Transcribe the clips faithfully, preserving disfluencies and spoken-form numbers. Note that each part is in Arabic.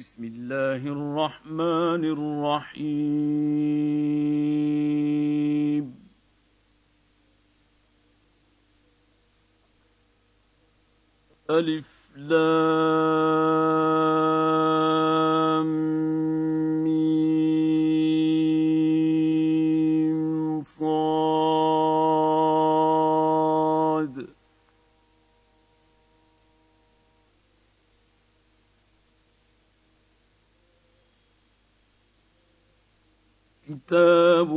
بسم الله الرحمن الرحيم ألف لام ميم صاد كتاب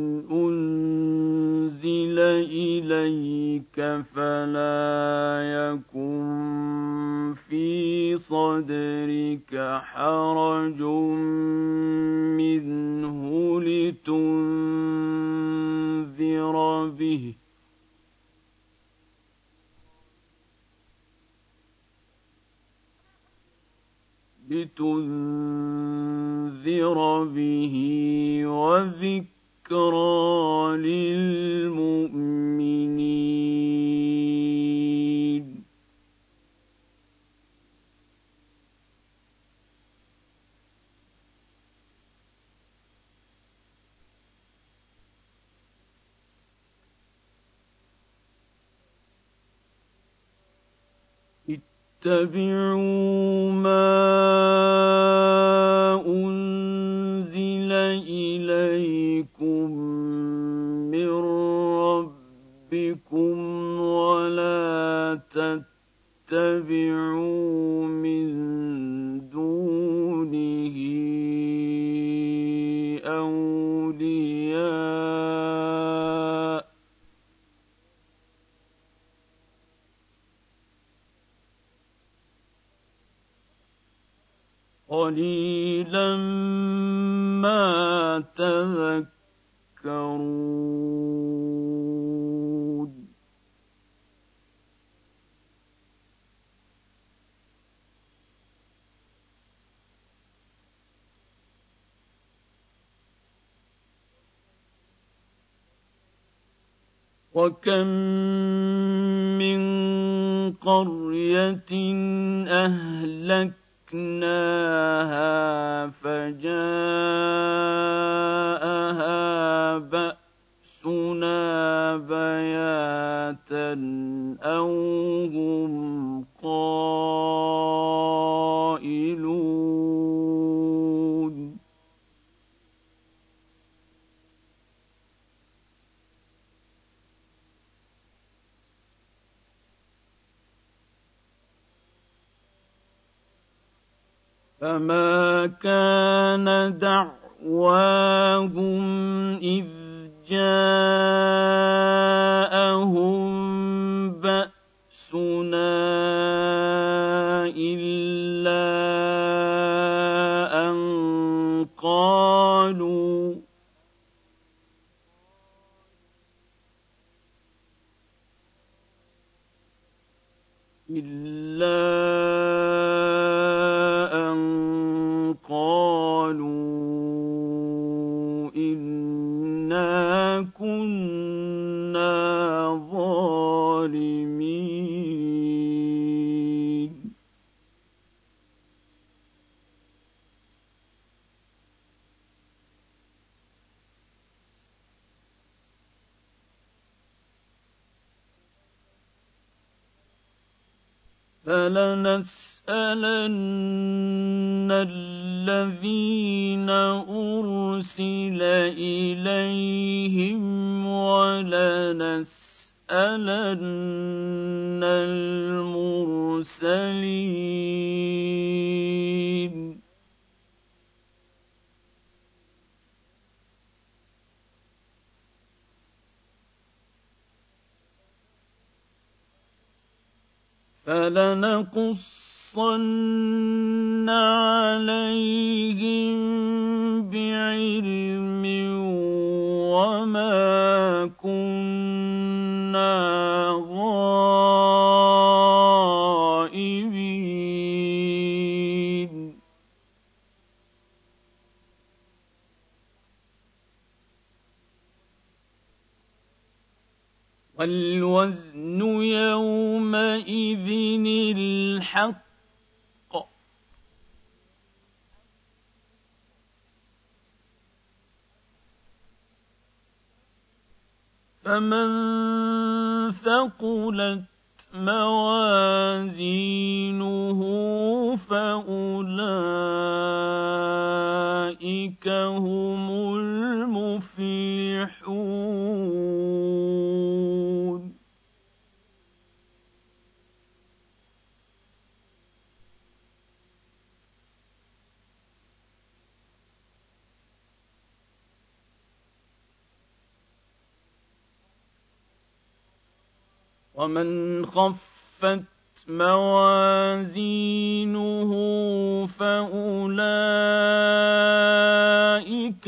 أنزل إليك فلا يكن في صدرك حرج منه لتنذر به لتنذر به وذكرى للمؤمنين اتبعوا ما أنزل إليكم من ربكم ولا تتبعوا من دونه أولياء قليلا ما تذكرون وكم من قرية أهلكناها أهلكناها فجاءها بأسنا بياتا أو هم قائلون فما كان دعواهم إذ جاءهم بأسنا إلا أن قالوا إلا قالوا إنا كنا ظالمين فلنسألن الذين أرسل إليهم ولنسألن المرسلين فلنقصن عليهم بعلم وما كنا غائبين والوزن يومئذ الحق فمن ثقلت موازينه فأولئك هم المفلحون ومن خفت موازينه فأولئك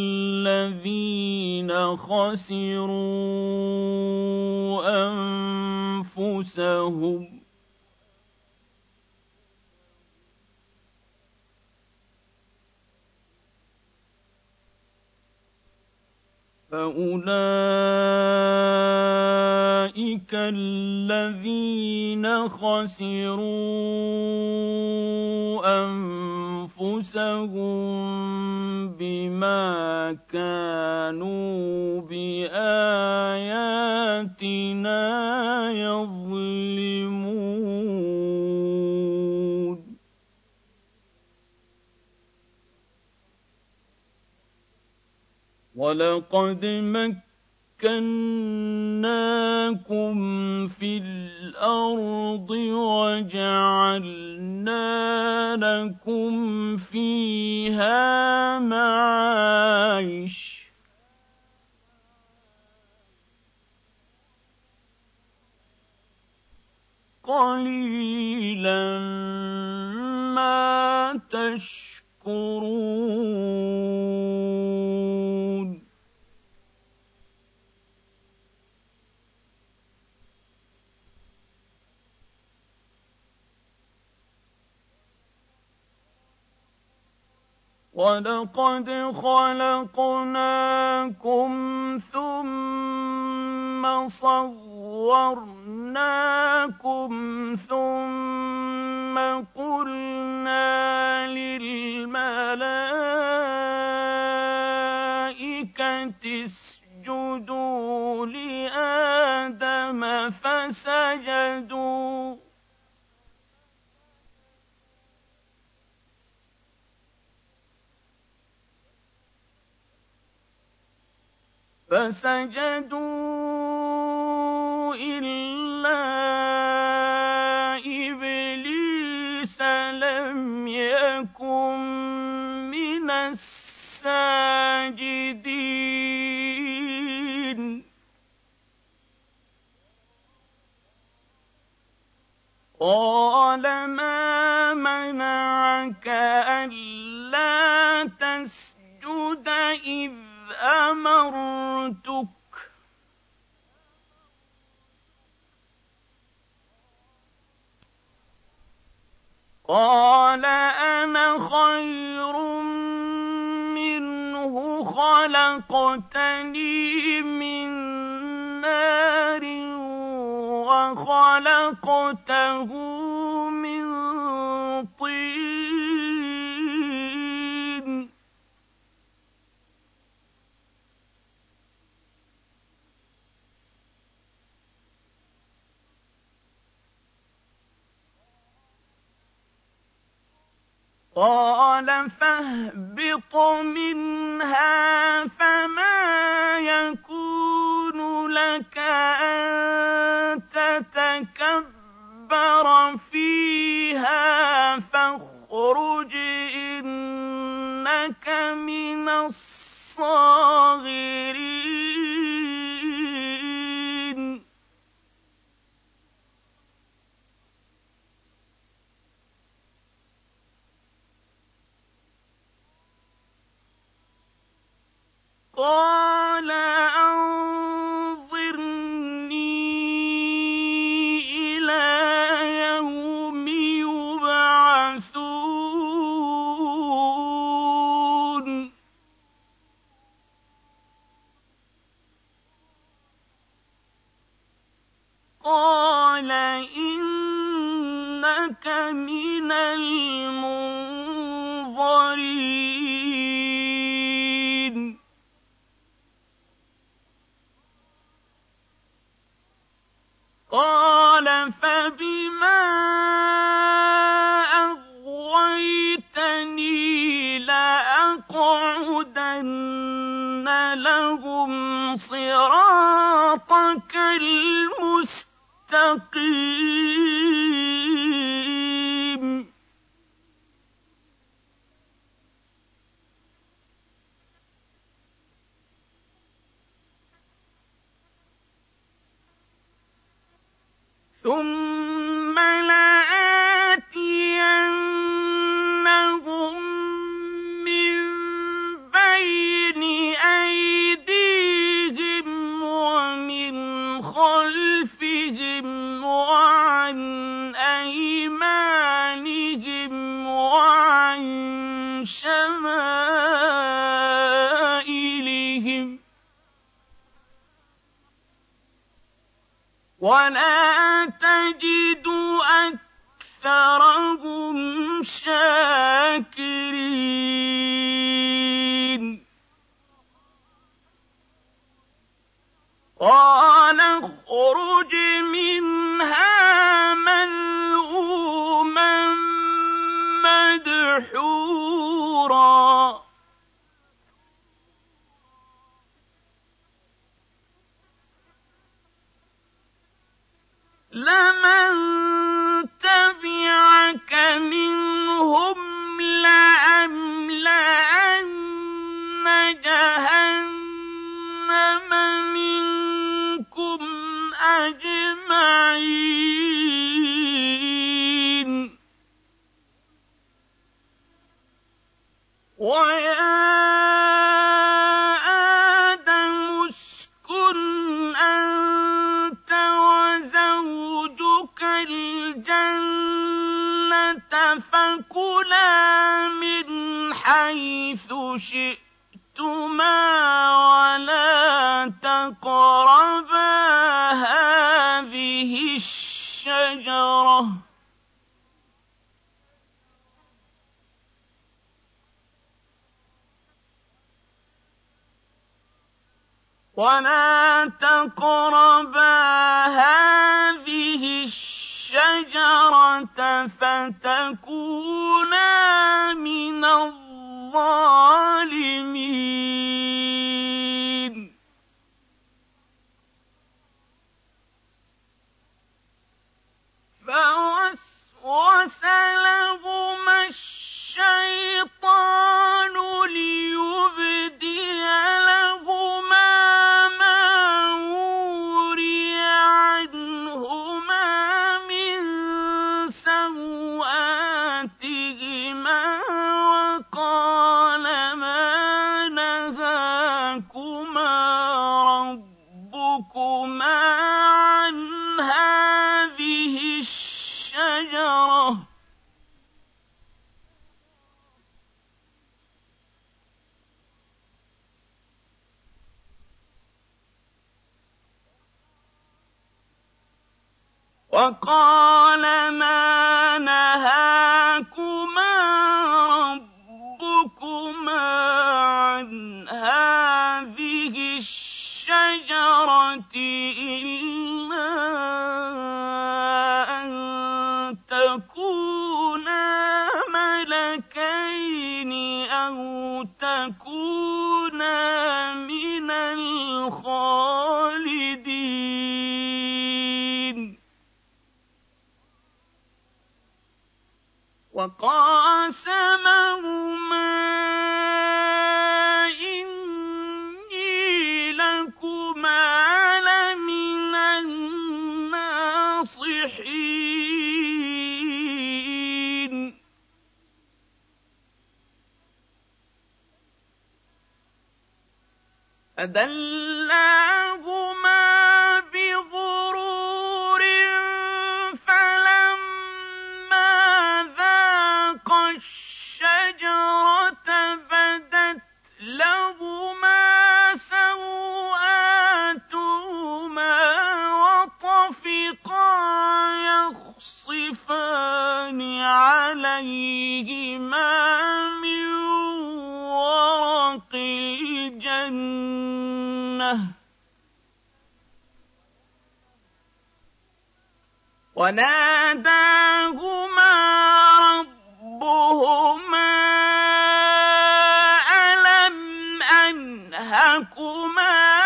الذين خسروا أنفسهم فأولئك الذين خسروا أنفسهم بما كانوا بآياتنا يظلمون ولقد مكناكم في الأرض وجعلنا لكم فيها معايش قليلا ما تشكرون وَلَقَدْ خَلَقْنَاكُمْ ثُمَّ صَوَّرْنَاكُمْ ثُمَّ قُلْنَا لِلْمَلَائِكَةِ اسْجُدُوا لِآدَمَ فَسَجَدُوا فسجدوا إلا إبليس لم يكن من الساجدين قال ما منعك ألا تسجد إذ أمرتك قال أنا خير منه خلقتني من نار وخلقته من طين قال فاهبط منها فما يكون لك أن تتكبر فيها فاخرج إنك من الصاغرين قال أنظرني إلى يوم يبعثون قال إنك من المنظرين صراطك المستقيم ثم لآتينهم من بين أيديهم ومن خلفهم وعن أيمانهم وعن شمائلهم ولا تجد أكثرهم شاكرين قال اخرج منها مذءوما مدحورا لمن تبعك منهم لأملأن جهنم منكم أجمعين ويا آدم اسكن أنت وزوجك الجنة فكلا من حيث شئتما ولا تقربا هذه الشجرة ولا تقربا هذه الشجرة فتكونا من الظالمين فوسوس لهما الشيطان ليبدي لهما ما وري عنهما من سوآتهما وقال ما نهاكما ربكما عن هذه الشجرة وقال ما نهاكما ربكما عن هذه الشجرة إلا أن تكونا ملكين أو تكونا من الخالدين وقاسمهما إني لكما لمن الناصحين فدلاهما بغرور فلما ذاقا الشجرة بدت لهما سوآتهما وطفقا يخصفان عليهما من ورق الجنة وناداهما ربهما ألم أنهكما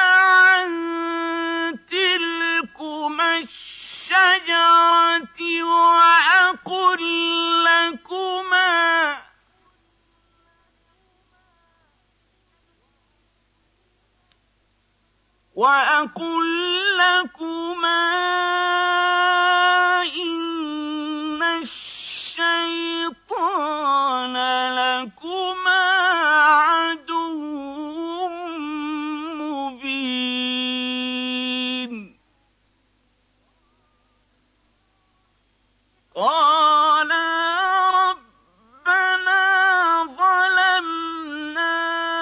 وأقل لكما إن الشيطان لكما عدو مبين قالا ربنا ظلمنا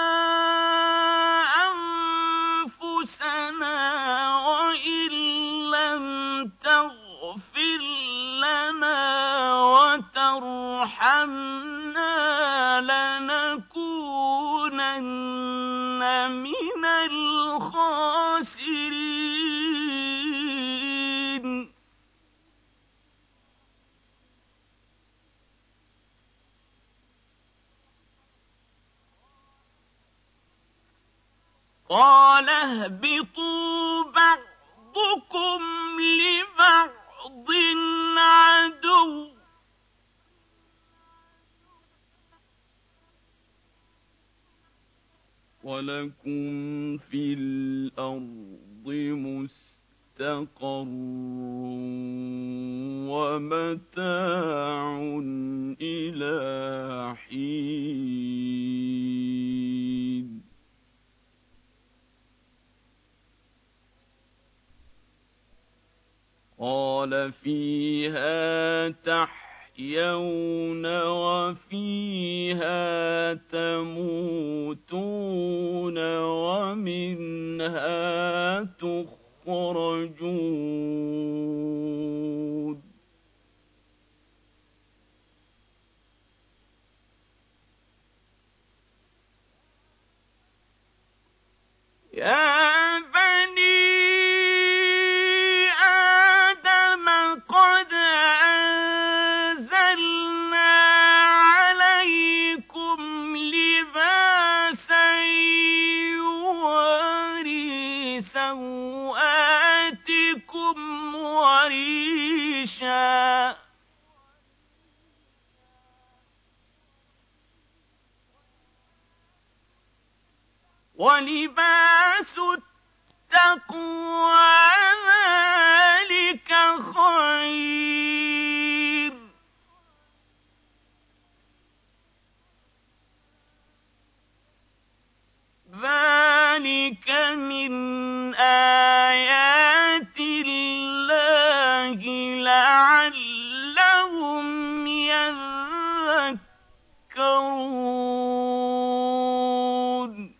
أنفسنا وإن لم تغفر لنا وترحمنا لنكونن من الخاسرين قال اهبطوا بعضكم لبعض عدو ولكم في الأرض مستقر ومتاع إلى حين قال فيها تحيون وفيها تموتون ومنها تخرجون يا بني آدم قد أنزلنا عليكم لباسا يواري سوآتكم وريشا ولباس التقوى ذلك خير ذلك من آيات الله لعلهم يذكرون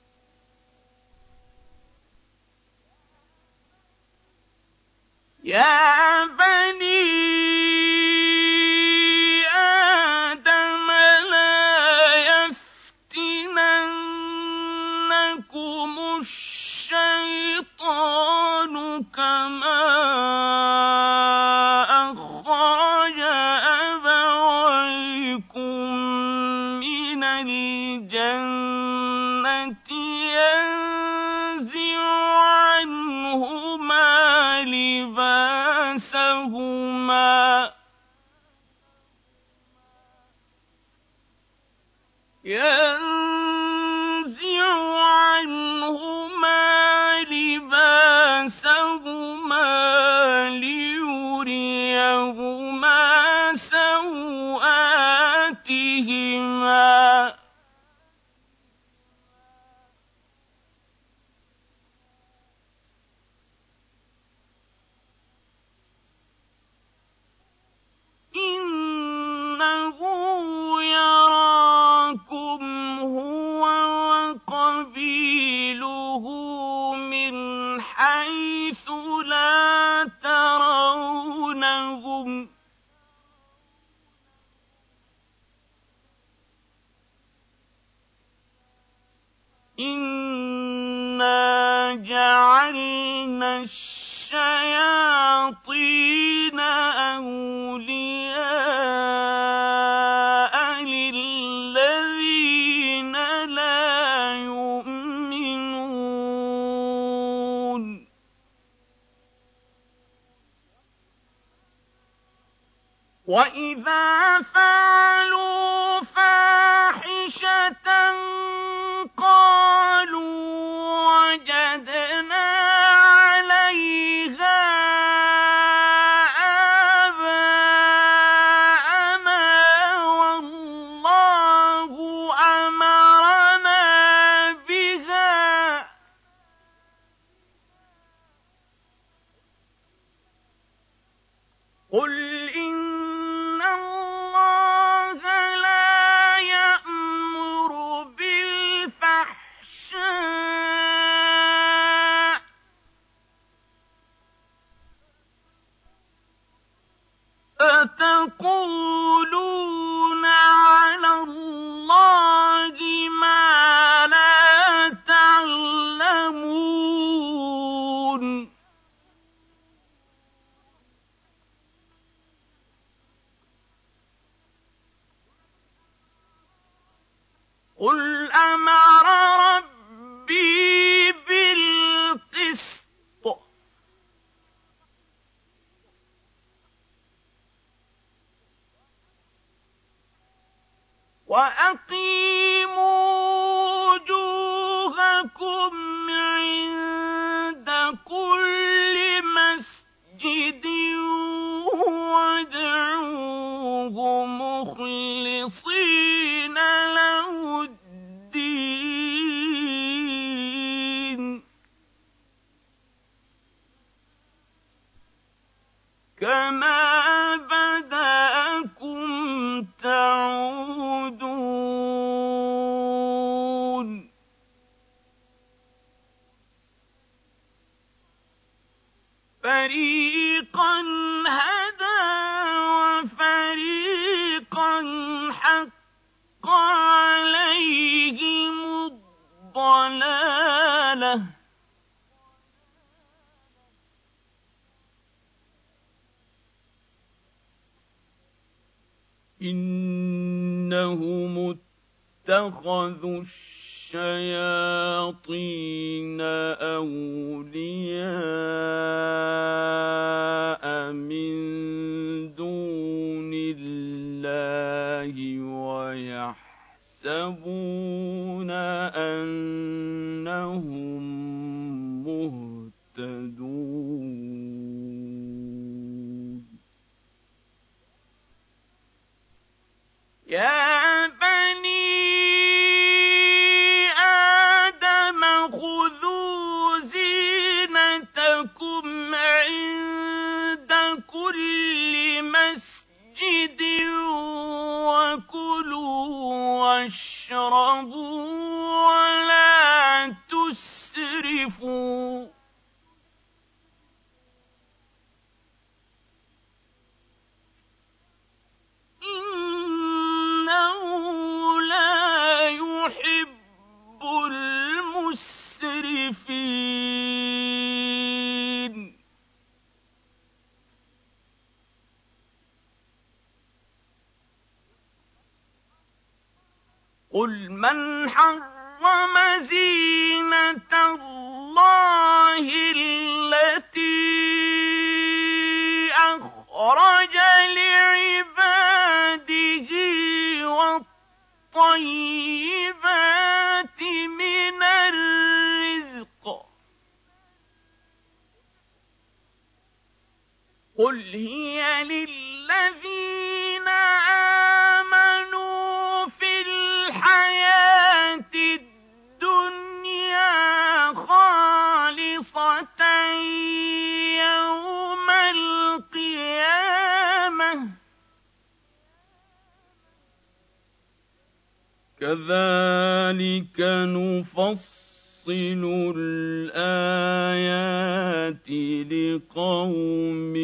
يا بني آدم لا يفتننكم الشيطان كما أخرج أبويكم من الجنة ينزع عنهما لباسهما ينزع عنهما لباسهما ليريهما سوآتهما إنه يراكم هو وقبيله من حيث لا ترونهم إنا جعلنا الشياطين أولياء للذين لا يؤمنون وإذا فعلوا فاحشة قالوا وجدنا قُلْ أَمَرَ رَبِّي بِالْقِسْطِ ۖ وَأَقِيمُوا وُجُوهَكُمْ عِندَ كُلِّ مَسْجِدٍ وَادْعُوهُ مُخْلِصِينَ لَهُ الدِّينَ كَمَا بَدَأَكُمْ تَعُودُونَ فَرِيقًا هَدَىٰ وَفَرِيقًا حَقَّ عَلَيْهِمُ الضَّلَالَةُ ۗ إِنَّهُمُ اتَّخَذُوا الشَّيَاطِينَ أَوْلِيَاءَ مِن دُونِ اللَّهِ وَيَحْسَبُونَ أَنَّهُم مُّهْتَدُونَ يَا بَنِي آدَمَ خُذُوا زِينَتَكُمْ عِندَ كُلِّ مَسْجِدٍ وَكُلُوا وَاشْرَبُوا وَلَا تُسْرِفُوا ۚ إِنَّهُ لَا يُحِبُّ الْمُسْرِفِينَ قُلْ مَنْ حَرَّمَ زِينَةَ اللَّهِ الَّتِي أَخْرَجَ لِعِبَادِهِ وَالطَّيِّبَاتِ مِنَ الرِّزْقِ ۚ قُلْ هِيَ لِلَّذِينَ آمَنُوا فِي الْحَيَاةِ الدُّنْيَا خَالِصَةً يَوْمَ الْقِيَامَةِ ۗ كَذَٰلِكَ نُفَصِّلُ الْآيَاتِ لِقَوْمٍ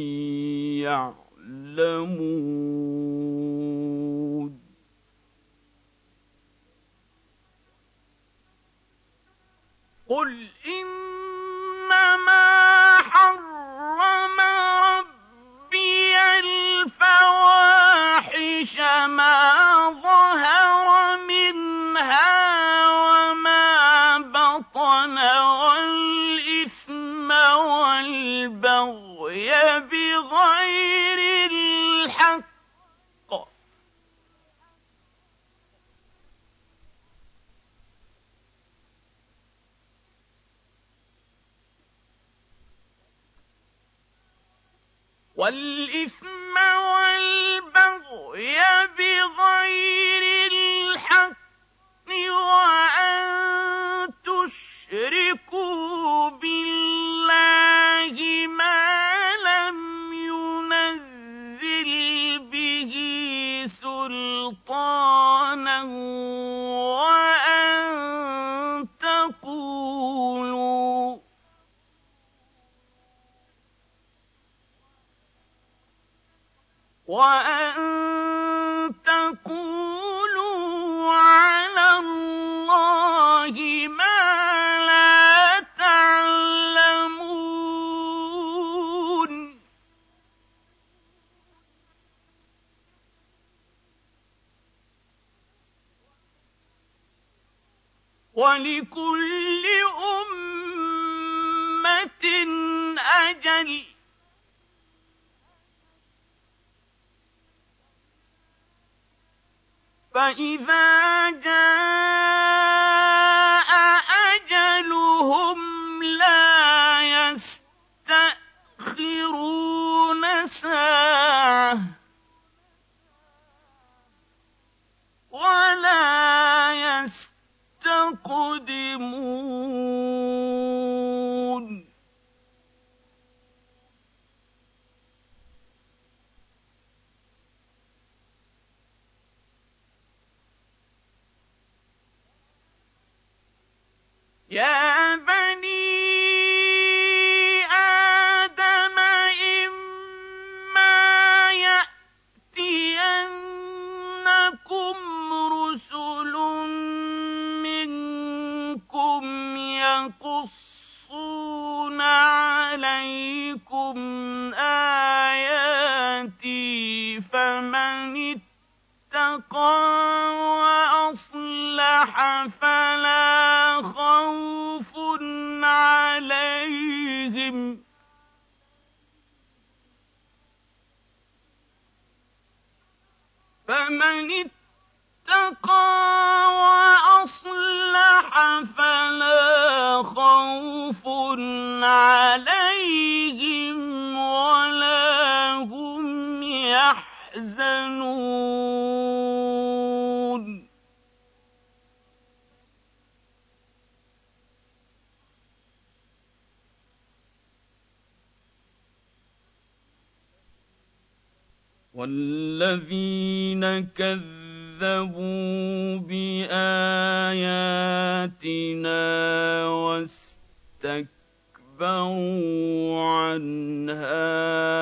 يَعْلَمُونَ قُلْ إِنَّمَا حَرَّمَ رَبِّيَ الْفَوَاحِشَ مَا ظَهَرَ مِنْهَا وَمَا بَطَنَ وَالْإِثْمَ وَالْبَغْيَ بِغَيْرِ الْحَقِّ وَالْإِثْمَ وَالْبَغْيَ بِغَيْرِ الْحَقِّ وَأَن تُشْرِكُوا بِاللَّهِ مَا لَمْ يُنَزِّلْ بِهِ سُلْطَانًا وَأَن تَقُولُوا وَأَن تَقُولُوا عَلَى اللَّهِ مَا لَا تَعْلَمُونَ وَلِكُلِّ أُمَّةٍ أَجَلٌ ۖ فَإِذَا جَاءَ أَجَلُهُمْ لَا يَسْتَأْخِرُونَ سَاعَةً ۖ وَلَا يَسْتَقْدِمُونَ. يَا بَنِي آدَمَ إِمَّا يَأْتِيَنَّكُمْ رُسُلٌ مِّنكُمْ يَقُصُّونَ عَلَيْكُمْ آيَاتِي فَمَنِ اتَّقَىٰ وَأَصْلَحَ فَلَا خَوْفٌ عَلَيْهِمْ فَمَنِ اتَّقَىٰ وَأَصْلَحَ فَلَا خَوْفٌ عَلَيْهِمْ وَلَا هُمْ يَحْزَنُونَ. وَالَّذِينَ كَذَّبُوا بِآيَاتِنَا وَاسْتَكْبَرُوا عَنْهَا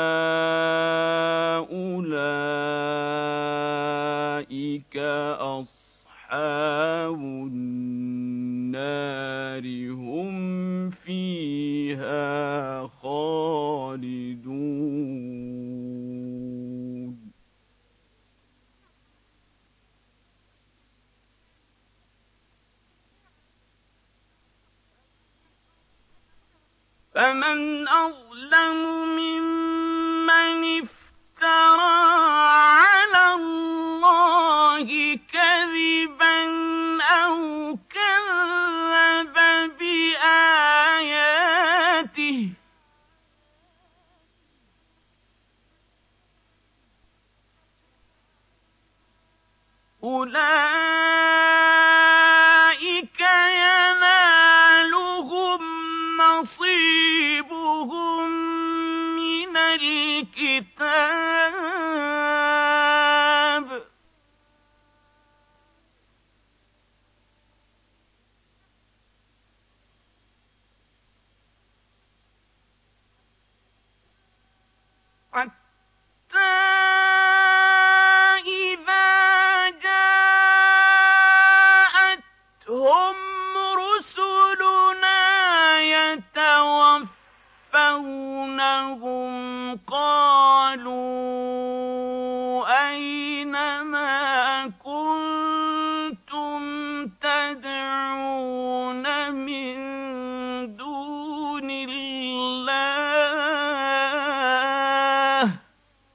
أُولَٰئِكَ أَصْحَابُ النَّارِ ۖ هُمْ فِيهَا خَالِدُونَ. فَمَنْ أَظْلَمُ مِمَّنِ افْتَرَىٰ عَلَى اللَّهِ كَذِبًا أَوْ كَذَّبَ بِآيَاتِهِ ۚ أُولَٰئِكَ يَنَالُهُمْ نَصِيبُهُم مِّنَ الْكِتَابِ ۖ حَتَّىٰ إِذَا جَاءَتْهُمْ رُسُلُنَا يَتَوَفَّوْنَهُمْ قَالُوا أَيْنَ مَا كُنتُمْ تَدْعُونَ مِن دُونِ اللَّهِ ۖ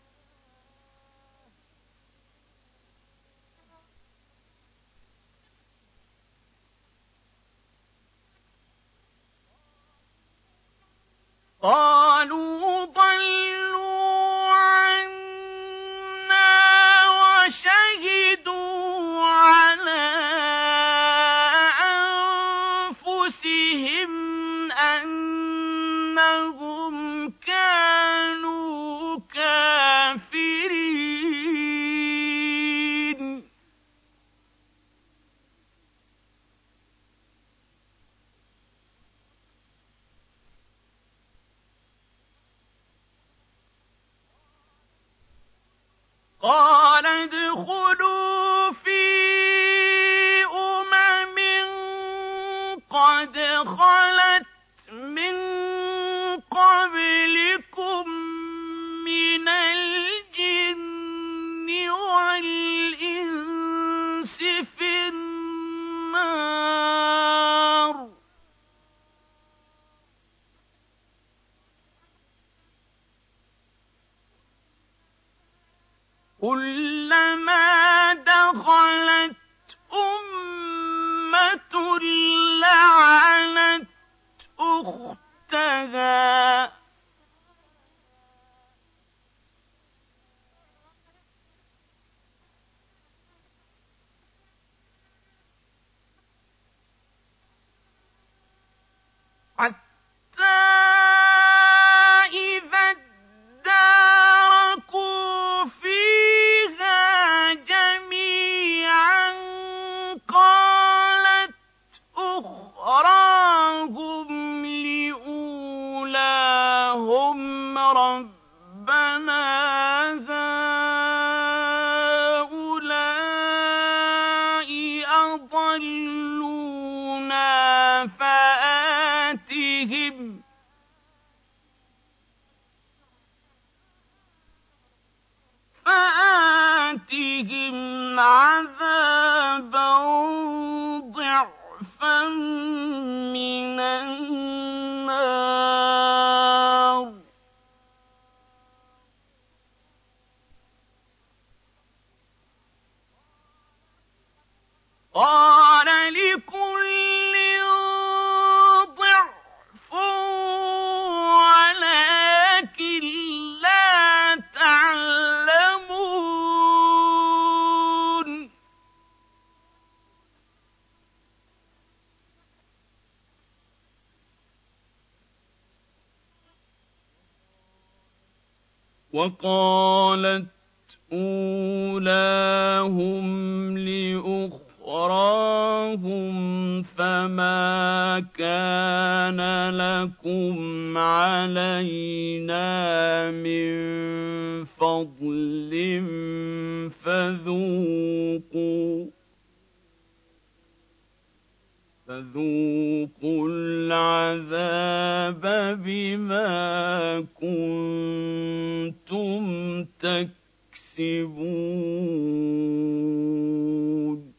قَالُوا ضَلُّوا عَنَّا وَشَهِدُوا عَلَىٰ أَنفُسِهِمْ أَنَّهُمْ كَانُوا كَافِرِينَ. قَالَ ادْخُلُوا فِي أُمَمٍ قَدْ خَلَتْ مِن قَبْلِكُم مِّنَ الْجِنِّ وَالْإِنسِ فِي النَّارِ قَالَ لِكُلٍّ ضِعْفٌ وَلَٰكِن لَّا تَعْلَمُونَ وَقَالَتْ أُولَاهُمْ لِأُخْرَاهُمْ فَمَا كَانَ لَكُمْ عَلَيْنَا مِن فَضْلٍ فَذُوقُوا فَذُوقُوا الْعَذَابَ بِمَا كُنتُمْ تَكْسِبُونَ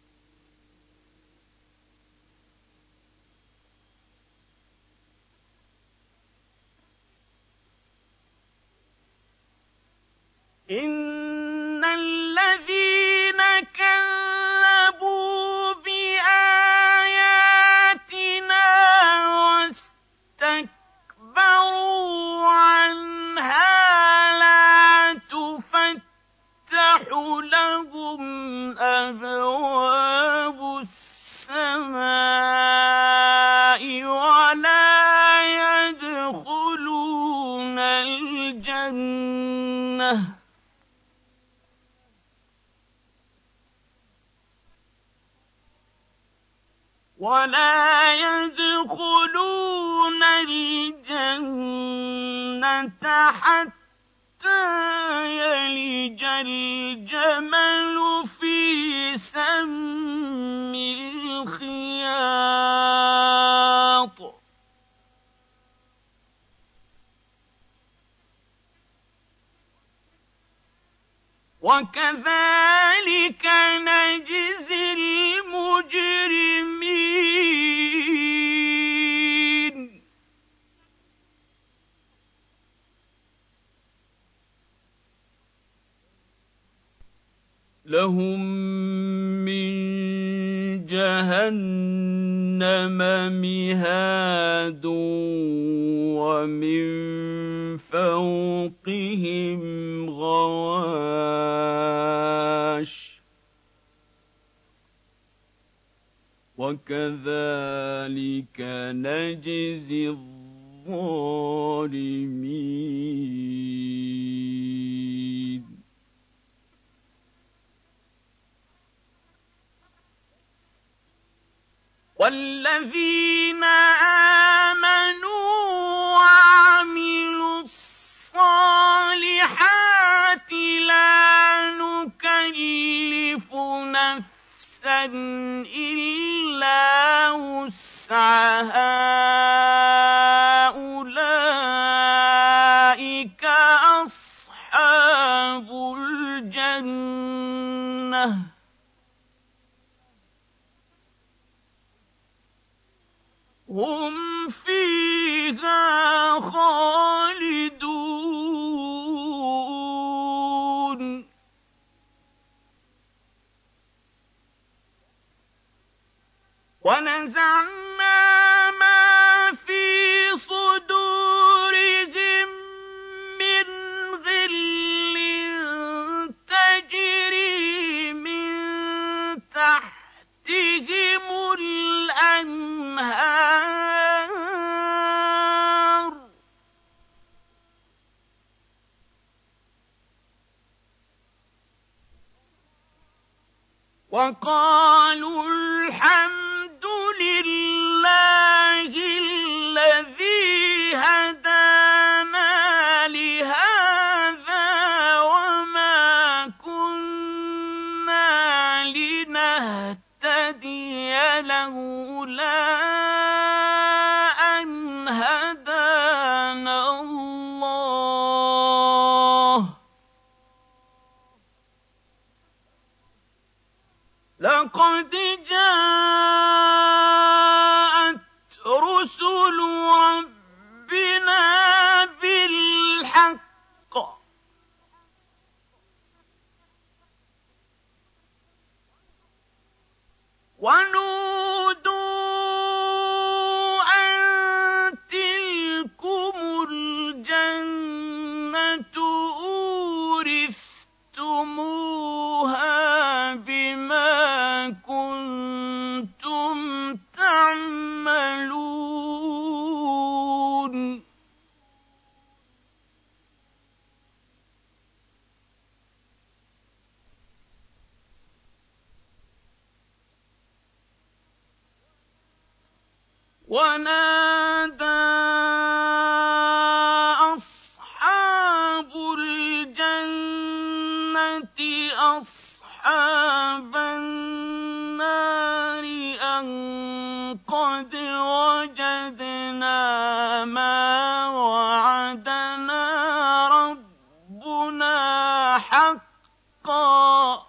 إِنَّ الَّذِينَ كَذَّبُوا بِآيَاتِنَا وَاسْتَكْبَرُوا عَنْهَا لَا تُفَتَّحُ لَهُمْ أَبْوَابُ السَّمَاءِ وَلَا يَدْخُلُونَ الْجَنَّةَ وَلَا يَدْخُلُونَ الْجَنَّةَ حَتَّىٰ يَلِجَ الْجَمَلُ فِي سَمِّ الْخِيَاطِ وَكَذَٰلِكَ نَجْزِي الْمُجْرِمِينَ لَهُم مِّن جَهَنَّمَ مِهَادٌ وَمِن فَوْقِهِمْ غَوَاشٍ وَكَذَٰلِكَ نَجْزِي الظَّالِمِينَ وَالَّذِينَ آمَنُوا وَعَمِلُوا الصَّالِحَاتِ لَا نُكَلِّفُ نَفْسًا إِلَّا وُسْعَهَا أُولَٰئِكَ أَصْحَابُ الْجَنَّةِ هُمْ فِيهَا خَالِدُونَ وَنَزَعْنَا مَا فِي صُدُورِهِم مِّنْ غِلٍّ تَجْرِي مِن تَحْتِهِمُ الْأَنْهَارُ وَقَالُوا الْحَمْدُ لِلَّهِ الَّذِي هَدَانَا لِهَٰذَا وَمَا كُنَّا لِنَهْتَدِيَ لَوْلَا أَنْ هَدَانَا اللَّهُ لَقَدْ جَاءَتْ رُسُلُ رَبِّنَا بِالْحَقِّ وَنُودُوا أَن تِلْكُمُ الْجَنَّةُ أُورِثْتُمُوهَا بِمَا كُنتُمْ تَعْمَلُونَ وَنَادَىٰ أَصْحَابُ الْجَنَّةِ أَصْحَابَ النَّارِ أَن قَدْ وَجَدْنَا مَا وَعَدَنَا رَبُّنَا حَقًّا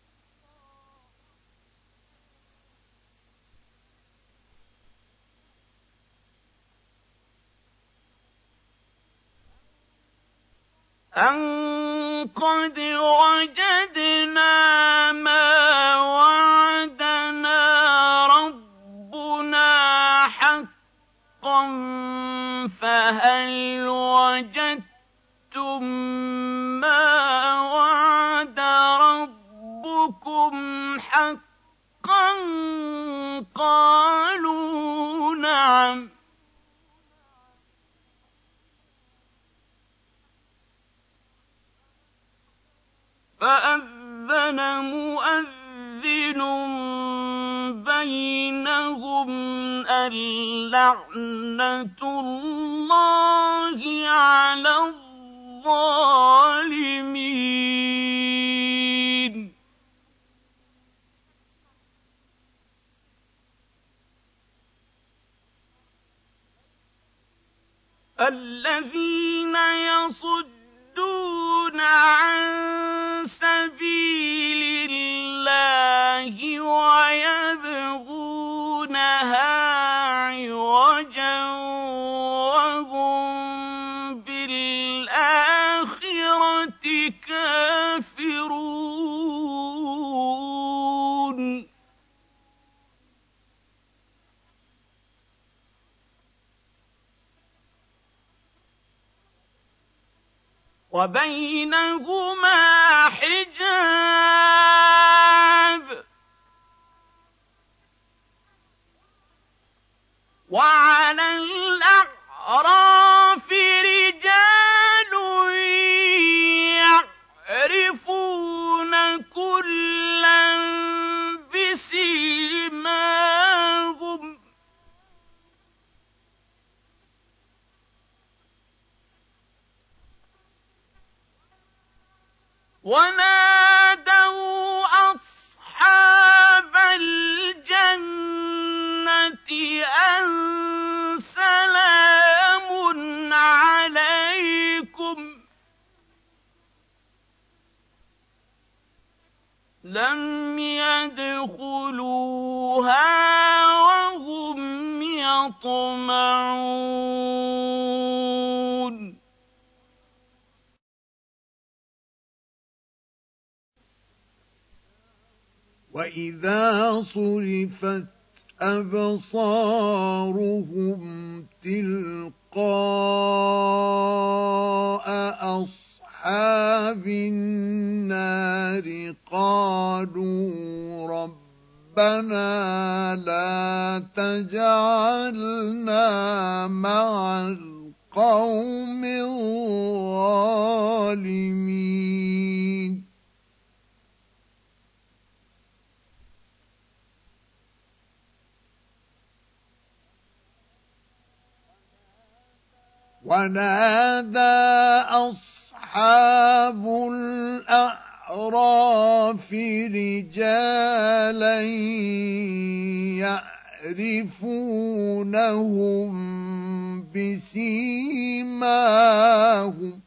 أَن قَدْ وَجَدْنَا مَا وَعَدَنَا رَبُّنَا حَقًّا فَهَلْ وَجَدتُّم مَّا وَعَدَ رَبُّكُمْ حَقًّا قَالُوا نَعَمْ فَأَذَّنَ مُؤَذِّنٌ بَيْنَهُمْ اللَّعْنَةُ اللَّهِ عَلَى الظَّالِمِينَ الَّذِينَ يَصُدُّونَ عَن سَبِيلِ اللَّهِ وَيَبْغُونَهَا عِوَجًا وَهُم بِالْآخِرَةِ كَافِرُونَ وَبَيْنَهُمَا حِجَابٌ ۚ وَعَلَى الْأَعْرَافِ رِجَالٌ يَعْرِفُونَ كُلًّا بِسِيمَاهُمْ ۚ وَنَادَوْا أَصْحَابَ الْجَنَّةِ أَن سَلَامٌ عَلَيْكُمْ ۚ لَمْ يَدْخُلُوهَا وَهُمْ يَطْمَعُونَ وَإِذَا صُرِفَتْ أَبْصَارُهُمْ تِلْقَاءَ أَصْحَابِ النَّارِ قَالُوا رَبَّنَا لَا تَجْعَلْنَا مَعَ الْقَوْمِ الظَّالِمِينَ وَنَادَىٰ أَصْحَابُ الْأَعْرَافِ رِجَالًا يَعْرِفُونَهُم بِسِيمَاهُمْ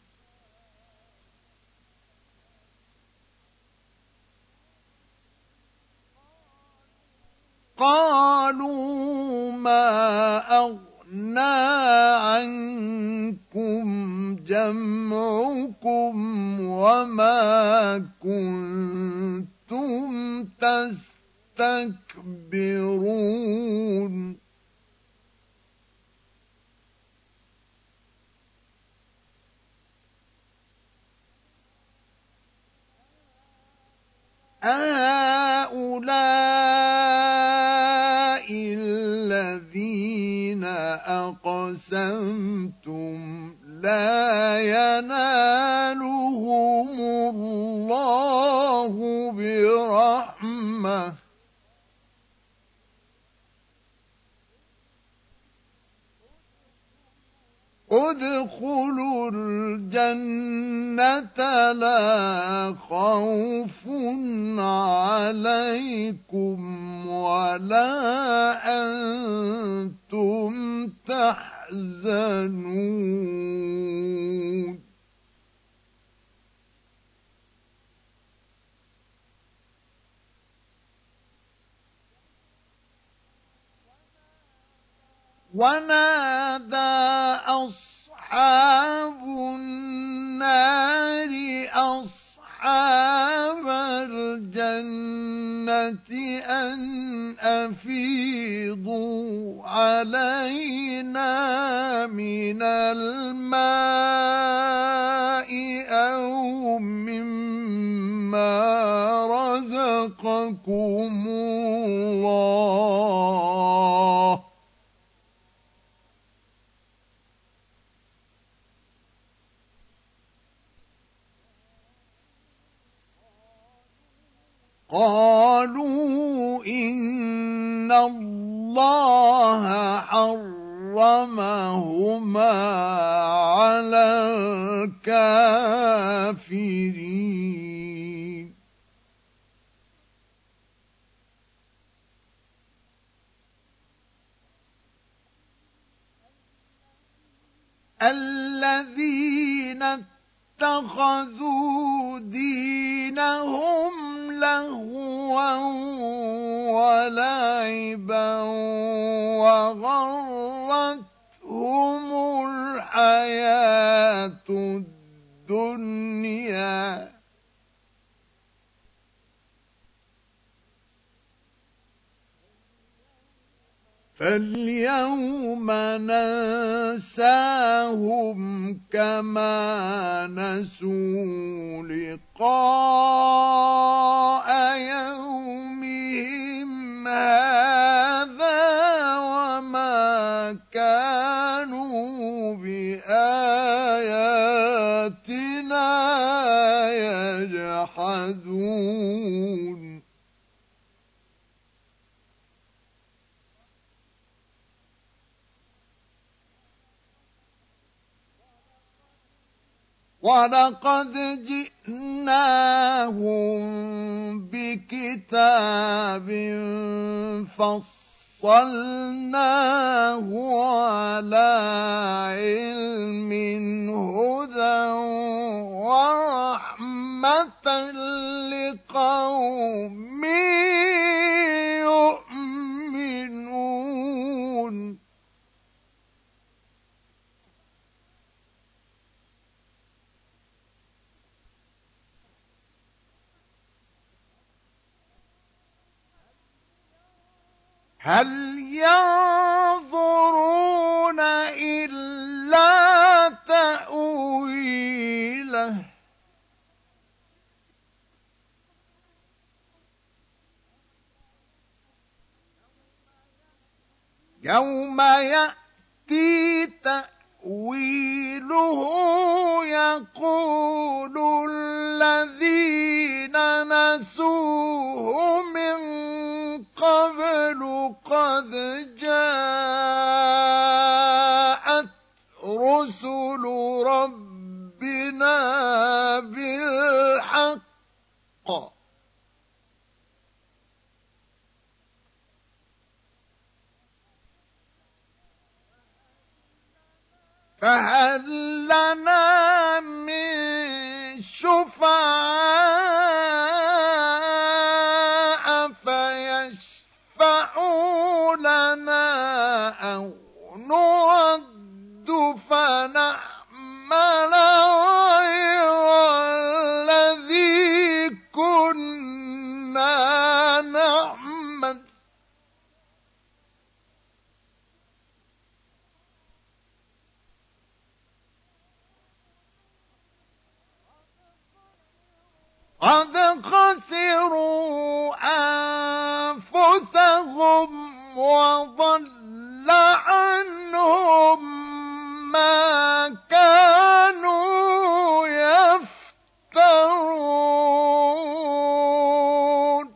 قَالُوا مَا أَغْنَىٰ عَنكُمْ جَمْعُكُمْ وَمَا كُنتُمْ تَسْتَكْبِرُونَ يستكبرون أهؤلاء الذين أقسمتم لا ينالهم الله برحمة ادخلوا الجنة لا خوف عليكم ولا أنتم تحزنون ونادى أصحاب النار أصحاب الجنة أن أفيضوا علينا من الماء أو مما رزقكم الله قالوا إن الله حرمهما على الكافرين الذين اتخذوا دينهم لهوا ولعبا وغرتهم الحياة الدنيا فاليوم ننساهم كما نسوا لقاء يومهم هذا وما كانوا بآياتنا يجحدون ولقد جئناهم بكتاب فصلناه على علم هدى ورحمة لقوم يؤمنون هل ينظرون إلا تأويله يوم يأتي تأويله يقول الذين نسوه من قبل قد جاءت رسل ربنا بالحق فهل لنا من شفعاء فيشفعوا لنا أو نرد فنعمل غير الذي كنا نعمل قد خسروا أنفسهم وضل عنهم ما كانوا يفترون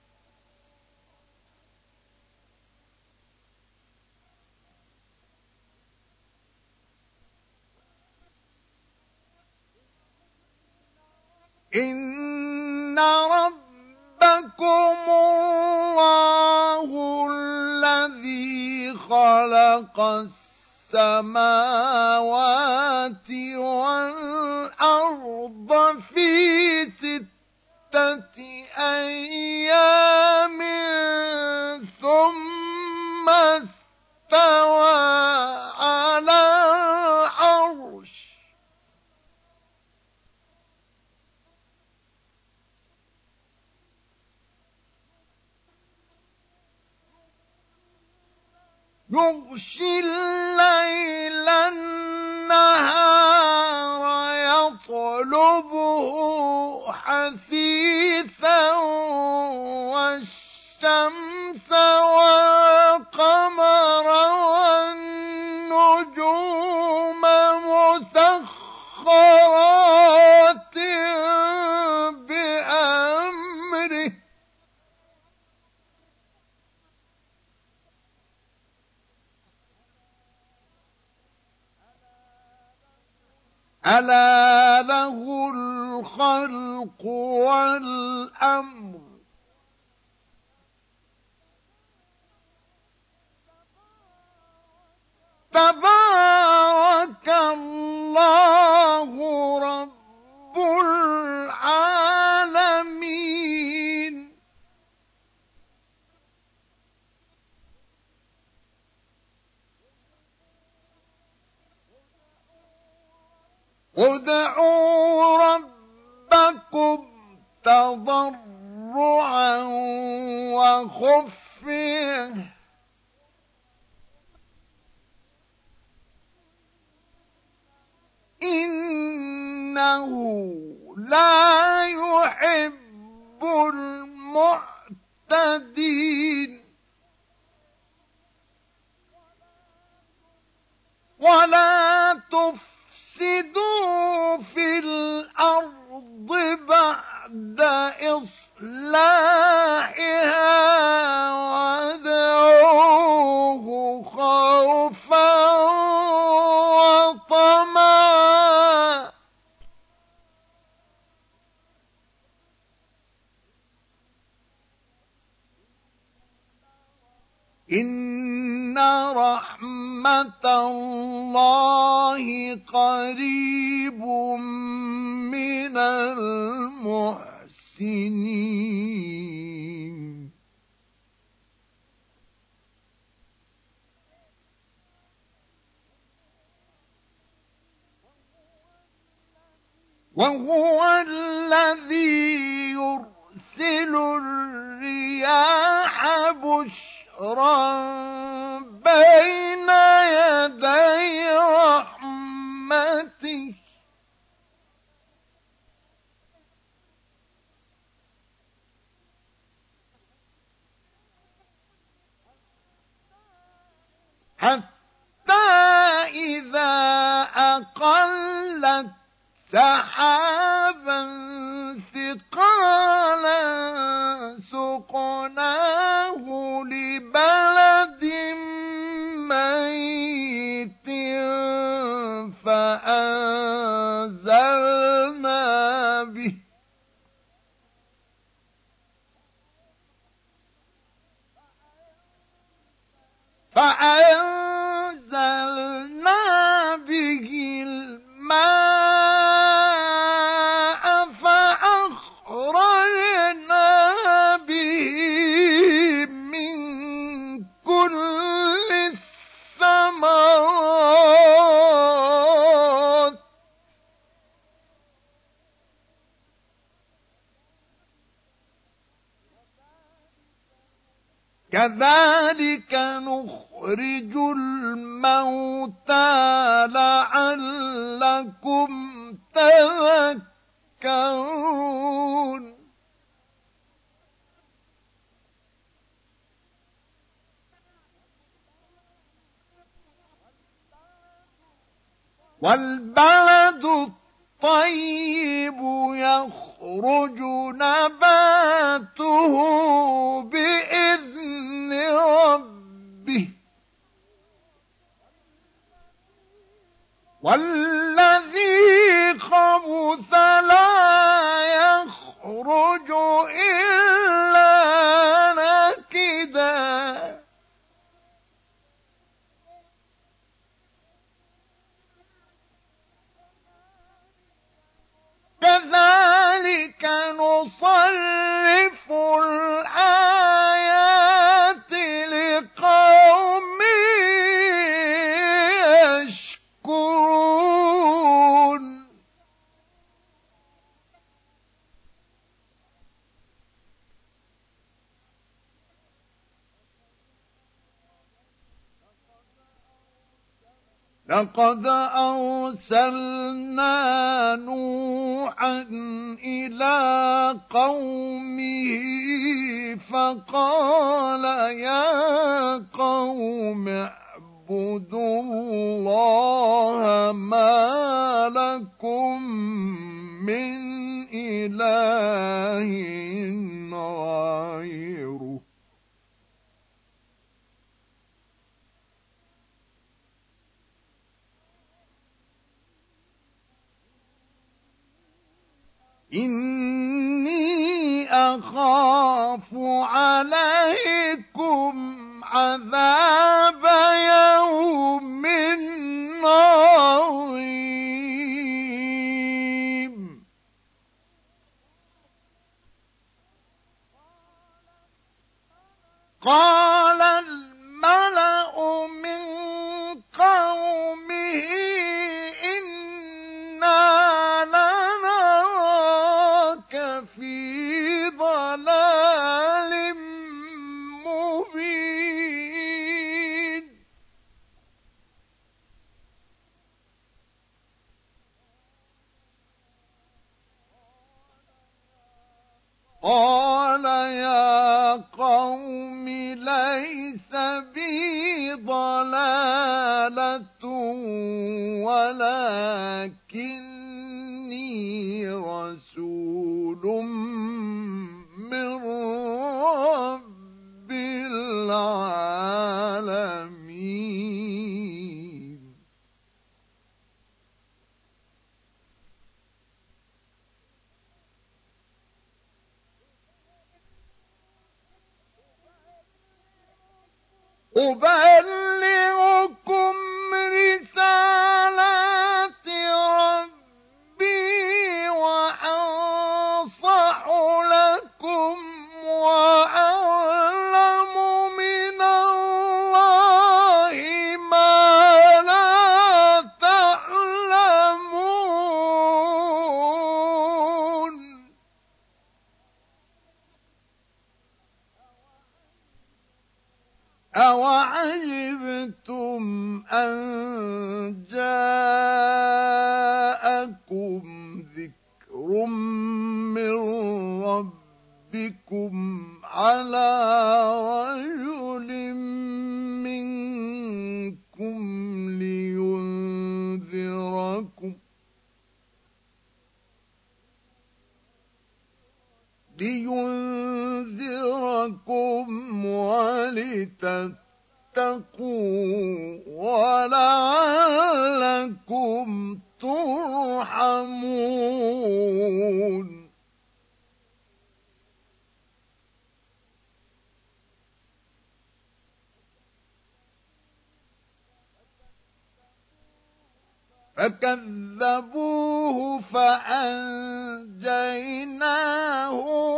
إن ربكم الله الذي خلق السماوات والأرض في ستة أيام ثم استوى على العرش يغشي الليل النهار يطلبه حثيثا والشمس والقمر والنجوم مسخرات بأمره ألا له الخلق والأمر تبارك الله رب العالمين ادعوا ربكم تضرعا وخفيه إنه لا يحب المعتدين ولا تفسدوا في الأرض بعد إصلاحها وادعوه خوفا وطمعا إن رحمة الله قريب من المحسنين وهو الذي يرسل الرياح بشرا بين يدي رحمته حتى إذا أقلت سحابا ثقالا سقناه لبلد ميت فأنزلنا به فأنزلنا به الماء فأخرجنا به من كل الثمرات كذلك نخرج الموتى لعلكم تذكرون تذكرون والبلد الطيب يخرج نباته بإذن ربه والذي خبث لا يخرج إلا نكدا كذلك نصرف الآيات لقوم يشكرون لقد أرسلنا نوحا إلى قومه فقال يا قوم اعبدوا الله ما لكم من إله غيره إني أخاف عليكم عذاب يوم عظيم قال الملأ من قومه إنا لنراك في ضلال مبين قال يا قوم ليس بي ضلالة ولكني رسول من رب العالمين أبلغكم رسالات ربي وأنصح لكم وأعلم من الله ما لا تعلمون أَوَعَجِبْتُمْ أَن جَاءَكُمْ ذِكْرٌ مِّن رَّبِّكُمْ عَلَىٰ رَجُلٍ مِّنكُمْ لِيُنذِرَكُمْ لِيُنذِرَكُمْ وَلِتَتَّقُوا وَلَعَلَّكُمْ تُرْحَمُونَ فكذبوه فأنجيناه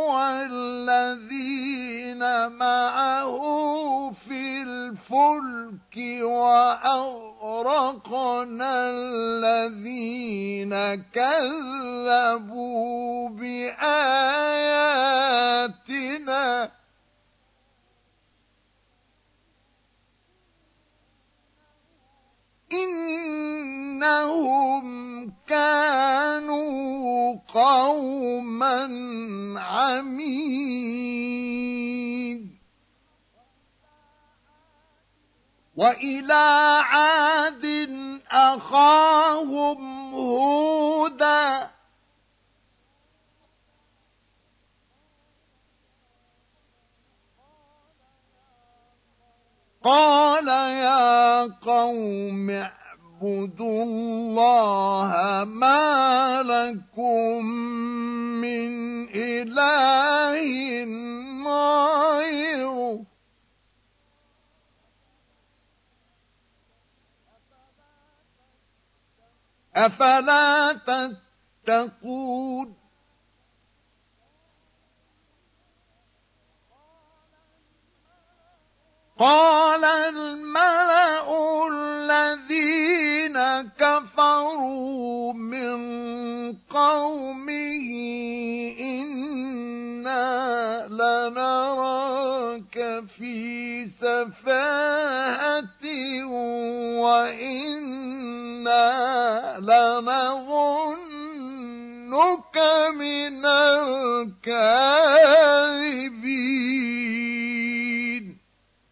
والذين معه في الفلك وأغرقنا الذين كذبوا بآياتنا إنهم كانوا قوما عمين وإلى عاد أخاهم هودا قال يا قوم اعبدوا الله ما لكم من إله غيره أفلا تتقون قال الملأ الذين كفروا من قومه إنا لنراك في سفاهة وإنا لنظنك من الكاذبين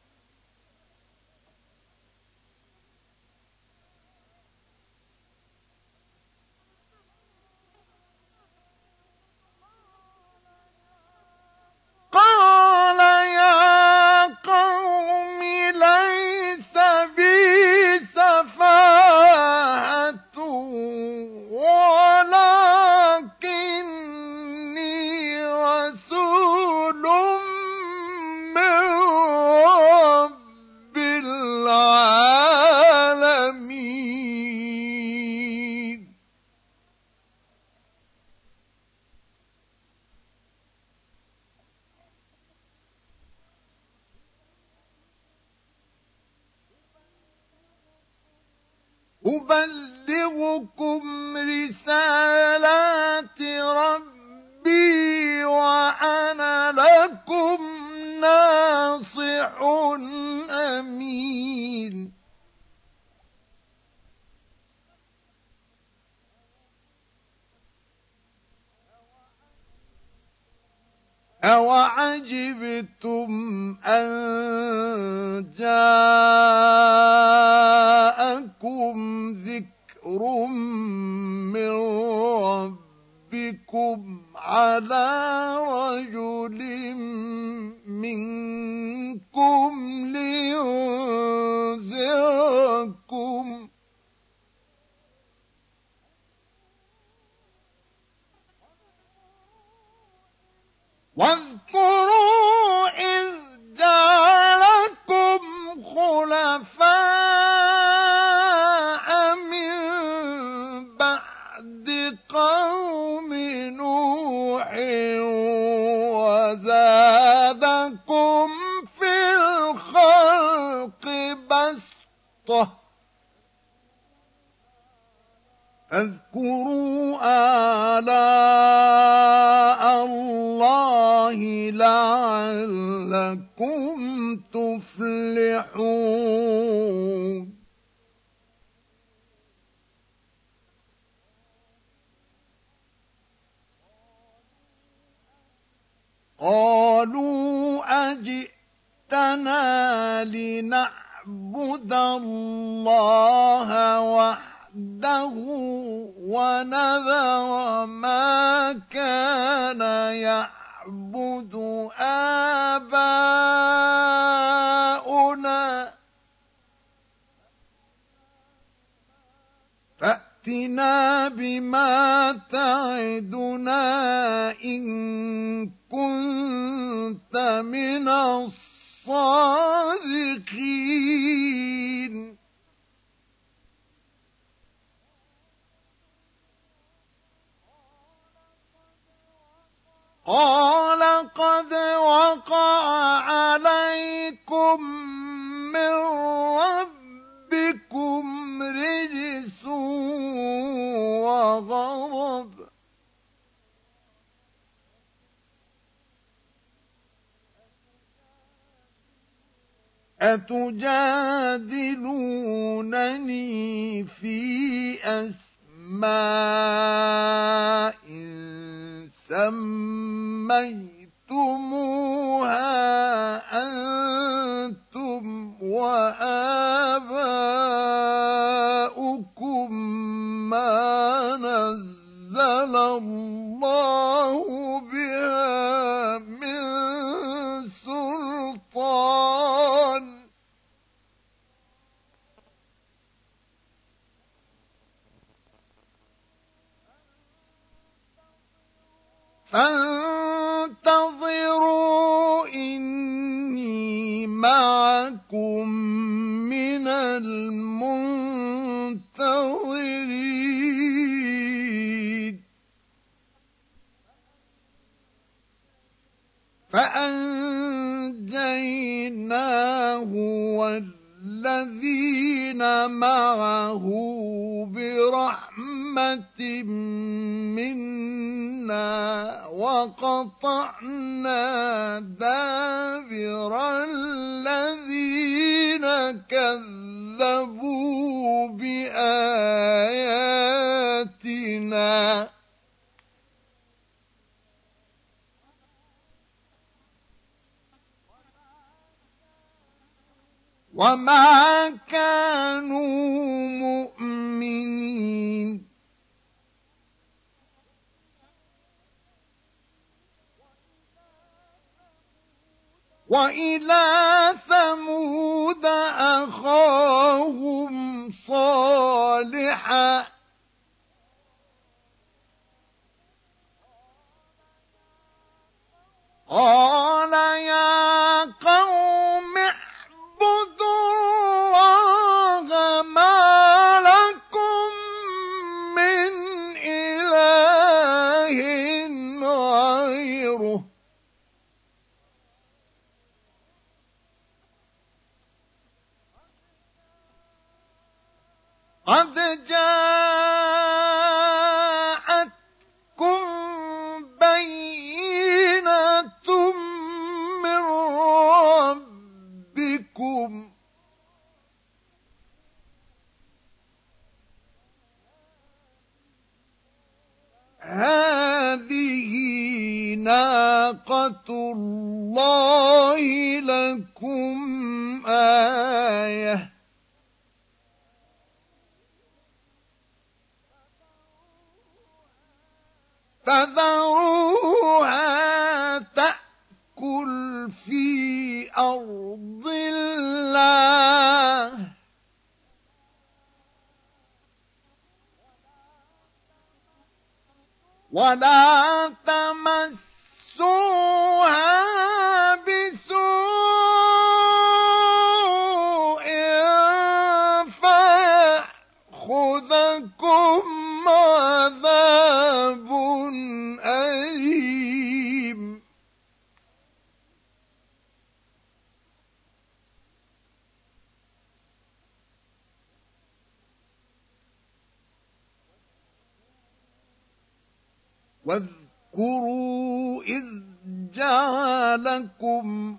قال يا قوم ليس بي سفاهة ولكني رسول من رب العالمين أبلغكم رسالات ربي وأنا لكم ناصح أمين أوعجبتم أن جاءكم ذكر من ربكم على رجل منكم لينذركم واذكروا إذ جعلكم خلفاء من بعد قوم نوح وزادكم في الخلق بسطة فاذكروا آلاء الله لعلكم تفلحون قالوا أجئتنا لنعبد الله وحده ونذر ما كان يعبد آباؤنا فأتنا بما تعدنا إن كنت من الصادقين قال قد وقع عليكم من ربكم رجس وغضب أتجادلونني في أسماء سميتموها أنتم وآباؤكم ما نزل الله بها من سلطان فانتظروا إني معكم من المنتظرين فأنجيناه والذين معه برحمة منا وقطعنا دابر الذين كذبوا بآياتنا وما كانوا مؤمنين وإلى ثمود أخاهم صالحا قال يا قوم اعبدوا الله ما لكم من إله غيره قد جاءتكم بينة من ربكم هذه ناقة الله لكم آية فذروها تأكل في أرض الله ولا تمسوها بسوء فيأخذكم عذاب أليم واذكروا إذ جعلكم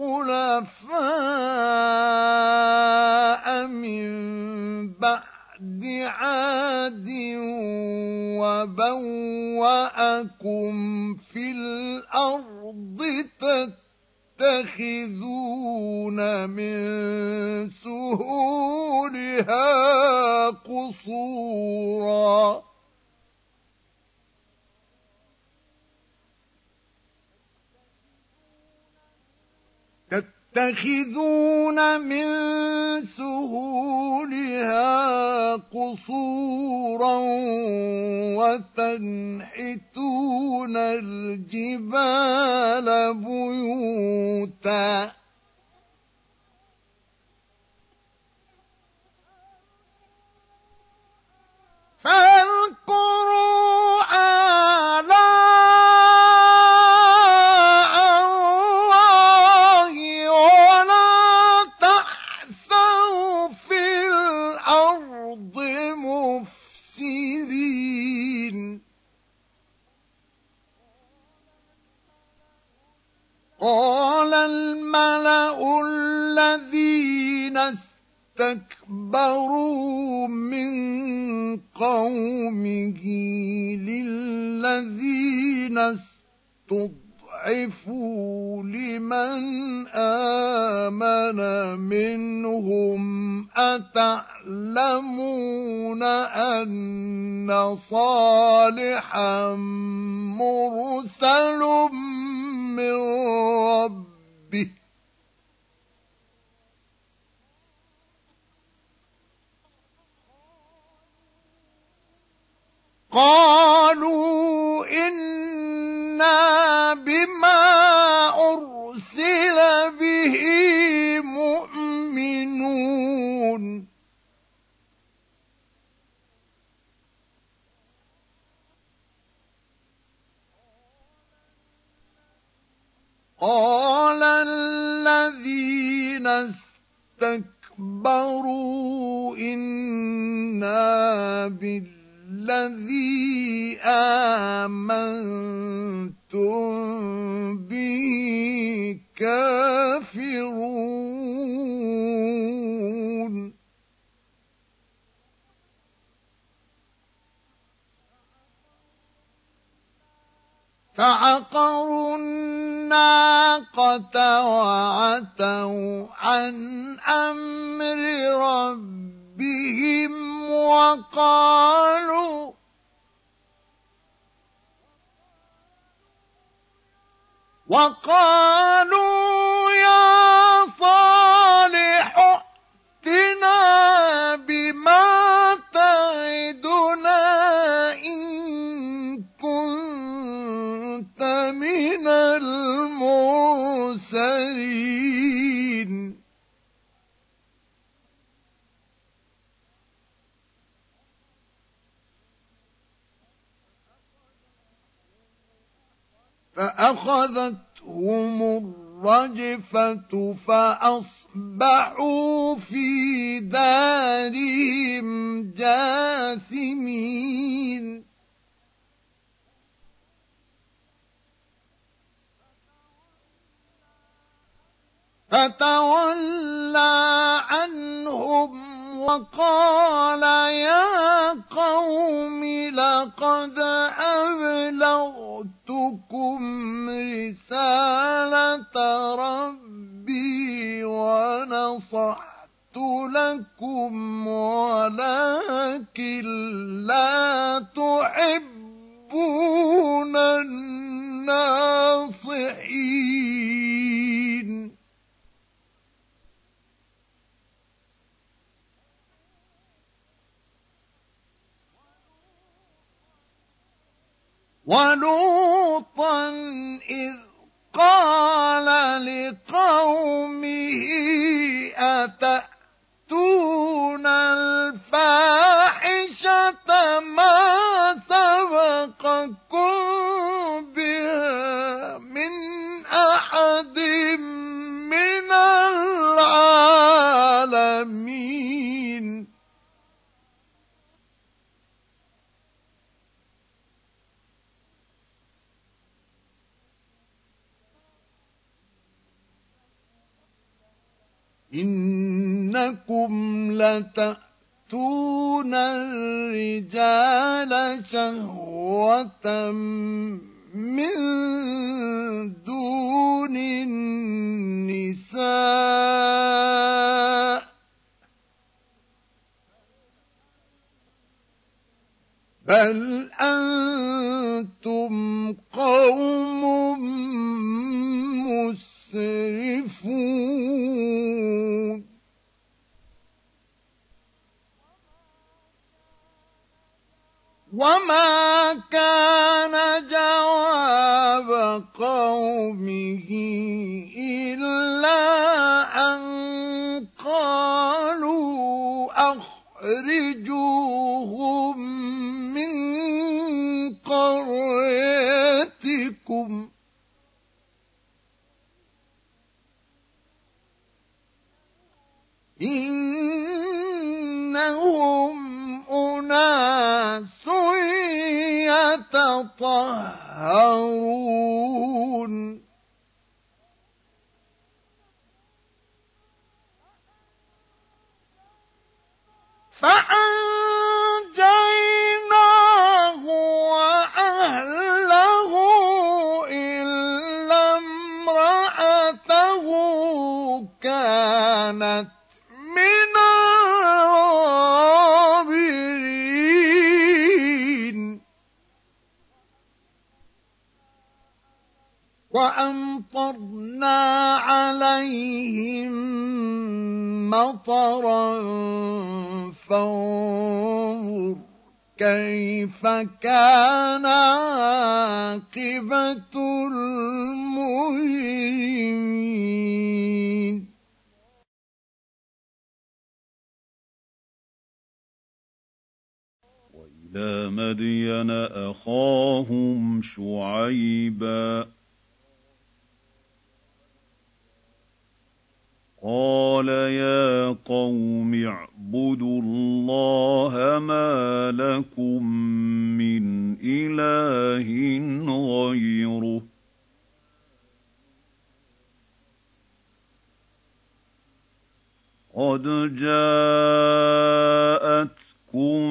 خلفاء من بعد عاد وبوأكم في الأرض تتخذون من سهولها قصورا تتخذون من سهولها قصورا وتنحتون الجبال بيوتا فاذكروا آلاء الله ولا تعثوا في الأرض مفسدين قال الملأ الذين اسْتَكْبَرُوا مِنْ قَوْمِهِ لِلَّذِينَ اسْتُضْعِفُوا لِمَنْ آمَنَ مِنْهُمْ أَتَعْلَمُونَ أَنَّ صَالِحًا مُرْسَلٌ مِنْ رَبِّهِ قالوا إنا بما أرسل به مؤمنون قال الذين اسْتَكْبَرُوا إنا بالله الذي آمنتم به كافرون فعقروا الناقة وعتوا عن أمر ربهم وقالوا وقالوا يا صالح ائتنا بما تعدنا إن كنت من المرسلين فأخذتهم الرجفة فأصبحوا في دارهم جاثمين فتولى عنهم وقال يا قوم لقد أبلغتكم رسالة ربي ونصحت لكم ولكن لا تحبون الناصحين ولوطا إذ قال لقومه أتأتون الفاحشة ما سبقكم بها من أحد من العالمين إنكم لتأتون الرجال شهوة من دون النساء بل أنتم قوم مسرفون وما كان جواب قومه إلا أن قالوا أخرجوهم من قريتكم إنهم أناس يتطهرون كانت من الغابرين وأمطرنا عليهم مطرا فانظر كيف كان عاقبة المجرمين وإلى مدين أخاهم شعيبا قال يا قوم اعبدوا الله ما لكم من إله غيره قد جاءتكم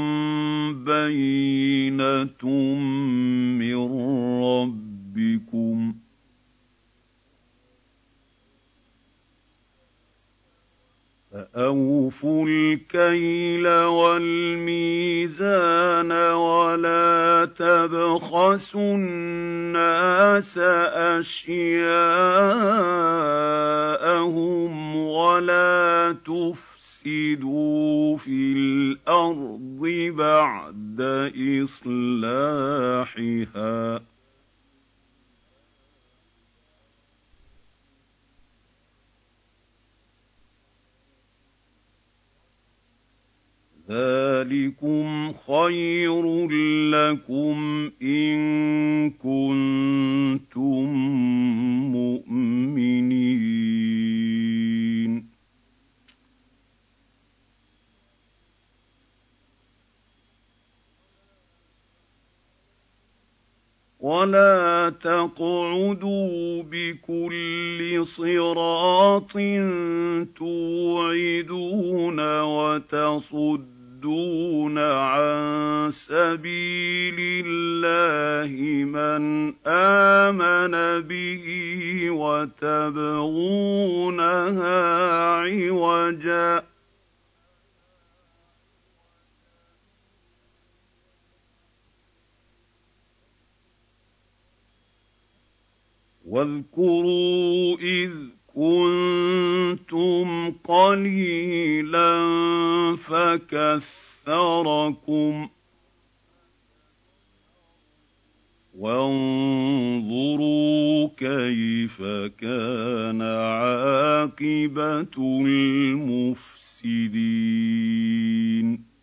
بينة من ربكم فأوفوا الكيل والميزان ولا تبخسوا الناس أشياءهم ولا تفسدوا في الأرض بعد إصلاحها ذلكم خير لكم إن كنتم مؤمنين ولا تقعدوا بكل صراط توعدون وتصدون عن سبيل الله من آمن به وتبغونها عوجا واذكروا إذ كنتم قليلا فكثركم وانظروا كيف كان عاقبة المفسدين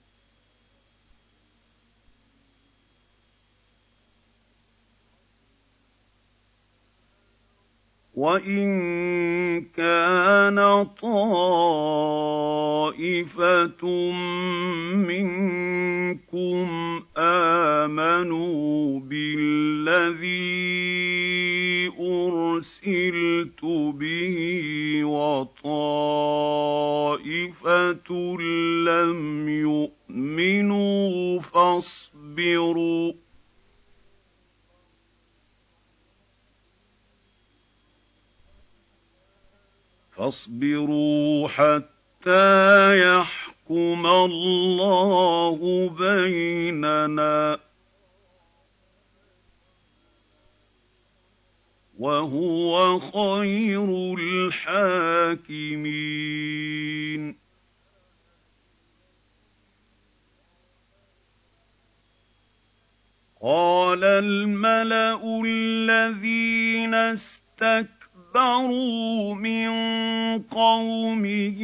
وَإِن كَانَ طَائِفَةٌ مِّنكُمْ آمَنُوا بِالَّذِي أُرْسِلْتُ بِهِ وَطَائِفَةٌ لَّمْ يُؤْمِنُوا فَاصْبِرُوا فاصبروا حتى يحكم الله بيننا وهو خير الحاكمين قال الملأ الذين استكبروا اسْتَكْبَرُوا مِن قَوْمِهِ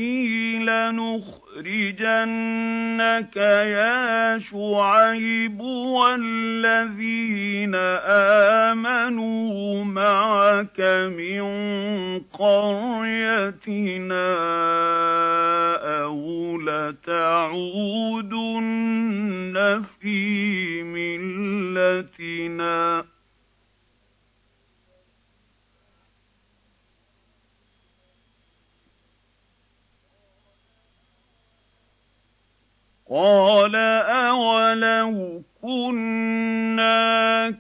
لَنُخْرِجَنَّكَ يَا شُعَيْبُ وَالَّذِينَ آمَنُوا مَعَكَ مِن قَرْيَتِنَا أَوْ لَتَعُودُنَّ فِي مِلَّتِنَا قَالَ أَوَلَوْ كُنَّا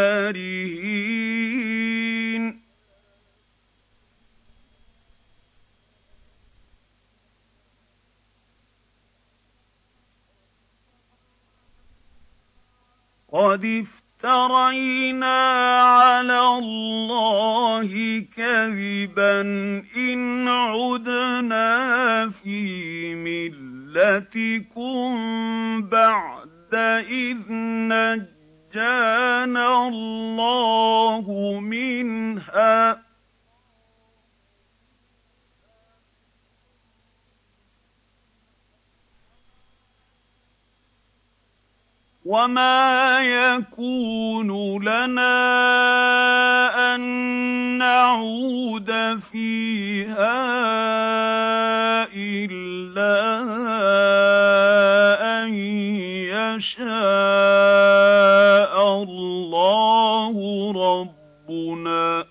كَارِهِينَ قد افترينا على الله كذبا إن عدنا في ملتكم بعد إذ نجانا الله منها وما يكون لنا أن نعود فيها إلا أن يشاء الله ربنا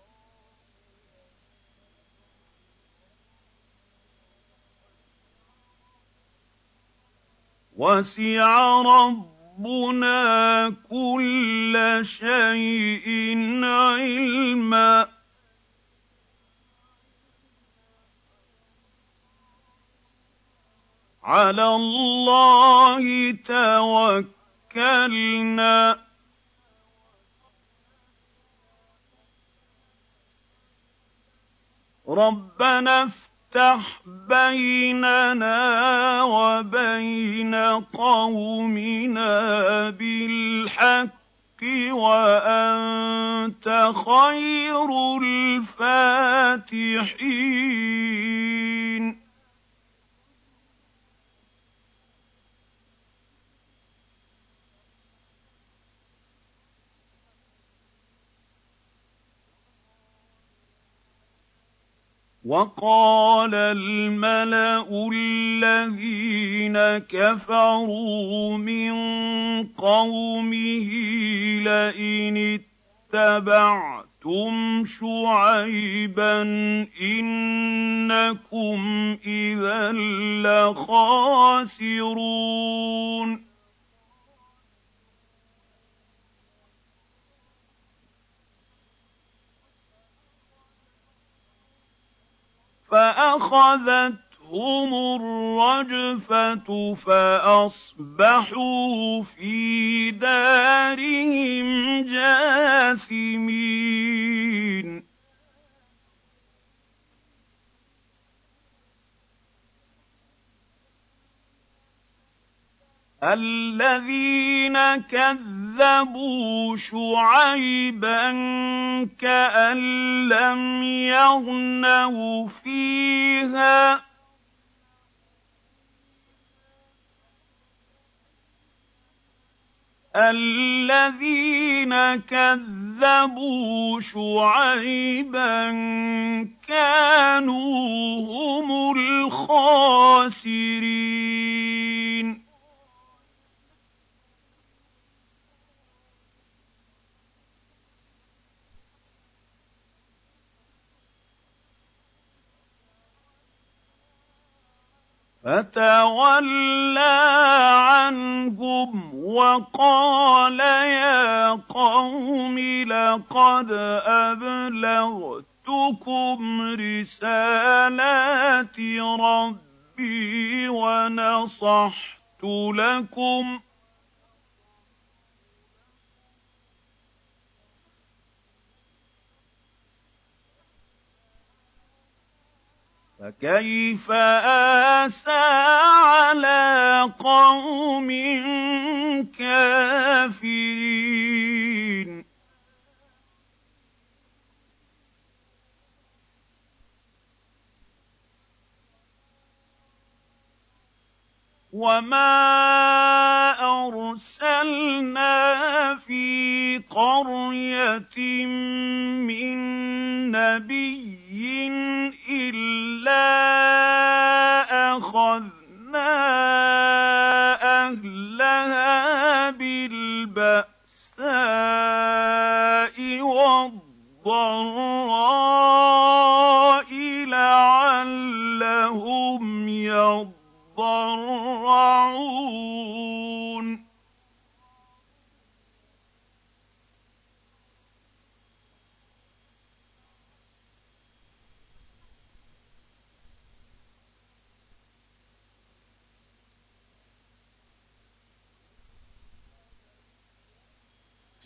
وسع ربنا كل شيء علما على الله توكلنا ربنا افتح بيننا وبين قومنا بالحق وأنت خير الفاتحين وقال الملأ الذين كفروا من قومه لئن اتبعتم شعيبا إنكم إذا لخاسرون فأخذتهم الرجفة فأصبحوا في دارهم جاثمين الذين كذبوا شعيبا كأن لم يغنوا فيها الذين كذبوا شعيبا كانوا هم الخاسرين فتولى عنهم وقال يا قوم لقد أبلغتكم رسالات ربي ونصحت لكم فكيف آسى على قوم كافرين وما أرسلنا في قرية من نبي إلا أخذنا أهلها بالبأساء والضراء لعلهم يضرعون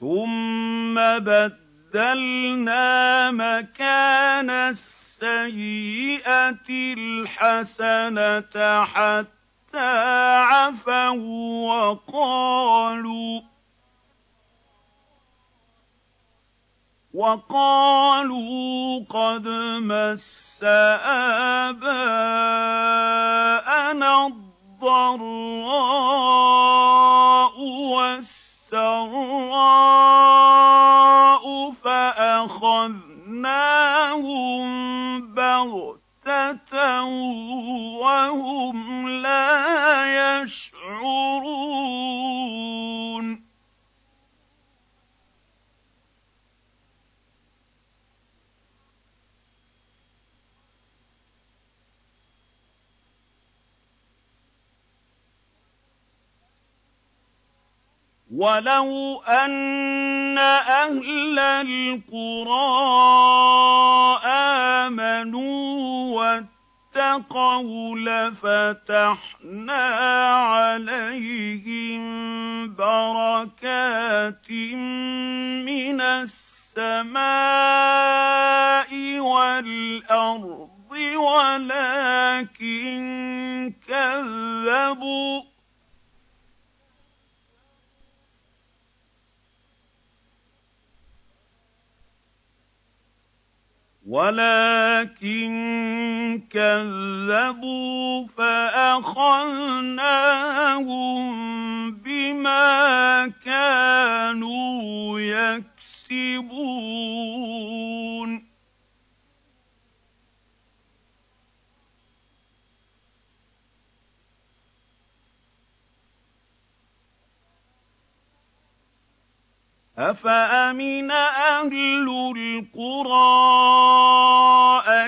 ثُمَّ بَدَّلْنَا مَكَانَ السَّيِّئَةِ الْحَسَنَةَ حَتَّىٰ عَفَوا وَّقَالُوا وَقَالُوا قَدْ مَسَّ آبَاءَنَا الضَّرَّاءُ وَالسَّرَّاءُ فَأَخَذْنَاهُم بَغْتَةً وَهُمْ لَا يَشْعُرُونَ وَلَوْ أَنَّ أَهْلَ الْقُرَىٰ آمَنُوا وَاتَّقَوْا لَفَتَحْنَا عَلَيْهِم بَرَكَاتٍ مِّنَ السَّمَاءِ وَالْأَرْضِ وَلَٰكِن كَذَّبُوا ولكن كذبوا فأخذناهم بما كانوا يكسبون أَفَأَمِنَ أَهْلُ الْقُرَىٰ أَن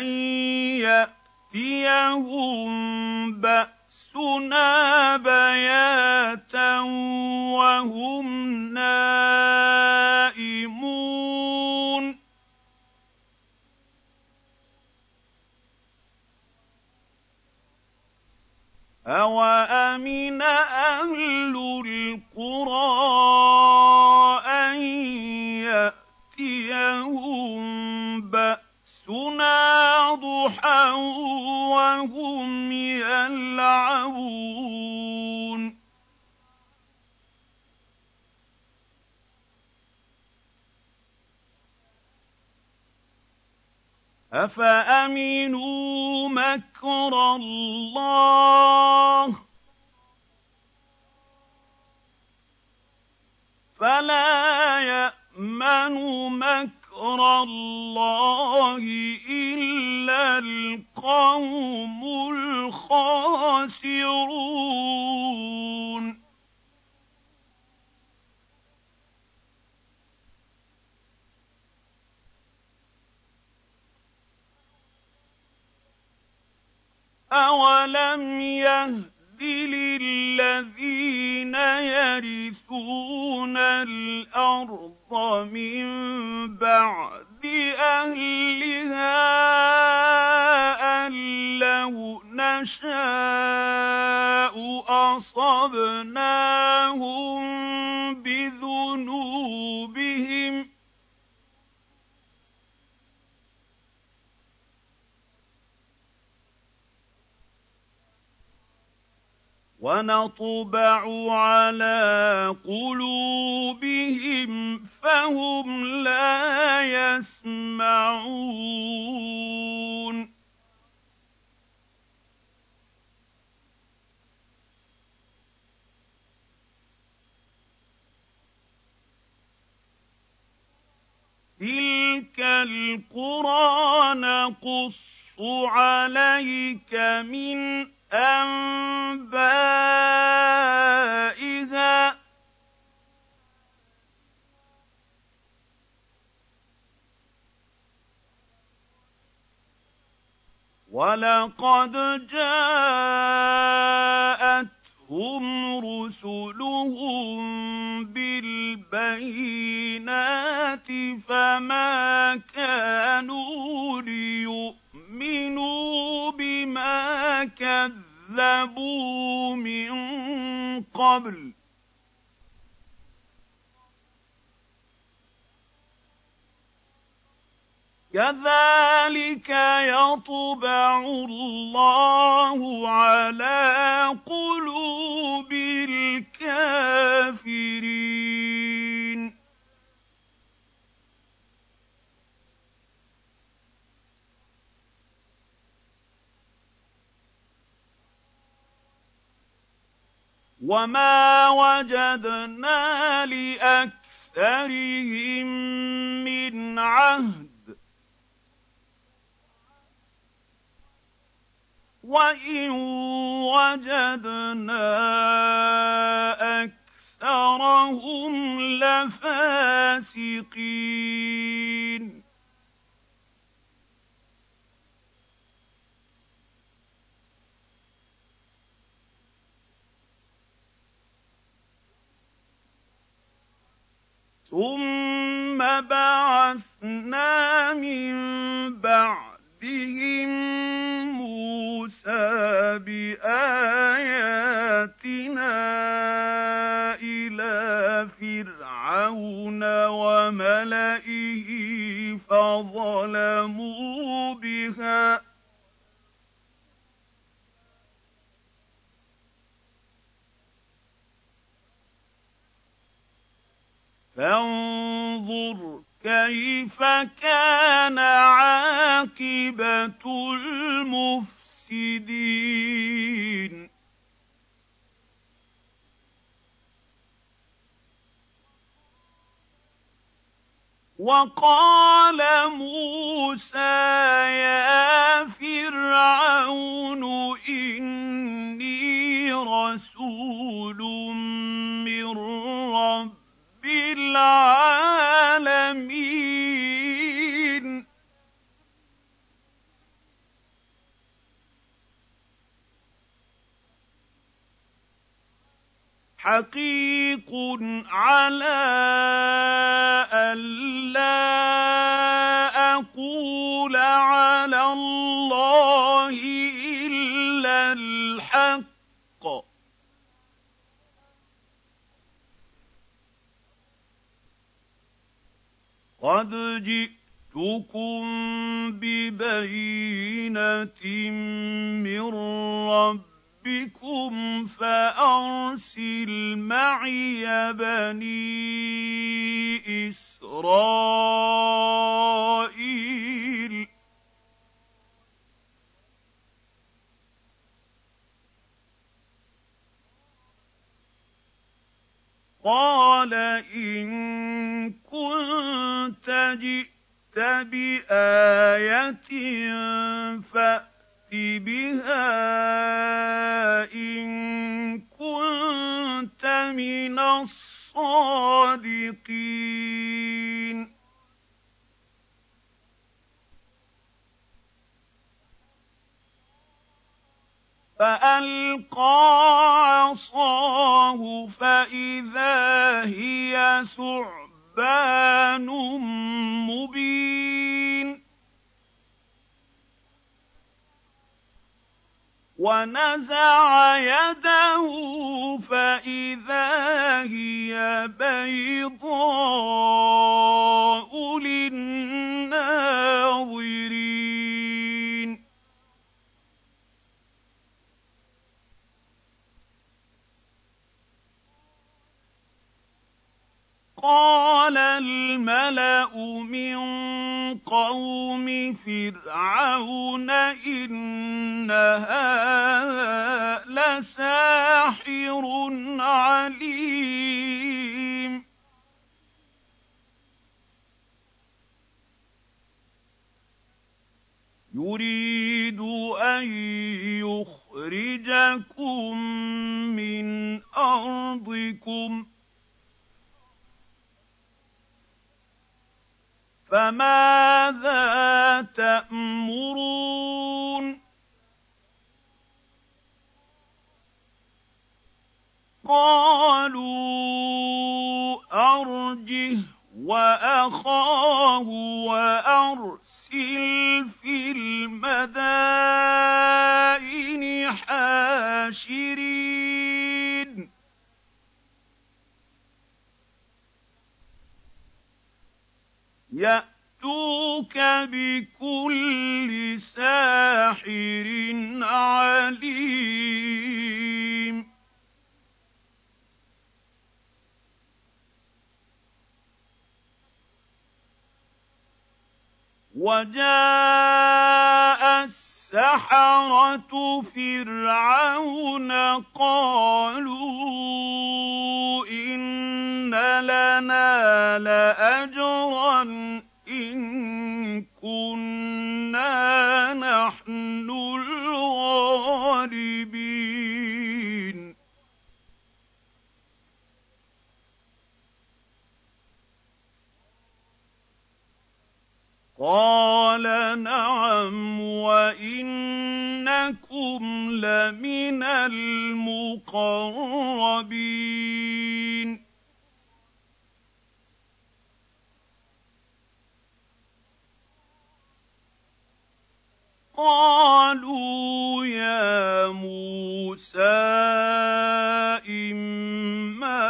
يَأْتِيَهُم بَأْسُنَا بَيَاتًا وَهُمْ نَائِمُونَ أَوَأَمِنَ أَهْلُ الْقُرَىٰ أَن يَأْتِيَهُم بَأْسُنَا ضُحًى وَهُمْ يَلْعَبُونَ أَفَأَمِنُوا مَكْرَ اللَّهِ فَلَا يَأْمَنُ مَكْرَ اللَّهِ إِلَّا الْقَوْمُ الْخَاسِرُونَ أَوَلَمْ يَهْدِ لِلَّذِينَ يَرِثُونَ الْأَرْضَ مِن بَعْدِ أَهْلِهَا أَن لَّوْ نَشَاءُ أَصَبْنَاهُم بِذُنُوبِهِمْ وَنَطْبَعُ عَلَىٰ قُلُوبِهِمْ فَهُمْ لَا يَسْمَعُونَ تِلْكَ الْقُرَىٰ نَقُصُّ عَلَيْكَ مِنْ أَنبَائِهَا ۚ وَلَقَدْ جَاءَتْهُمْ رُسُلُهُم بِالْبَيِّنَاتِ فَمَا كَانُوا لِيُؤْمِنُوا بِمَا كَذَّبُوا مِن قَبْلُ ۚ كَذَٰلِكَ يَطْبَعُ اللَّهُ عَلَىٰ قُلُوبِ الْكَافِرِينَ وَمَا وَجَدْنَا لِأَكْثَرِهِم مِّنْ عَهْدٍ وَإِن وَجَدْنَا أَكْثَرَهُمْ لَفَاسِقِينَ ثُمَّ بَعَثْنَا مِن بَعْدِهِم مُوسَىٰ بِآيَاتِنَا إِلَىٰ فِرْعَوْنَ وَمَلَئِهِ فَظَلَمُوا بِهَا ۖ فانظُرْ كَيْفَ كَانَ عَاقِبَةُ الْمُفْسِدِينَ وَقَالَ مُوسَىٰ يَا فِرْعَوْنُ إِنِّي رَسُولٌ مِّن رَّبِّ الْعَالَمِينَ حَقِيقٌ عَلَىٰ أَلَّا أَقُولَ عَلَى اللَّهِ إِلَّا الْحَقَّ ۚ قَدْ جِئْتُكُم بِبَيِّنَةٍ مِّن رَّبِّكُمْ فَأَرْسِلْ مَعِيَ بَنِي إِسْرَائِيلَ قَالَ إِن كُنتَ جِئْتَ بِآيَةٍ فَأْتِ بِهَا إِن كُنتَ مِنَ الصَّادِقِينَ فَأَلْقَىٰ عَصَاهُ فَإِذَا هِيَ ثُعْبَانٌ مُّبِينٌ وَنَزَعَ يَدَهُ فَإِذَا هِيَ بَيْضَاءُ لِلنَّاظِرِينَ قَالَ الْمَلَأُ مِن قَوْمِ فِرْعَوْنَ إِنَّ هَٰذَا لَسَاحِرٌ عَلِيمٌ يُرِيدُ أَن يُخْرِجَكُم مِّنْ أَرْضِكُمْ فَمَاذَا تَأْمُرُونَ قَالُوا أَرْجِهْ وَأَخَاهُ وَأَرْسِلْ فِي الْمَدَائِنِ حَاشِرِينَ يَأْتُوكَ يَأْتُوكَ بِكُلِّ سَاحِرٍ عَلِيمٍ وَجَاءَ السَّحَرَةُ فِرْعَوْنَ قَالُوا إِنَّ لَنَا لَأَجْرًا إِن كُنَّا نَحْنُ الْغَالِبِينَ قَالَ نَعَمْ وَإِنَّكُمْ لَمِنَ الْمُقَرَّبِينَ قَالُوا يَا مُوسَىٰ إِمَّا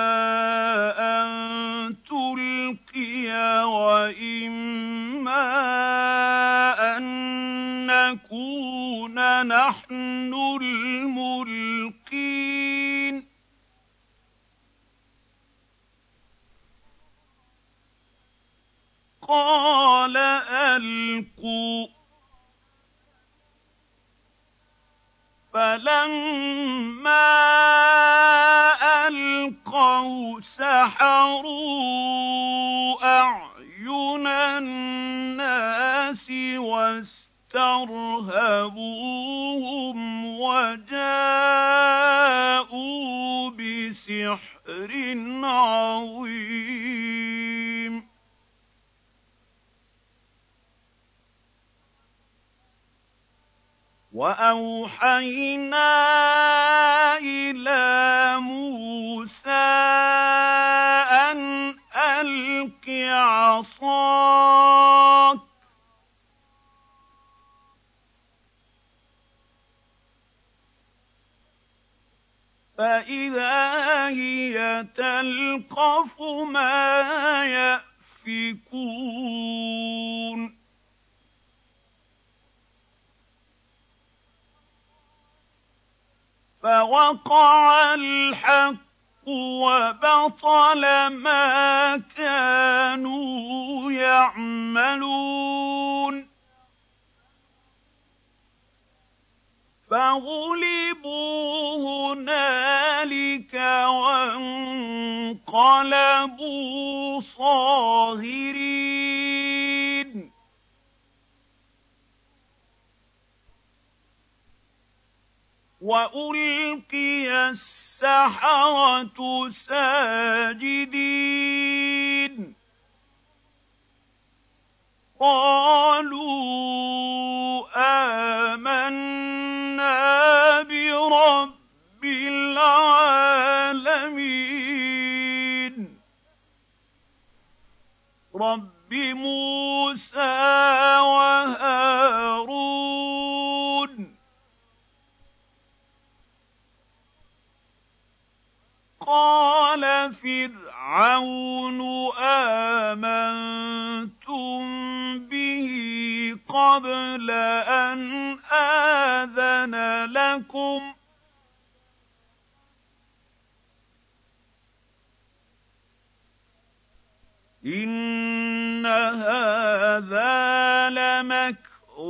أَن تُلْقِيَ وَإِمَّا أَن نَّكُونَ نَحْنُ الْمُلْقِينَ قَالَ أَلْقُوا فَلَمَّا أَلْقَوْا سَحَرُوا أَعْيُنَ النَّاسِ وَاسْتَرْهَبُوهُمْ وَجَاءُوا بِسِحْرٍ عَظِيمٍ وَأَوْحَيْنَا إِلَىٰ مُوسَىٰ أَنْ أَلْقِ عَصَاكَ ۖ فَإِذَا هِيَ تَلْقَفُ مَا يَأْفِكُونَ فَوَقَعَ الْحَقُّ وَبَطَلَ مَا كَانُوا يَعْمَلُونَ فَغُلِبُوا هُنَالِكَ وَانقَلَبُوا صَاغِرِينَ وَأُلْقِيَ السَّحَرَةُ سَاجِدِينَ قَالُوا آمَنَّا بِرَبِّ الْعَالَمِينَ رَبِّ مُوسَىٰ وَهَارُونَ قَالَ فِرْعَوْنُ آمَنتُم بِهِ قَبْلَ أَنْ آذَنَ لَكُمْ ۖ إِنَّ هَٰذَا لَمَكْرٌ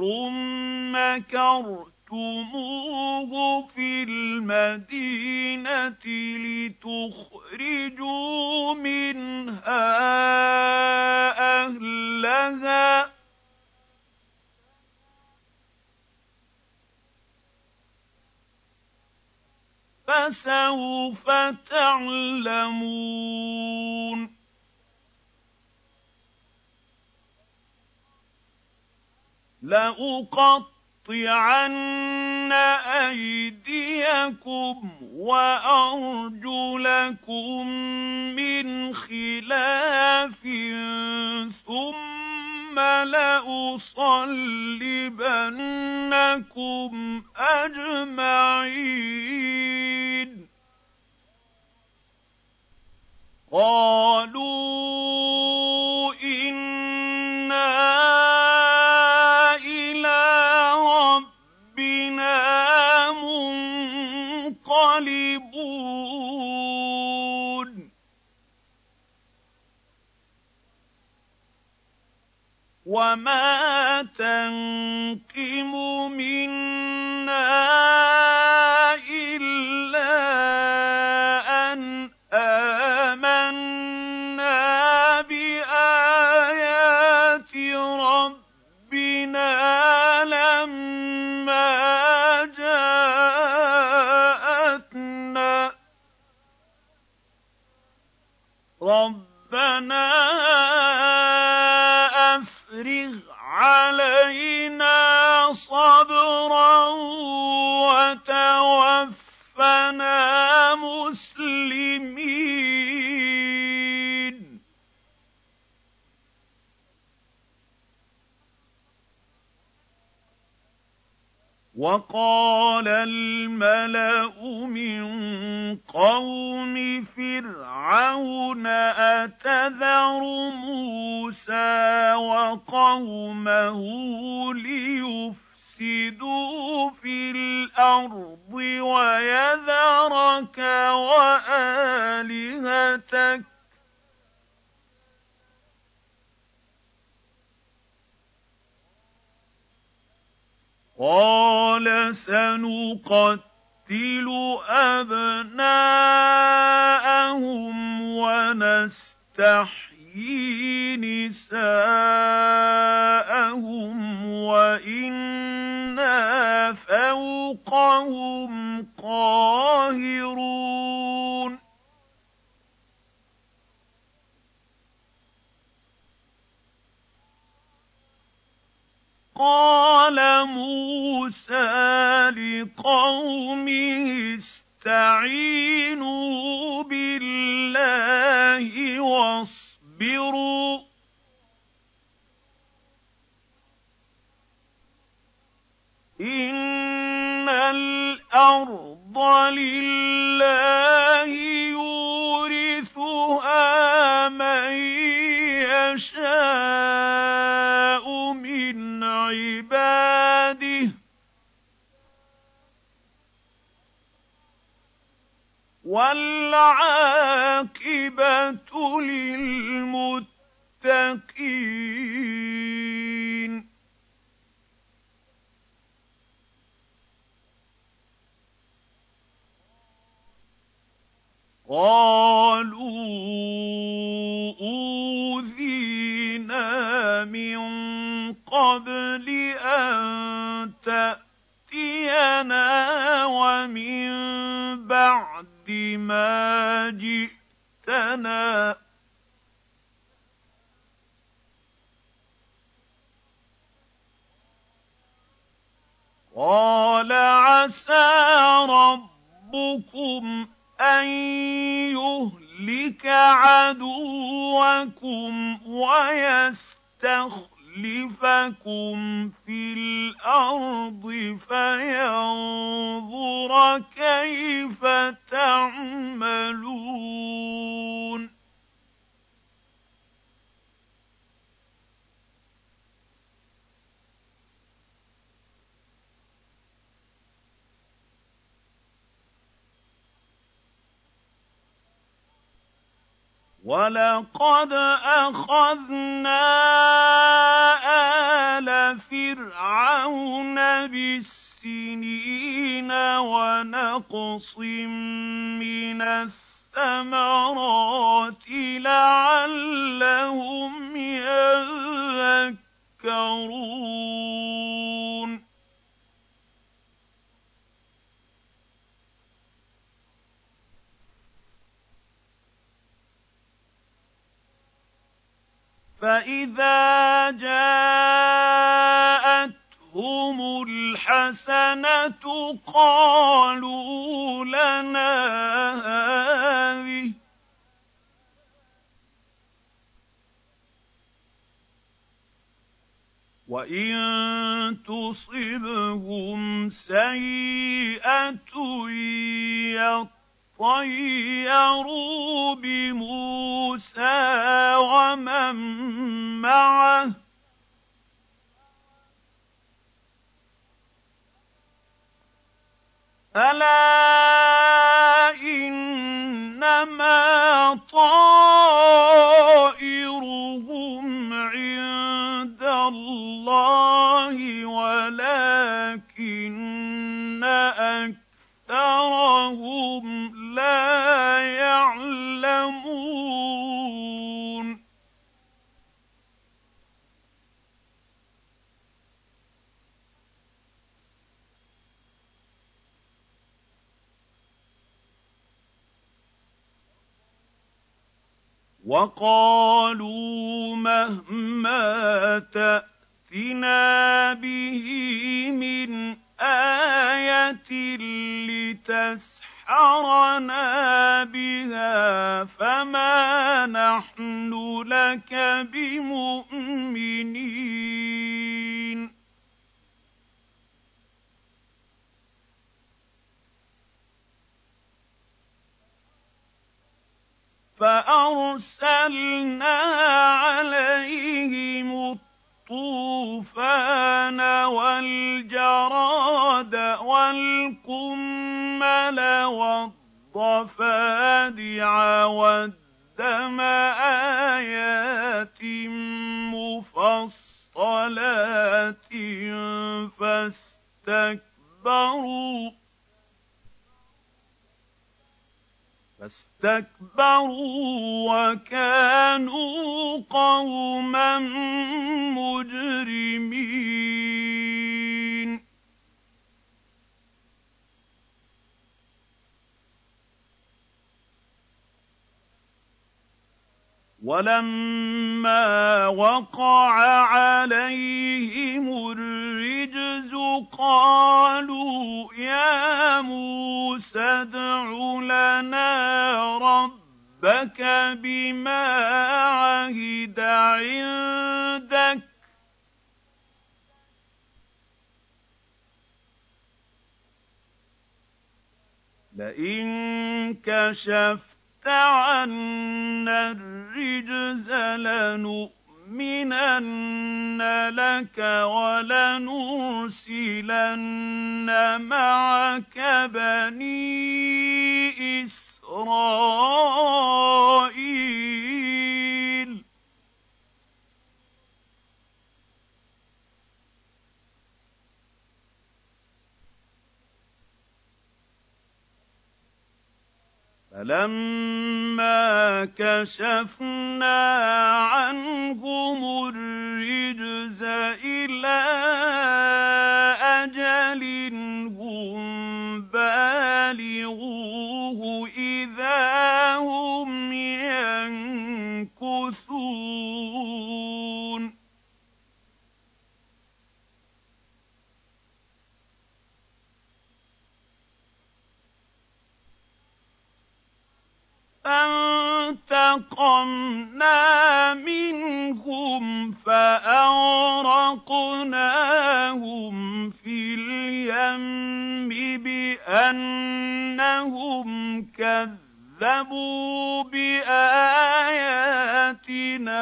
مَّكَرْتُمُوهُ فِي الْمَدِينَةِ لِتُخْرِجُوا مِنْهَا أَهْلَهَا ۖ فَسَوْفَ تَعْلَمُونَ لَأُقَطِّعَنَّ أَيْدِيَكُمْ وَأَرْجُلَكُم مِّنْ خِلَافٍ ثُمَّ لَأُصَلِّبَنَّكُمْ أَجْمَعِينَ قَالُوا إِنَّ وَمَا تَنقِمُ مِنَّا إِلَّا أَنْ آمَنَّا بِآيَاتِ رَبِّنَا لَمَّا جَاءَتْنَا رَبَّنَا أَفْرِغْ عَلَيْنَا صَبْرًا وَتَوَفَّنَا مُسْلِمِينَ وَقَالَ الْمَلَأُ مِن قَوْمِ فِرْعَوْنَ أَتَذَرُ مُوسَىٰ وَقَوْمَهُ لِيُفْسِدُوا فِي الْأَرْضِ وَيَذَرَكَ وَآلِهَتَكَ ۚ قَالَ سَنُقَتِّلُ أَبْنَاءَهُمْ وَنَسْتَحْيِي نِسَاءَهُمْ وَإِنَّا فَوْقَهُمْ قَاهِرُونَ قَالَ مُوسَىٰ لِقَوْمِهِ اسْتَعِينُوا بِاللَّهِ وَاصْبِرُوا ۖ إِنَّ الْأَرْضَ لِلَّهِ يُورِثُهَا مَن يَشَاءُ مِنْ عِبَادِهِ ۖ وَالْعَاقِبَةُ لِلْمُتَّقِينَ قَالُوا أُوذِينَا مِن قَبْلِ أَن تَأْتِيَنَا وَمِن بَعْدِ مَا جِئْتَنَا ۚ قَالَ عَسَىٰ رَبُّكُمْ أَن يُهْلِكَ عَدُوَّكُمْ وَيَسْتَخْلِفَكُمْ فِي الْأَرْضِ فَيَنظُرَ كَيْفَ تَعْمَلُونَ وَلَقَدْ أَخَذْنَا آلَ فِرْعَوْنَ بِالسِّنِينَ وَنَقْصٍ مِّنَ الثَّمَرَاتِ لَعَلَّهُمْ يَذَّكَّرُونَ فَإِذَا جَاءَتْهُمُ الْحَسَنَةُ قَالُوا لَنَا هَٰذِهِ ۖ وَإِن تُصِبْهُمْ سَيِّئَةٌ يَطَّيَّرُوا بِمُوسَىٰ وَمَن مَّعَهُ ۗ أَلَا إِنَّمَا طَائِرُهُمْ عِندَ اللَّهِ أكثرهم لا يعلمون وقالوا مهما تأتنا به من آية لتسحرنا بها فما نحن لك بمؤمنين فأرسلنا عليهم الطوفان والجراد والقمل والضفادع والدم آيات مفصلات فاستكبروا فاستكبروا وكانوا قوما مجرمين ولما وقع عليهم الرجز قالوا يا موسى ادْعُ لنا ربك بما عهد عندك لئن كشفت عنا الرجز لنؤمنن لك ولنرسلن معك بني إسرائيل فلما كشفنا عنهم الرجز إلى أجل هم بالغوه إذا هم ينكثون فانتقمنا منهم فأغرقناهم في اليم بأنهم كذبوا بآياتنا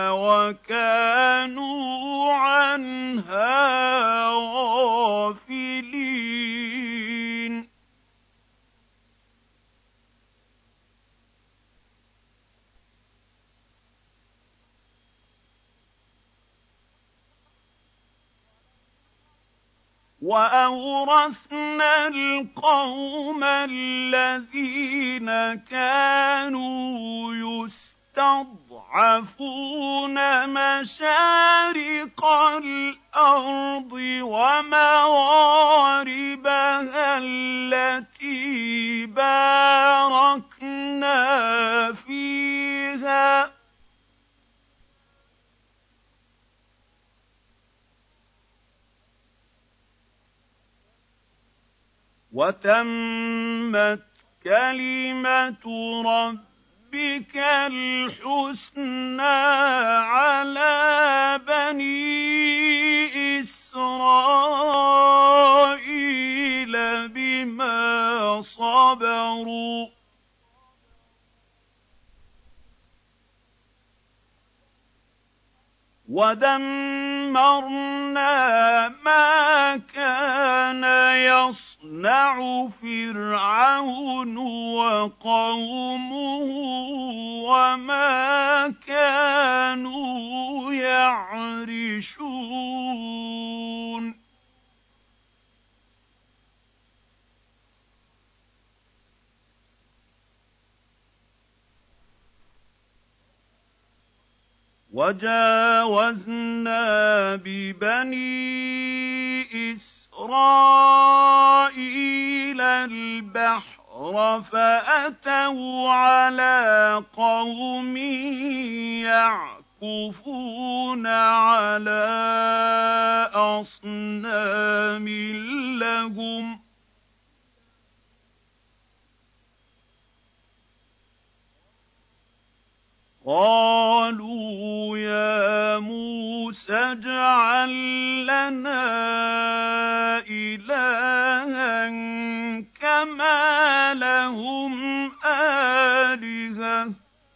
وكانوا عنها غافلين وأورثنا القوم الذين كانوا يستضعفون مشارق الأرض ومغاربها التي باركنا فيها وتمت كلمة ربك الحسنى على بني إسرائيل بما صبروا ودمرنا ما كان يصنع فرعون وقومه وما كانوا يعرشون وَجَاوَزْنَا بِبَنِي إِسْرَائِيلَ الْبَحْرَ فَأَتَوْا عَلَىٰ قَوْمٍ يَعْكُفُونَ عَلَىٰ أَصْنَامٍ لَّهُمْ ۚ قَالُوا يَا مُوسَى اجْعَل لَّنَا إِلَٰهًا كَمَا لَهُمْ آلِهَةٌ ۚ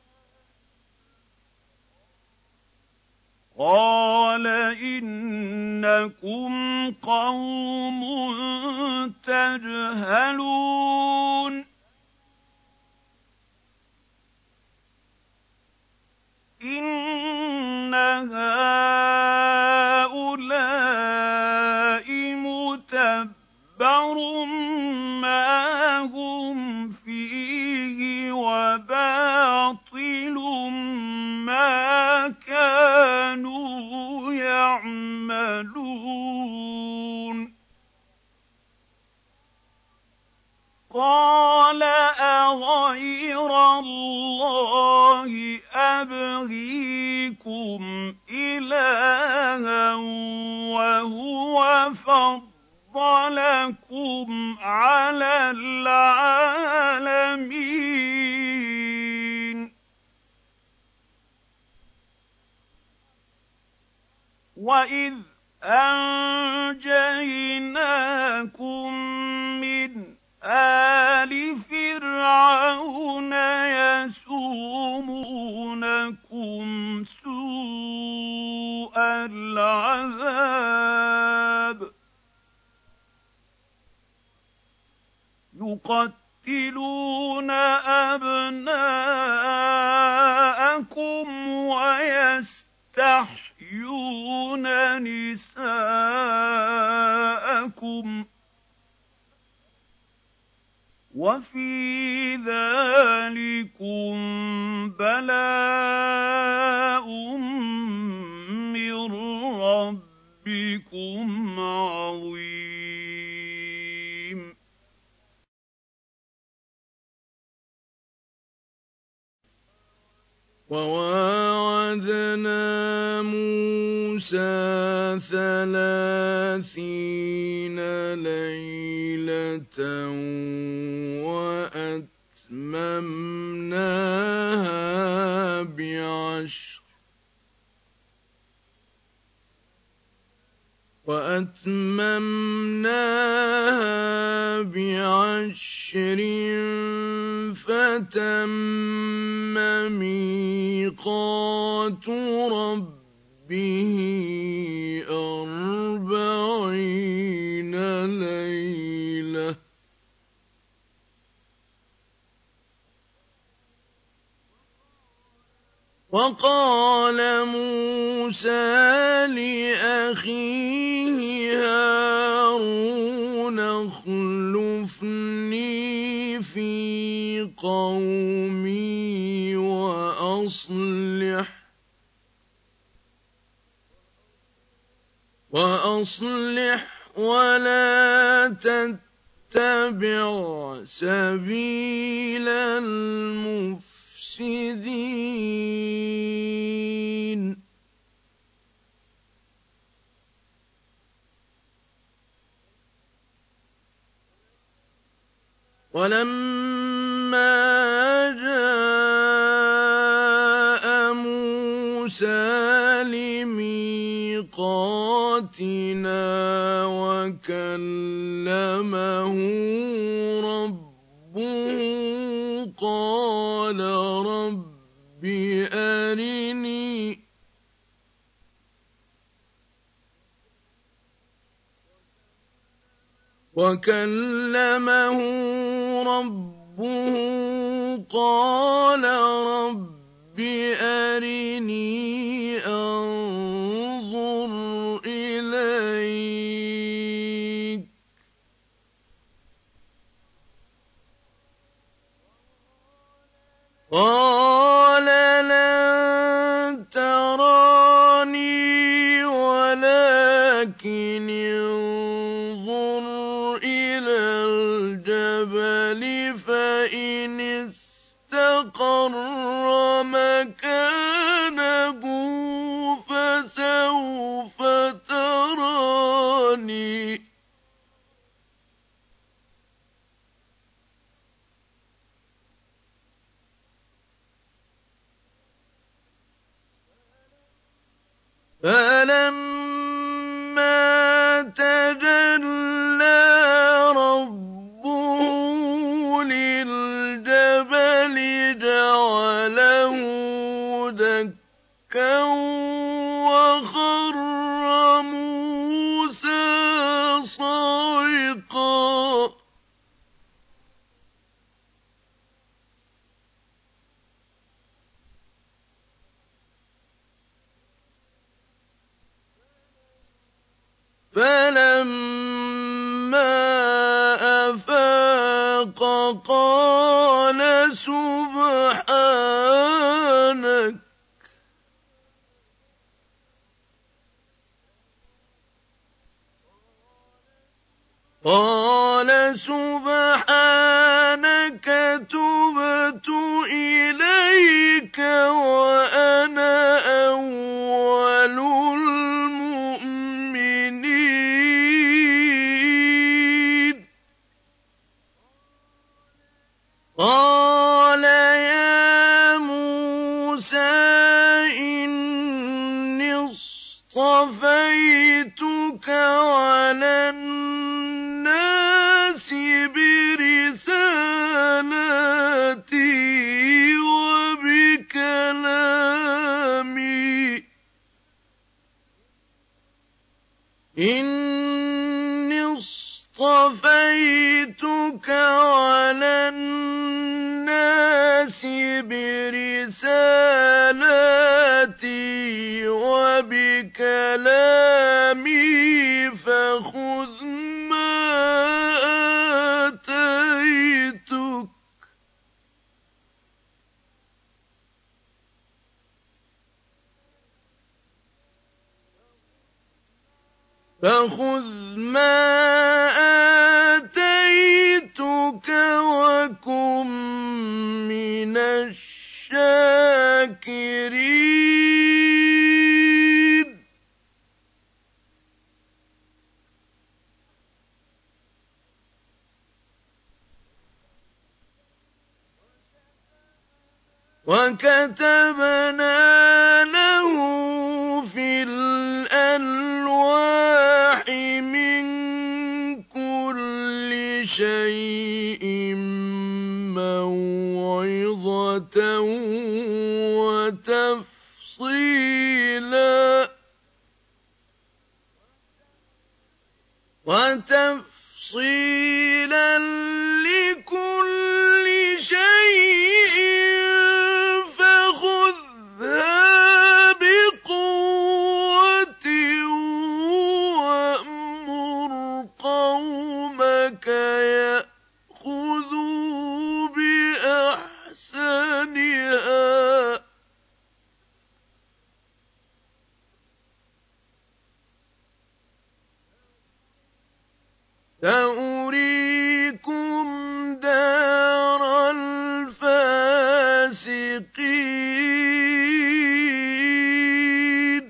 قَالَ إِنَّكُمْ قَوْمٌ تَجْهَلُونَ إِنَّ هَٰؤُلَاءِ مُتَبَّرٌ مَّا هُمْ فِيهِ وَبَاطِلٌ مَّا كَانُوا يَعْمَلُونَ قَالَ أَغَيْرَ اللَّهِ أَبْغِيكُمْ إِلَٰهًا وَهُوَ فَضَّلَكُمْ عَلَى الْعَالَمِينَ وَإِذْ أَنجَيْنَاكُم مِّنْ آلِ فِرْعَوْنَ يَسُومُونَكُمْ سُوءَ الْعَذَابِ يُقَتِّلُونَ أَبْنَاءَكُمْ وَيَسْتَحْيُونَ نِسَاءَكُمْ ۚ وَفِي ذَٰلِكُم بَلَاءٌ مِّن رَّبِّكُمْ عَظِيمٌ وَوَاعَدْنَا مُوسَىٰ ثَلَاثِينَ لَيْلَةً وَأَتْمَمْنَاهَا بِعَشْرٍ وَأَتْمَمْنَاهَا بِعَشْرٍ فَتَمَّ مِيقَاتُ رَبِّهِ أَرْبَعِينَ لَيْلَةً ۚ وَقَالَ مُوسَىٰ لِأَخِيهِ هَارُونَ اخْلُفْنِي فِي قَوْمِي وَأَصْلِحْ وَأَصْلِحْ وَلَا تَتَّبِعْ سَبِيلَ الْمُفْسِدِينَ وَلَمَّا جَاءَ مُوسَىٰ لِمِيقَاتِنَا وَكَلَّمَهُ رَبُّهُ قَالَ رَبِّ أَرِنِي وَكَلَّمَهُ رَبُّهُ قَالَ رَبِّ أَرِنِي أَنظُرْ إِلَيْكَ ۚ قَالَ لَن تَرَانِي ولكن انظر إلى الجبل فإن استقر مكانه فسوف تراني فلما تجلى ربه للجبل جعله دكا وخر موسى صعقا فلما أفاق قال سبحانك قال سبحانك تبت إليك وأنا أول المؤمنين قال يا موسى إني اصطفيتك على الناس برسالاتي وبكلامي إني اصطفيتك على الناس برسالاتي وبكلامي فخذ ما آتيتك فخذ ما آتيتك وكن من الشاكرين وكتبنا له في الألواح من كل شيء موعظة وتفصيلا وتفصيلا لكل شيء فخذها بقوة وأمر قومك يأخذوا بأحسنها سأريكم دار الفاسقين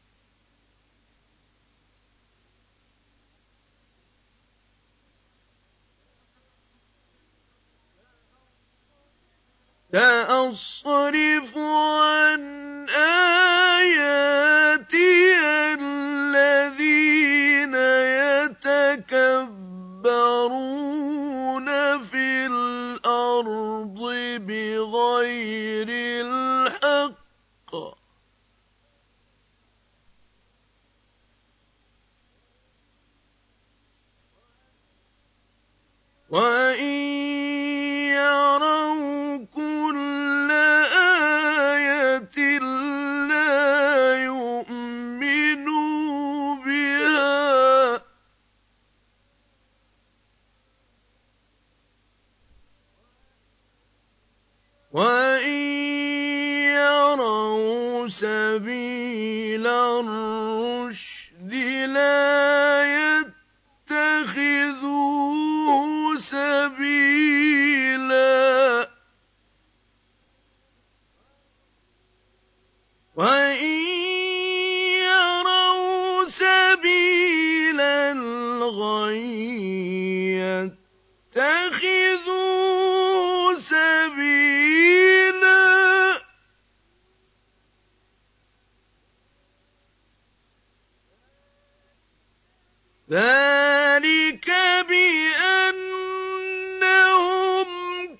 سأصرف عن آياتي الذين يتكبرون في الأرض بغير الحق وإن يروا كل آية لا يؤمنوا بها وإن يروا سبيل الرشد لا سَبِيلًا وَإِن يَرَوْا سَبِيلَ الْغَيِّ يَتَّخِذُوهُ سَبِيلًا ذَلِكَ بِأَنَّهُمْ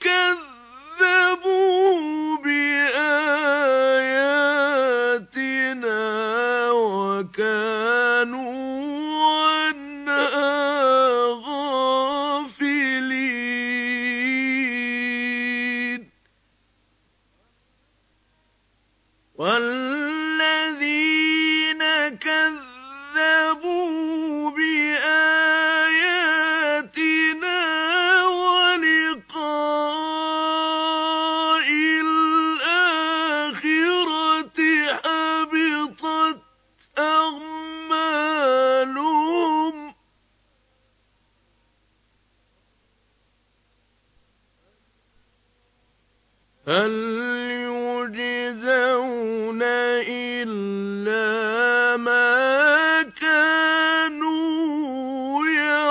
كَذَّبُوا بِآيَاتِنَا وَكَانُوا عَنْهَا غَافِلِينَ وَالَّذِينَ كَذَّبُوا بِآيَاتِنَا وَلِقَاءِ الْآخِرَةِ حَبِطَتْ أَعْمَالُهُمْ هَلْ يُجْزَوْنَ إِلَّا مَا كَانُوا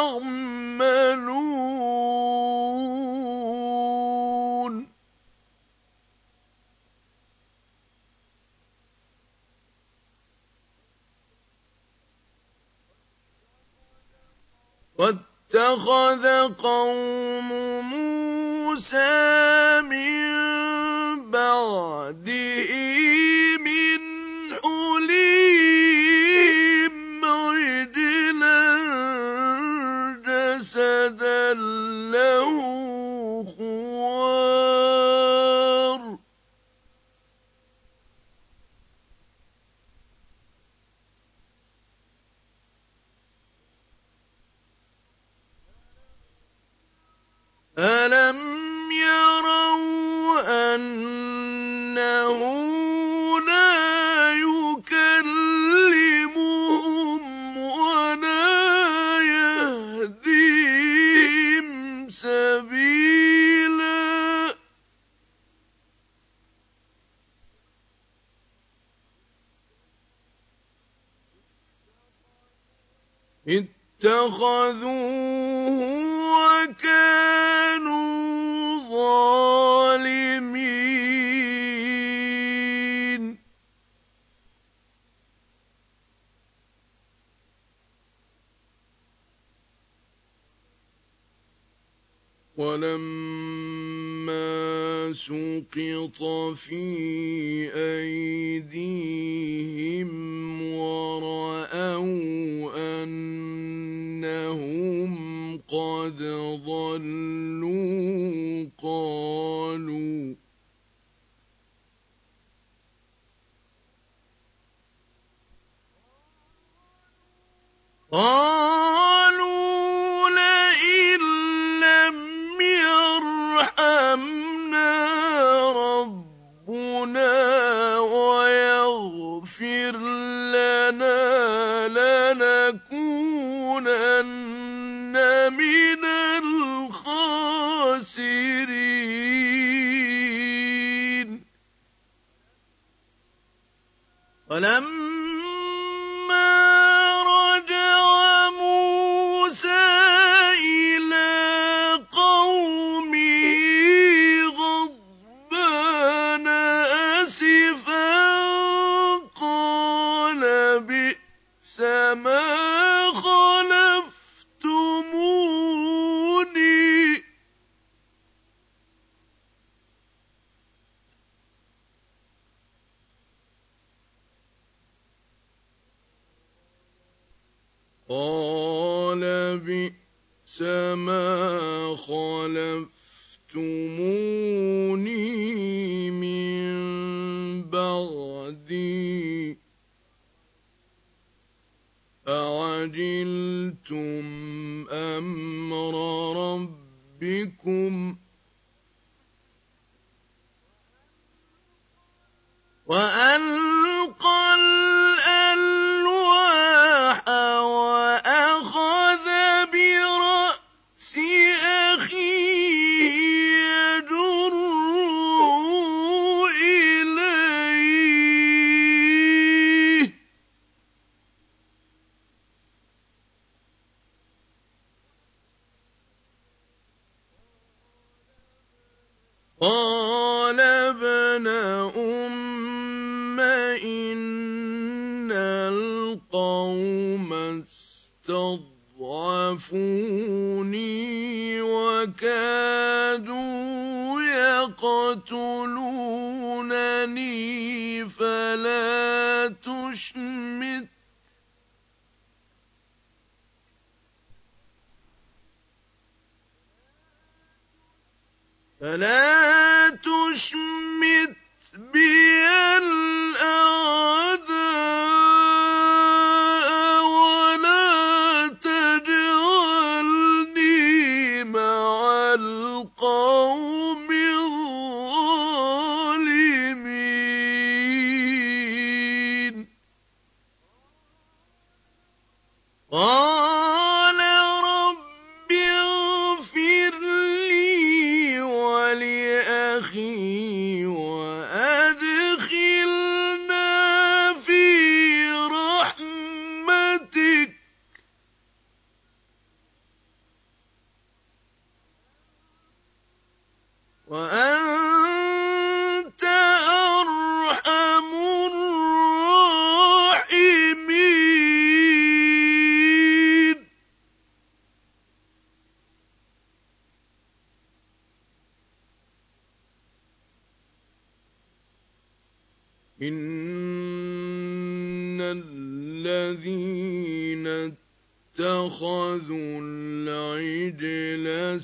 يَعْمَلُونَ وَاتَّخَذَ قَوْمُ مُوسَىٰ مِن بَعْدِهِ مِنْ حُلِيِّهِمْ عِجْلًا جَسَدًا لَّهُ خُوَارٌ أَلَمْ يَرَوْا أَنَّهُ لَا يُكَلِّمُهُمْ وَلَا يَهْدِيهِمْ سَبِيلًا اتَّخَذُوهُ وَكَانُوا ظَالِمِينَ وَلَمَّا سُقِطَ فِي أَيْدِيهِمْ وَرَأَوْا أَنَّهُمْ قَدْ ضَلُّوا قَالُوا قَالُوا لَئِن لَّمْ يَرْحَمْنَا رَبُّنَا وَيَغْفِرْ لَنَا لَنَكُونَنَّ مِنَ الْخَاسِرِينَ وَلَمَّا رَجَعَ مُوسَىٰ إِلَىٰ قَوْمِهِ غَضْبَانَ أَسِفًا قَالَ بِئْسَمَا خَلَفْتُمُونِي قَالَ بِئْسَمَا خَلَفْتُمُونِي مِن بَعْدِي أَعَجِلْتُمْ أَمْرَ رَبِّكُمْ وَأَلْقَى الْأَلْوَاحَ وَأَخَذَ بِرَأْسِ أَخِيهِ ابْنَ أُمَّ إِنَّ الْقَوْمَ اسْتَضْعَفُونِي وَكَادُوا يَقْتُلُونَنِي فَلَا تُشْمِتْ فَلَا تُشْمِتْ بِيَ الْأَعْدَاءَ وَلَا تَجْعَلْنِي مَعَ الْقَوْمِ الظَّالِمِينَ قَالَ رَبِّ اغْفِرْ لِي وَلِأَخِي وَأَدْخِلْنَا فِي رَحْمَتِكَ ۖ وَأَنتَ أَرْحَمُ الرَّاحِمِينَ إِنَّ الَّذِينَ اتَّخَذُوا الْعِجْلَ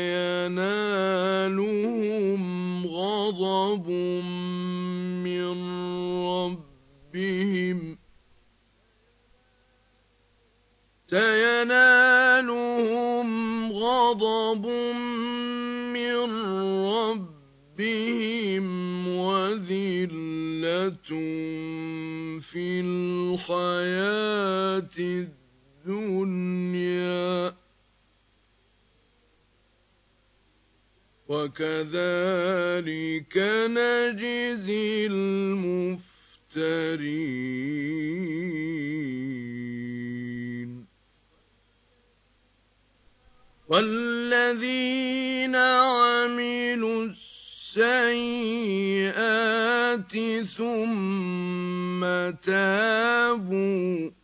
سَيَنَالُهُمْ غَضَبٌ مِّن رَّبِّهِمْ سَيَنَالُهُمْ غَضَبٌ مِّن رَّبِّهِمْ وَذِلَّةٌ فِي الْحَيَاةِ الدُّنْيَا ۚ وَكَذَٰلِكَ نَجْزِي الْمُفْتَرِينَ وَالَّذِينَ عَمِلُوا السَّيِّئَاتِ ثُمَّ تَابُوا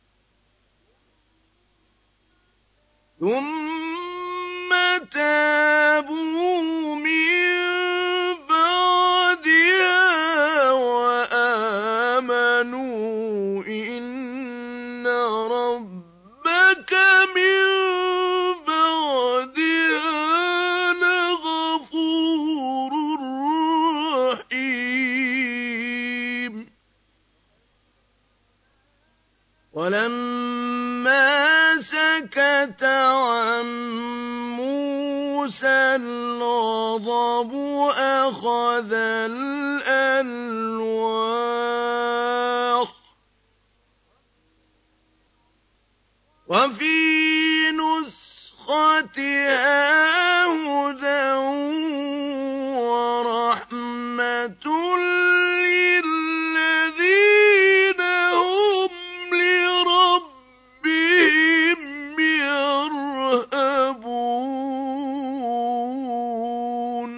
ثُمَّ تَابُوا مِن بَعْدِهَا وَآمَنُوا إِنَّ رَبَّكَ مِن بَعْدِهَا لَغَفُورٌ رَّحِيمٌ وَلَمَّا سَكَتَ عَن مُّوسَى الْغَضَبُ أَخَذَ الْأَلْوَاحَ وَفِي نُسْخَتِهَا هُدًى وَرَحْمَةٌ لِّلَّذِينَ هُمْ لِرَبِّهِمْ يَرْهَبُونَ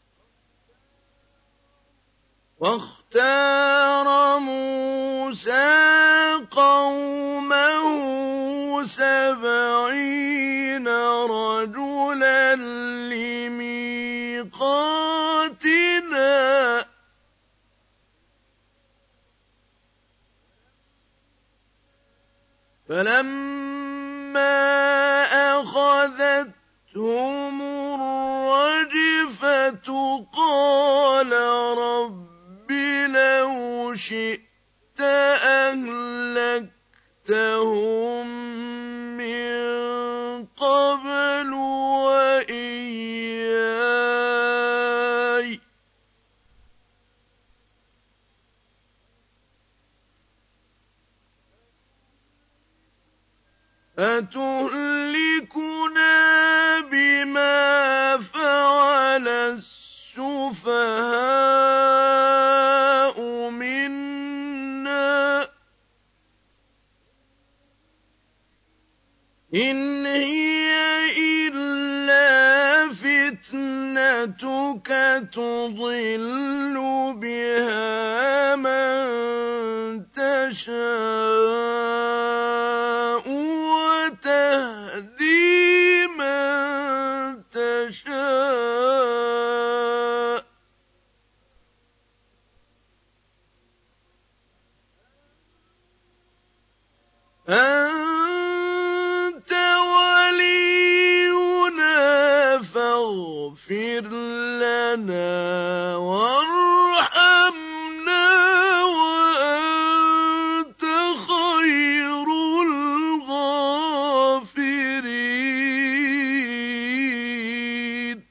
وَاخْتَارَ مُوسَىٰ قَوْمَهُ سَبْعِينَ رَجُلًا لِّمِيقَاتِنَا ۖ فَلَمَّا أَخَذَتْهُمُ الرَّجْفَةُ قَالَ رَبِّ لَوْ شِئْتَ أَهْلَكْتَهُم مِّن قَبْلُ وَإِيَّايَ ۖ أَتُهْلِكُنَا بِمَا فَعَلَ السُّفَهَاءُ مِنَّا ۖ إِنْ هِيَ إِلَّا فِتْنَتُكَ حسنتك تضل بها من تشاء وتهدي من تشاء أنت ولينا فاغفر لنا وارحمنا وأنت خير الغافرين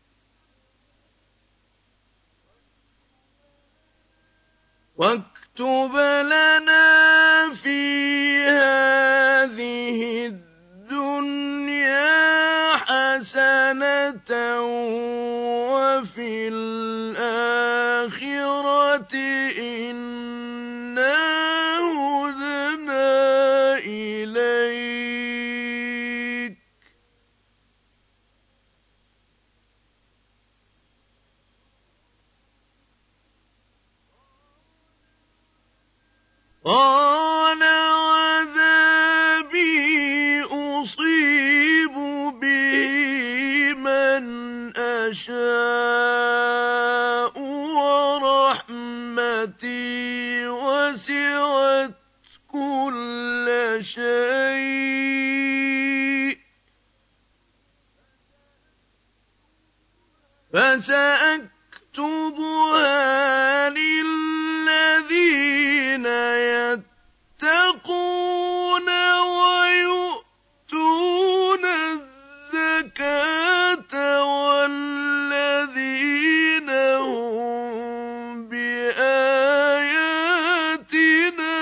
واكتب لنا في هذه الدنيا حسنة وفي الآخرة إنا هدنا إليك قال عذابي أصيب به من أشاء ورحمتي وسعت كل شيء فسأكتبها للذين يتقون ويؤتون الزكاة والذين هم بآياتنا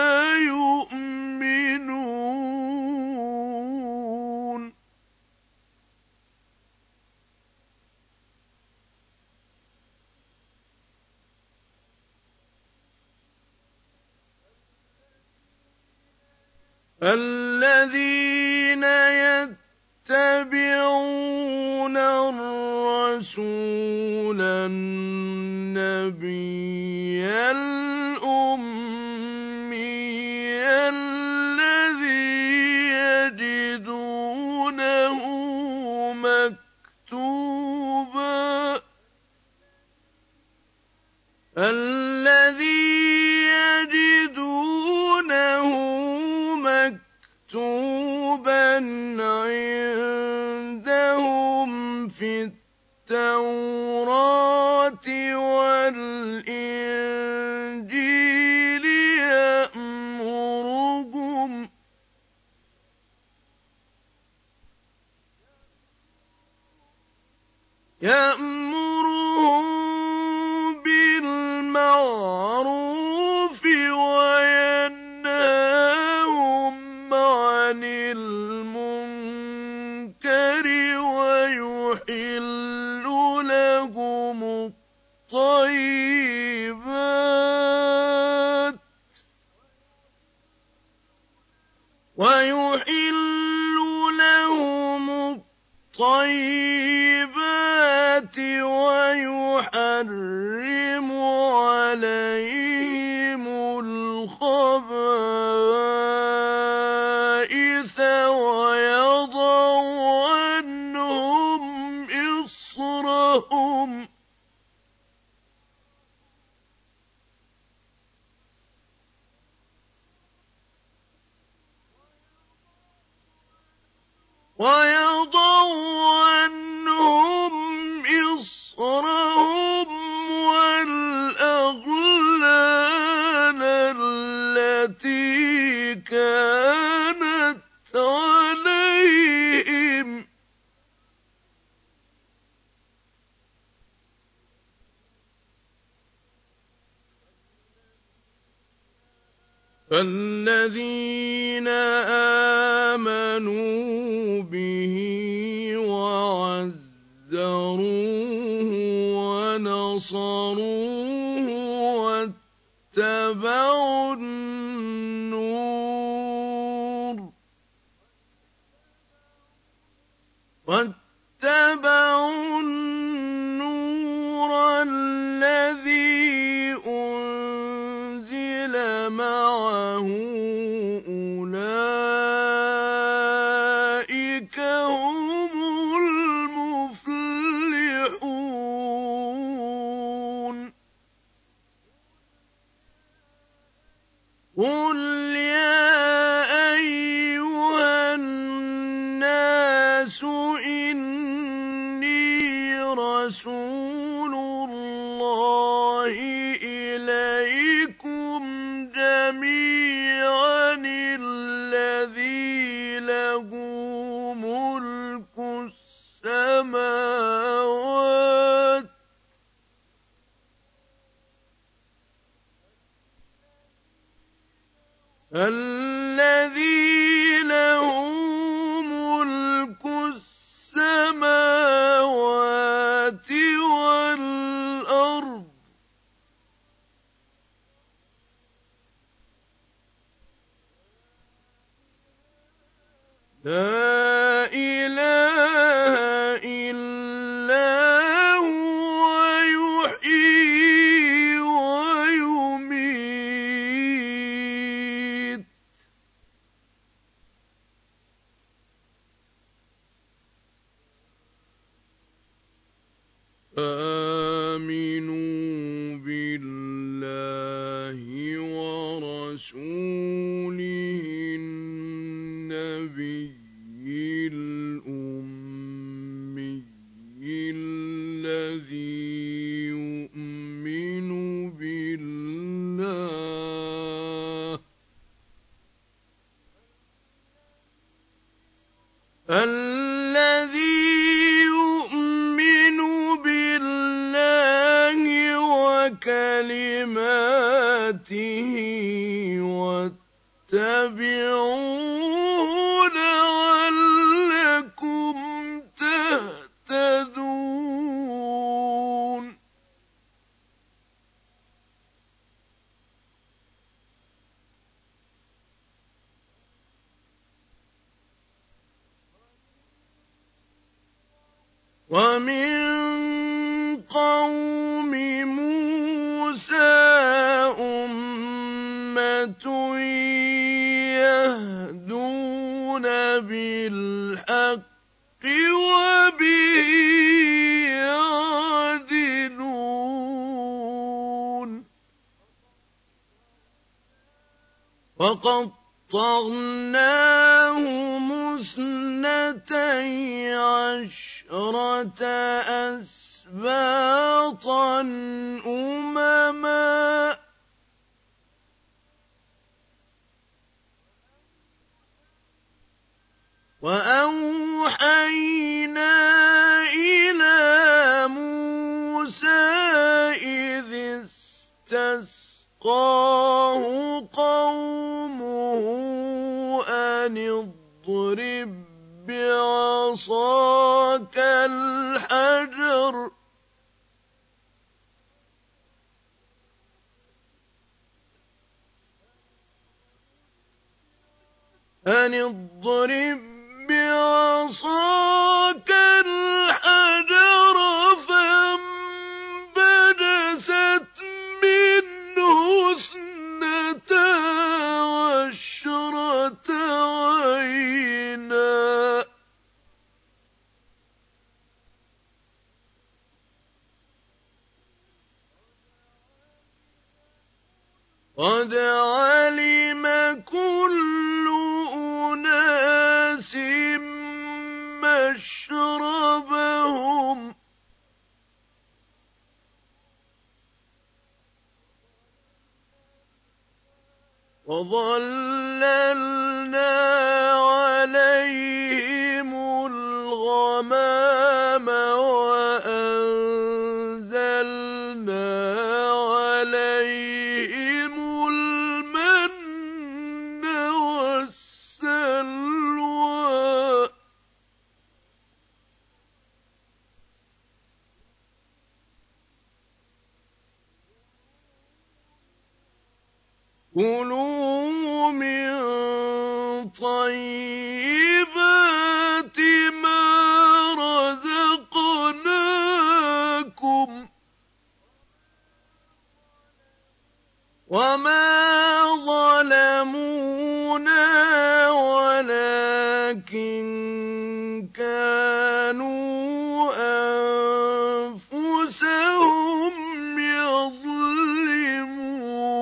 يؤمنون الذين يتبعون الرسول النبي الأمي الذي يجدونه مكتوبا الذي يجدونه مكتوبا عندهم في التوراة والإنجيل يأمرهم يأمرهم بالمعروف وينهاهم عن المنكر ويحل لهم الطيبات ويحل لهم الطيبات ويحرم عليهم الخبائث ويضع عنهم إصرهم ويضع عنهم إصرهم والأغلال التي كانت عليهم فالذين آمنوا به وعزروه ونصروه واتبعوا النور واتبعوا النور رَسُولُ اللَّهِ إِلَيْكُمْ جَمِيعًا الَّذِي لَهُ مُلْكُ السَّمَاوَاتِ الَّذِي لَهُ مُلْكُ السَّمَاوَاتِ وَالْأَرْضِ لَا إِلَٰهَ إِلَّا هُوَ يُحْيِي وَيُمِيتُ فآمنوا بالله ورسوله النبي الأمي الذي يؤمن بالله الذي يؤمن بالله وكلماته واتبعوه لعلكم تهتدون وَمِن قَوْمِ مُوسَىٰ أُمَّةٌ يَهْدُونَ بِالْحَقِّ وَبِهِ يَعْدِلُونَ وَقَطَّعْنَاهُمُ اثْنَتَيْ عَشْرَةَ أَسْبَاطًا أُمَمًا وَأَوْحَيْنَا إِلَىٰ مُوسَىٰ إِذِ اسْتَسْقَاهُ قَوْمُهُ أَنِ اضْرِب بِّعَصَاكَ الْحَجَرَ ۖ أَنِ اضْرِب بِّعَصَاكَ الْحَجَرَ ۖ فَانبَجَسَتْ مِنْهُ اثْنَتَا عَشْرَةَ عَيْنًا ۖ قَدْ عَلِمَ كُلُّ أُنَاسٍ مَّشْرَبَهُمْ ۖ وَظَلَّلْنَا عَلَيْهِمُ الْغَمَامَ وَأَنزَلْنَا عَلَيْهِمُ الْمَنَّ وَالسَّلْوَىٰ كُلُوا مِن طَيِّبَاتِ مَا رَزَقْنَاكُمْ ۚ وَمَا ظَلَمُونَا وَلَٰكِن كَانُوا أَنفُسَهُمْ يَظْلِمُونَ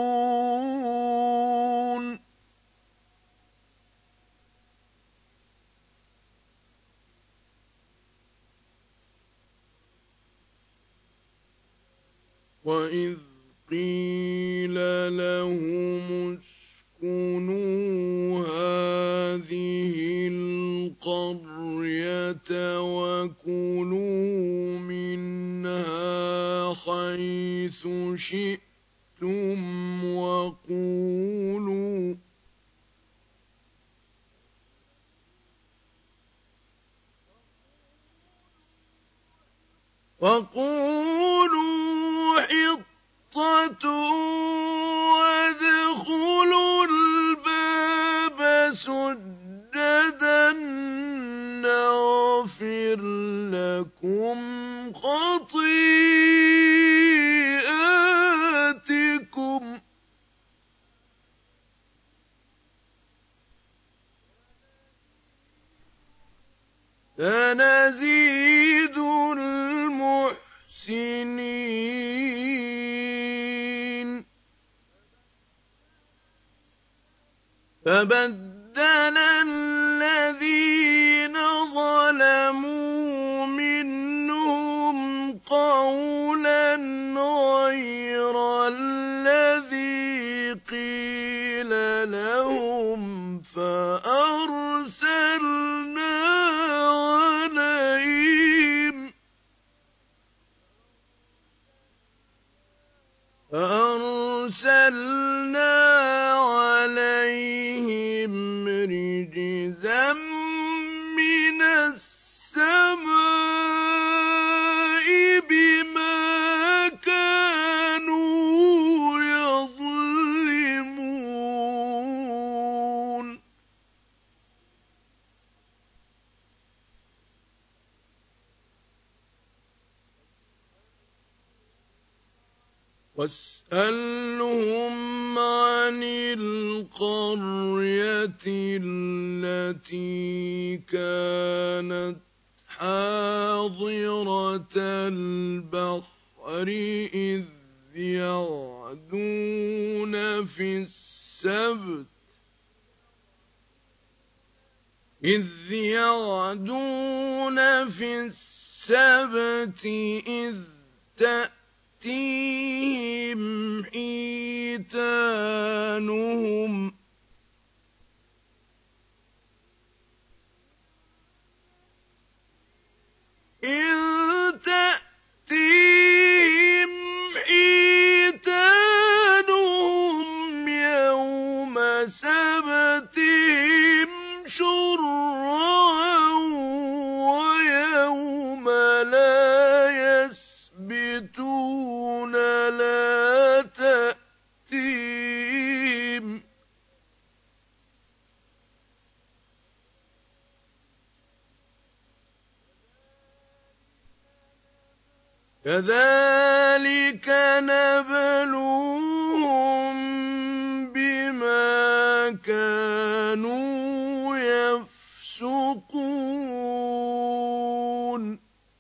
وإذ قيل لهم اسكنوا هذه القرية وكلوا منها حيث شئتم وقولوا وقولوا حطة وادخلوا الباب سجدا نغفر لكم خطيئاتكم سنزيد المحسنين فبدل الذين ظلموا منهم قولا غير الذي قيل لهم فأرسلنا عليهم فأرسلنا عليهم رجزا من السماء بما كانوا يظلمون واسألهم عن القرية التي كانت حاضرة البحر إذ يعدون في السبت إذ يعدون في السبت إذ تأتيهم حيتانهم إذ تأتيهم حيتانهم يوم سبتهم شرعا ويوم لا يسبتون لا تأتيهم كذلك نبلوهم بما كانوا يفسقون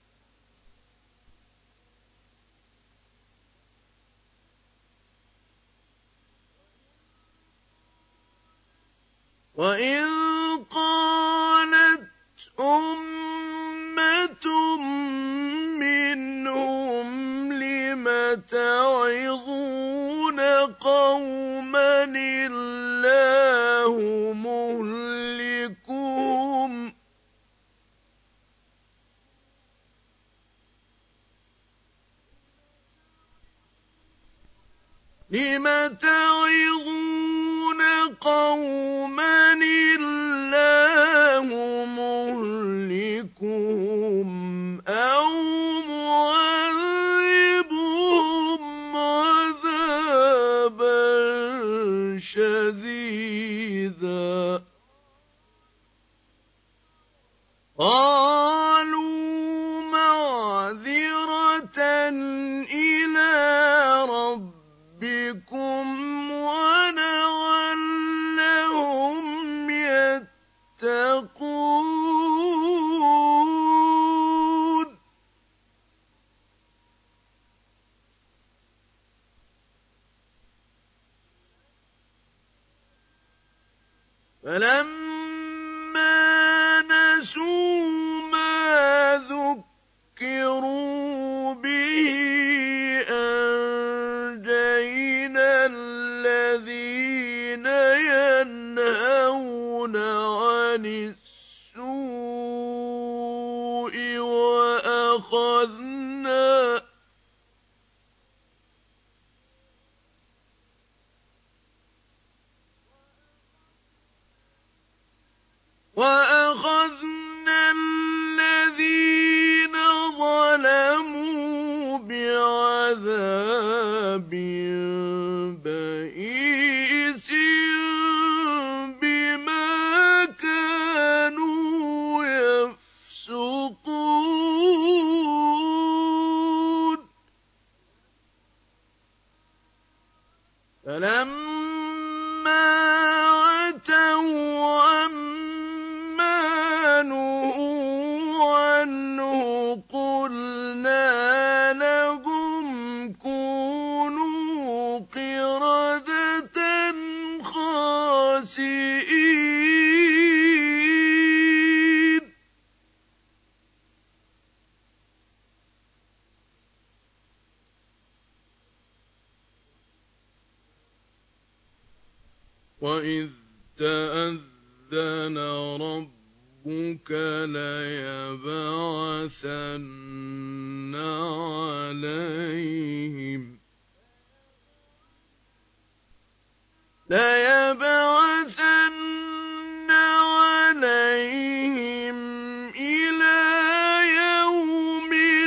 وإذ قالت أمة منهم لم تعظون قوما الله مهلكهم لم تعظون قوما الله مهلكهم أو معذبهم عذابا شديدا قالوا معذرة إلى ربكم ولعلهم يتقون فلما نسوا ما ذكروا به أَخْرَجْنَا وَأَخَذْنَا الَّذِينَ ظَلَمُوا بِعَذَابٍ بَئِيسٍ بِمَا كَانُوا يَفْسُقُونَ فَلَمَّا عَتَوْا عَمَّا نُهُوا عَنْهُ قُلْنَا لَهُمْ كُونُوا قِرَدَةً خَاسِئِينَ وَإِذْ تَأَذَّنَ رَبُّكَ لَيَبْعَثَنَّ عَلَيْهِمْ لَيَبْعَثَنَّ عَلَيْهِمْ إِلَىٰ يَوْمِ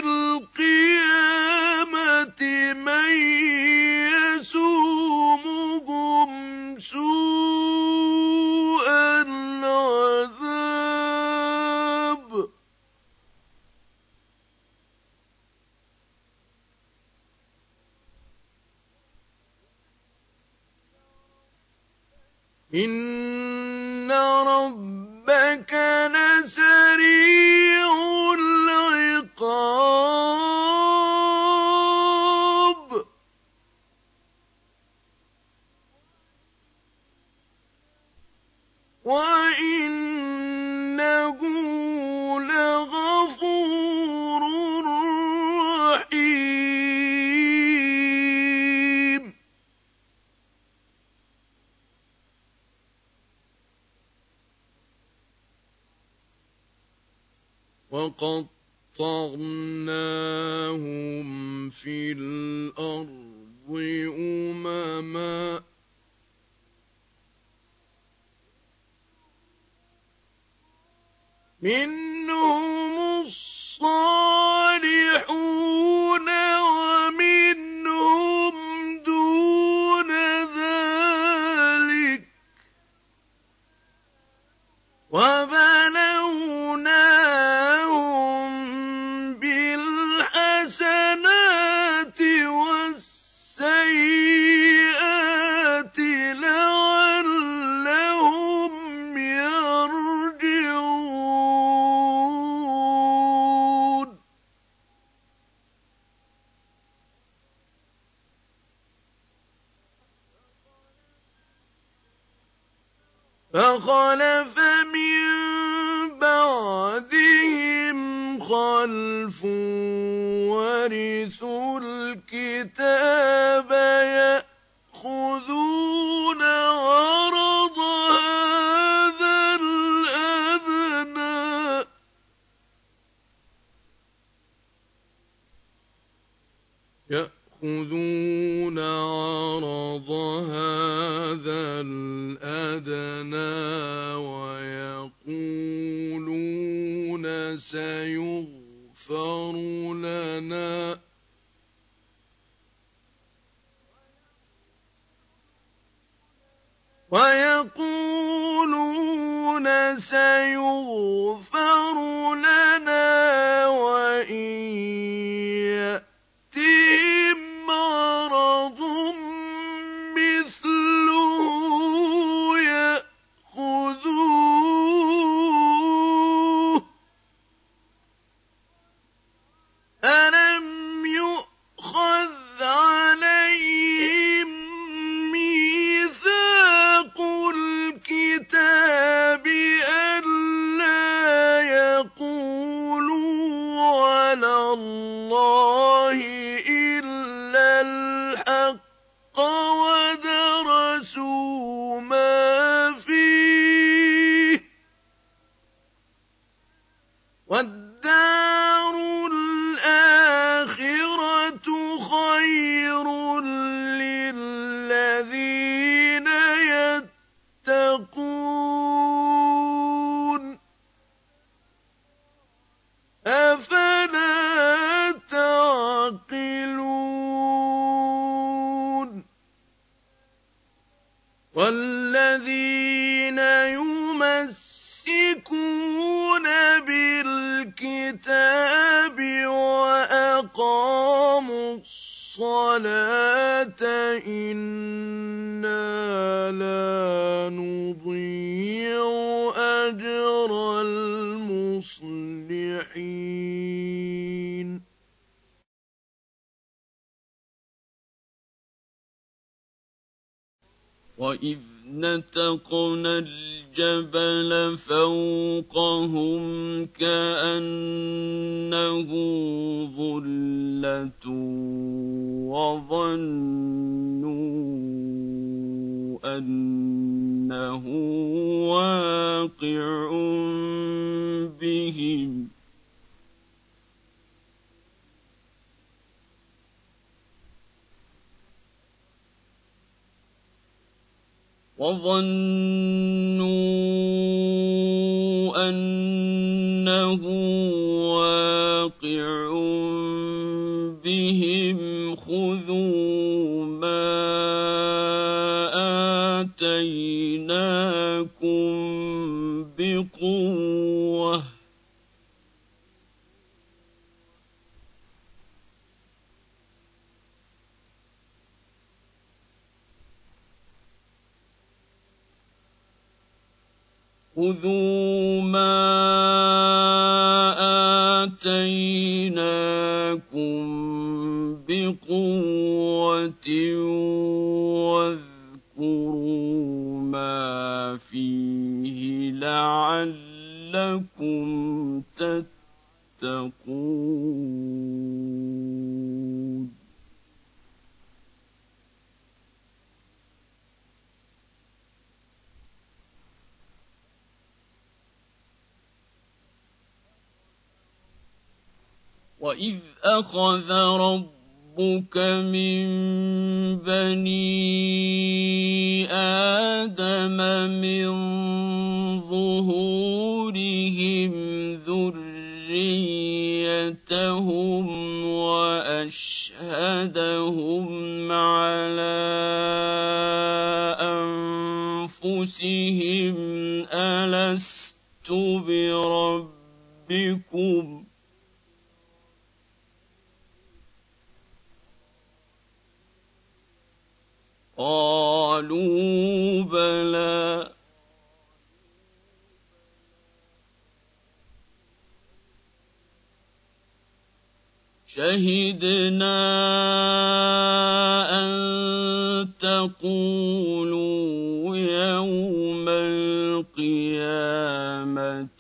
الْقِيَامَةِ مَن يَسُومُهُمْ سُوءَ الْعَذَابِ إِنَّ رَبَّكَ لَسَرِيعُ الْعِقَابِ وَإِنَّهُ لَغَفُورٌ رَّحِيمٌ وَقَطَّعْنَاهُمْ فِي الْأَرْضِ أُمَمًا مِّنْهُمُ الصَّالِحُونَ وَمِنْهُمْ دُونَ ذَٰلِكَ وَبَلَوْنَاهُم بِالْحَسَنَاتِ وَالسَّيِّئَاتِ لَعَلَّهُمْ يَرْجِعُونَ فَخَلَفَ مِن بَعْدِهِمْ خَلْفٌ وَرِثُوا الْكِتَابَ يَأْخُذُونَ عَرَضَ هَٰذَا الْأَدْنَىٰ يَأْخُذُونَ عَرَضَ هَٰذَا الْأَدْنَىٰ وَيَقُولُونَ سَيُغْفَرُ لَنَا وَيَقُولُونَ سَيُغْفَرُ لَنَا وَإِن يَأْتِهِمْ عَرَضٌ مِّثْلُهُ يَأْخُذُوهُ ۚ أَلَمْ يُؤْخَذْ عَلَيْهِم مِّيثَاقُ الْكِتَابِ أَن لَّا يَقُولُوا عَلَى اللَّهِ إِلَّا الْحَقَّ وَدَرَسُوا مَا فِيهِ ۗ وَالدَّارُ الْآخِرَةُ الذين يمسكون بالكتاب وأقاموا الصلاة إنا لا نضيع أجر المصلحين وَإِذْ نَتَقْنَا الْجَبَلَ فَوْقَهُمْ كَأَنَّهُ ظُلَّةٌ وَظَنُّوا أَنَّهُ وَاقِعٌ بِهِمْ وَظَنُّوا أَنَّهُ وَاقِعٌ بِهِمْ خُذُوا مَا آتَيْنَاكُمْ بِقُوَّةٍ خُذُوا مَا آتَيْنَاكُمْ بِقُوَّةٍ وَاذْكُرُوا مَا فِيهِ لَعَلَّكُمْ تَتَّقُونَ وَإِذْ أَخَذَ رَبُّكَ مِن بَنِي آدَمَ مِن ظُهُورِهِمْ ذُرِّيَّتَهُمْ وَأَشْهَدَهُمْ عَلَىٰ أَنفُسِهِمْ أَلَسْتُ بِرَبِّكُمْ ۖ قَالُوا بَلَىٰ شَهِدْنَا أَن تَقُولُوا يَوْمَ الْقِيَامَةِ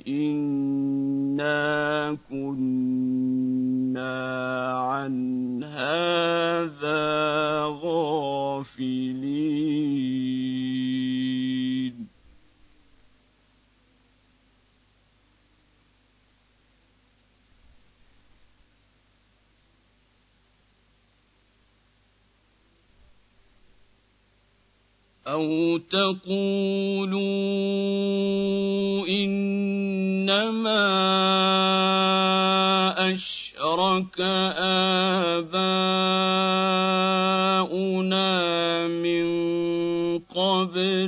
إِنَّا كُنَّا عَنْ هَٰذَا غَافِلِينَ أَوْ تَقُولُوا إِنَّمَا أَشْرَكَ آبَاؤُنَا مِن قَبْلُ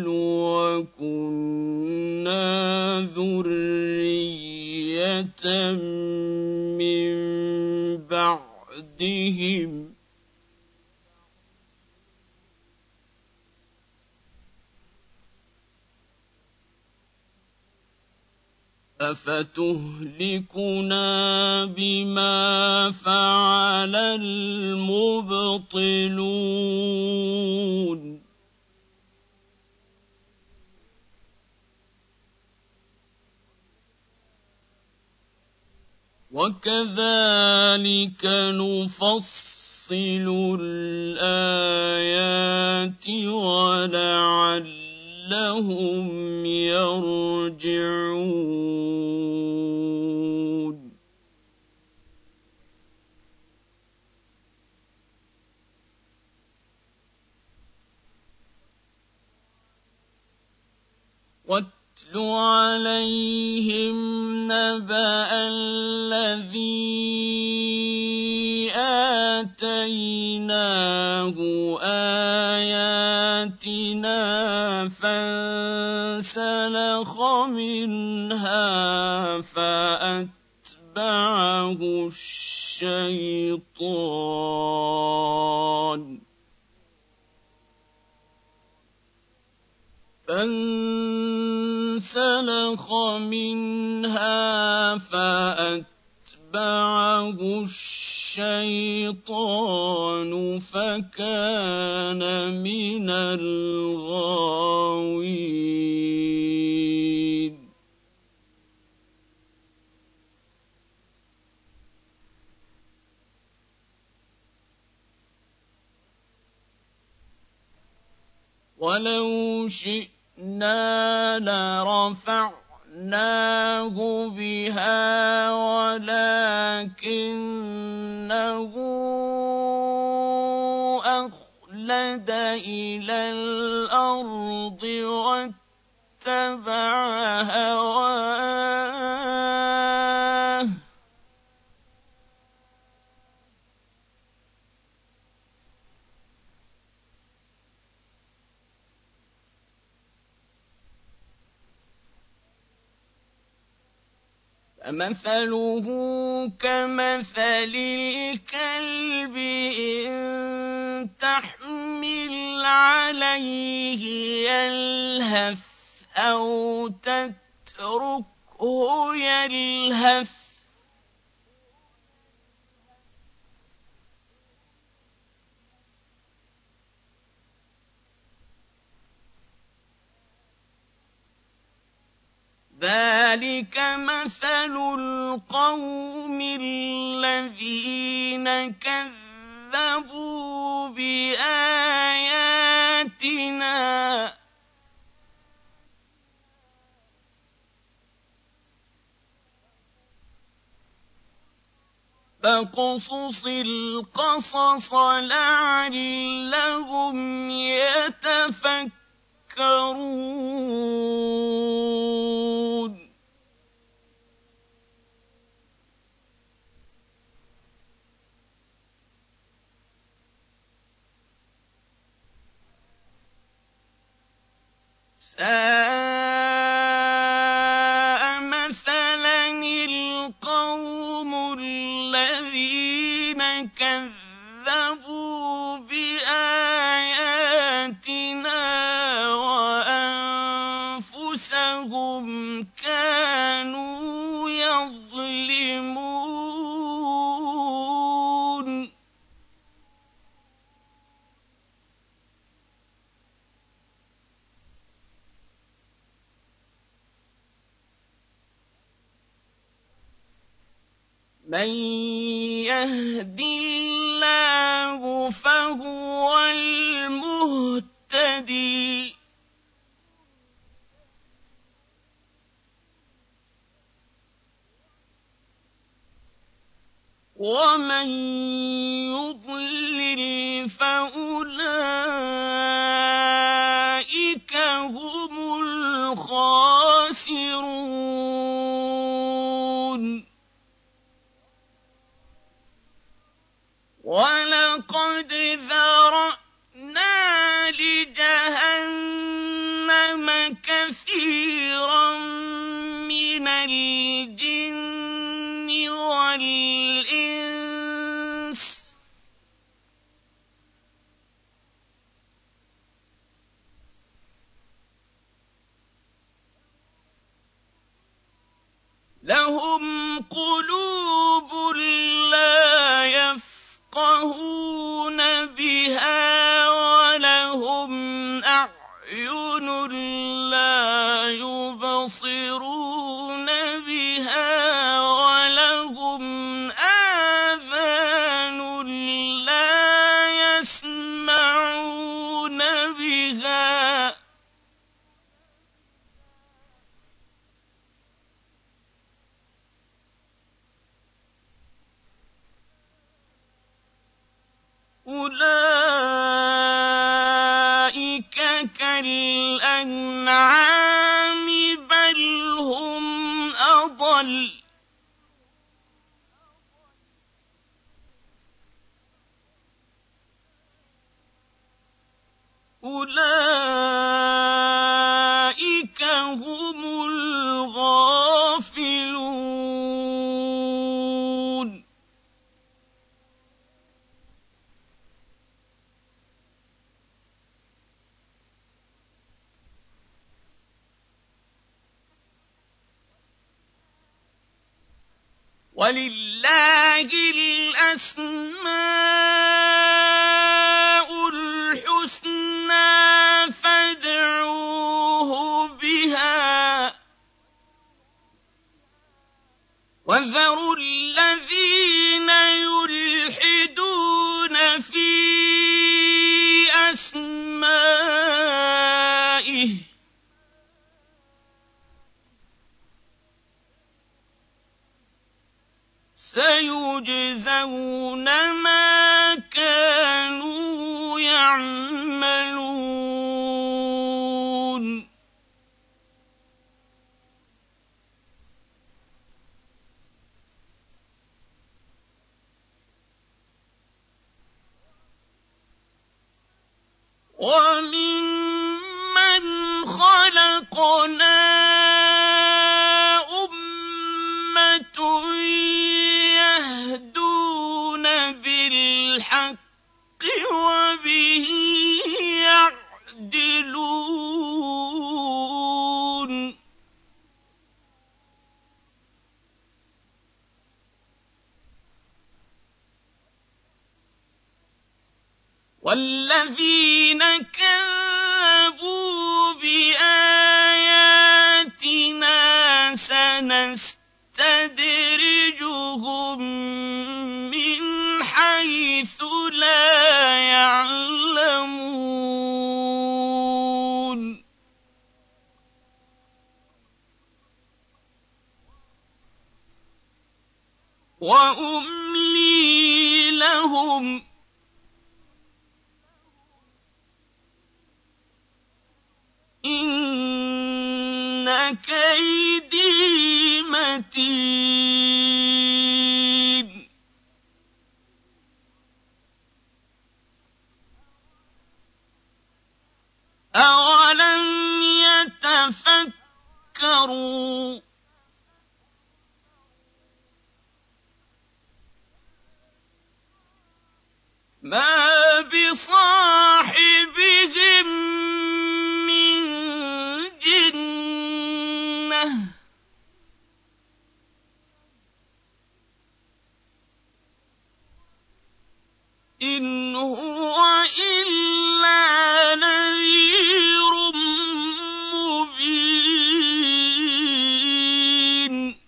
وَكُنَّا ذُرِّيَّةً مِّن بَعْدِهِمْ ۖ أَفَتُهْلِكُنَا بِمَا فَعَلَ الْمُبْطِلُونَ وَكَذَٰلِكَ نُفَصِّلُ الْآيَاتِ وَلَعَلَّهُمْ يَرْجِعُونَ وَاتْلُ عَلَيْهِمْ نَبَأَ الَّذِي آتَيْنَاهُ آيَاتِنَا فَانسَلَخَ مِنْهَا فَأَتْبَعَهُ الشَّيْطَانُ فَانسَلَخَ مِنْهَا فَأَتْبَعَهُ الشَّيْطَانُ فَكَانَ مِنَ الْغَاوِينَ وَلَوْ شِئْنَا لَرَفَعْنَاهُ بِهَا وَلَٰكِنَّهُ أَخْلَدَ إِلَى الْأَرْضِ وَاتَّبَعَ هَوَاهُ فَمَثَلُهُ كَمَثَلِ الْكَلْبِ إِن تَحْمِلْ عَلَيْهِ يَلْهَثْ أَوْ تَتْرُكْهُ يَلْهَث ۚ ذَلِكَ مَثَلُ الْقَوْمِ الَّذِينَ كَذَّبُوا بِآيَاتِنَا ۚ فَاقْصُصِ الْقَصَصَ لَعَلَّهُمْ يَتَفَكَّرُونَ سَاءَ مَثَلًا الْقَوْمُ الَّذِينَ كَذَّبُوا بِآيَاتِنَا وَأَنفُسَهُمْ كَانُوا يَظْلِمُونَ مَن يَهْدِ اللَّهُ فَهُوَ الْمُهْتَدِي ۖ وَمَن يُضْلِلْ فَأُولَٰئِكَ هُمُ الْخَاسِرُونَ وَلَقَدْ ذَرَأْنَا لِجَهَنَّمَ كَثِيرًا مِّنَ الْجِنِّ وَالْإِنسِ ۖ لَهُمْ قُلُوبٌ لَّا يَفْقَهُونَ بِهَا وَلَهُمْ أَعْيُنٌ لَّا يُبْصِرُونَ بِهَا وَلَهُمْ آذَانٌ لَّا يَسْمَعُونَ بِهَا ۚ أُولَٰئِكَ كَالْأَنْعَامِ بَلْ هُمْ أَضَلُّ أُولَٰئِكَ هُمُ الْغَافِلُونَ وَلِلَّهِ الْأَسْمَاءُ الْحُسْنَىٰ فَادْعُوهُ بِهَا ۖ وَذَرُوا الَّذِينَ يُلْحِدُونَ فِي أَسْمَائِهِ ۚ سَيُجْزَوْنَ مَا كَانُوا يَعْمَلُونَ وَمِمَّنْ خَلَقْنَا أُمَّةٌ يَهْدُونَ بِالْحَقِّ وَبِهِ يَعْدِلُونَ وَالَّذِينَ كَذَّبُوا بِآيَاتِنَا سَنَسْتَدْرِجُهُم مِّنْ حَيْثُ لَا يَعْلَمُونَ وَأُمْلِي لَهُمْ ۚ إِنَّ كَيْدِي مَتِينٌ أَوَلَمْ يَتَفَكَّرُوا مَا بِصَاحِبِهِم مِّن جِنَّةٍ ۚ إِنْ هُوَ إِلَّا نَذِيرٌ مُّبِينٌ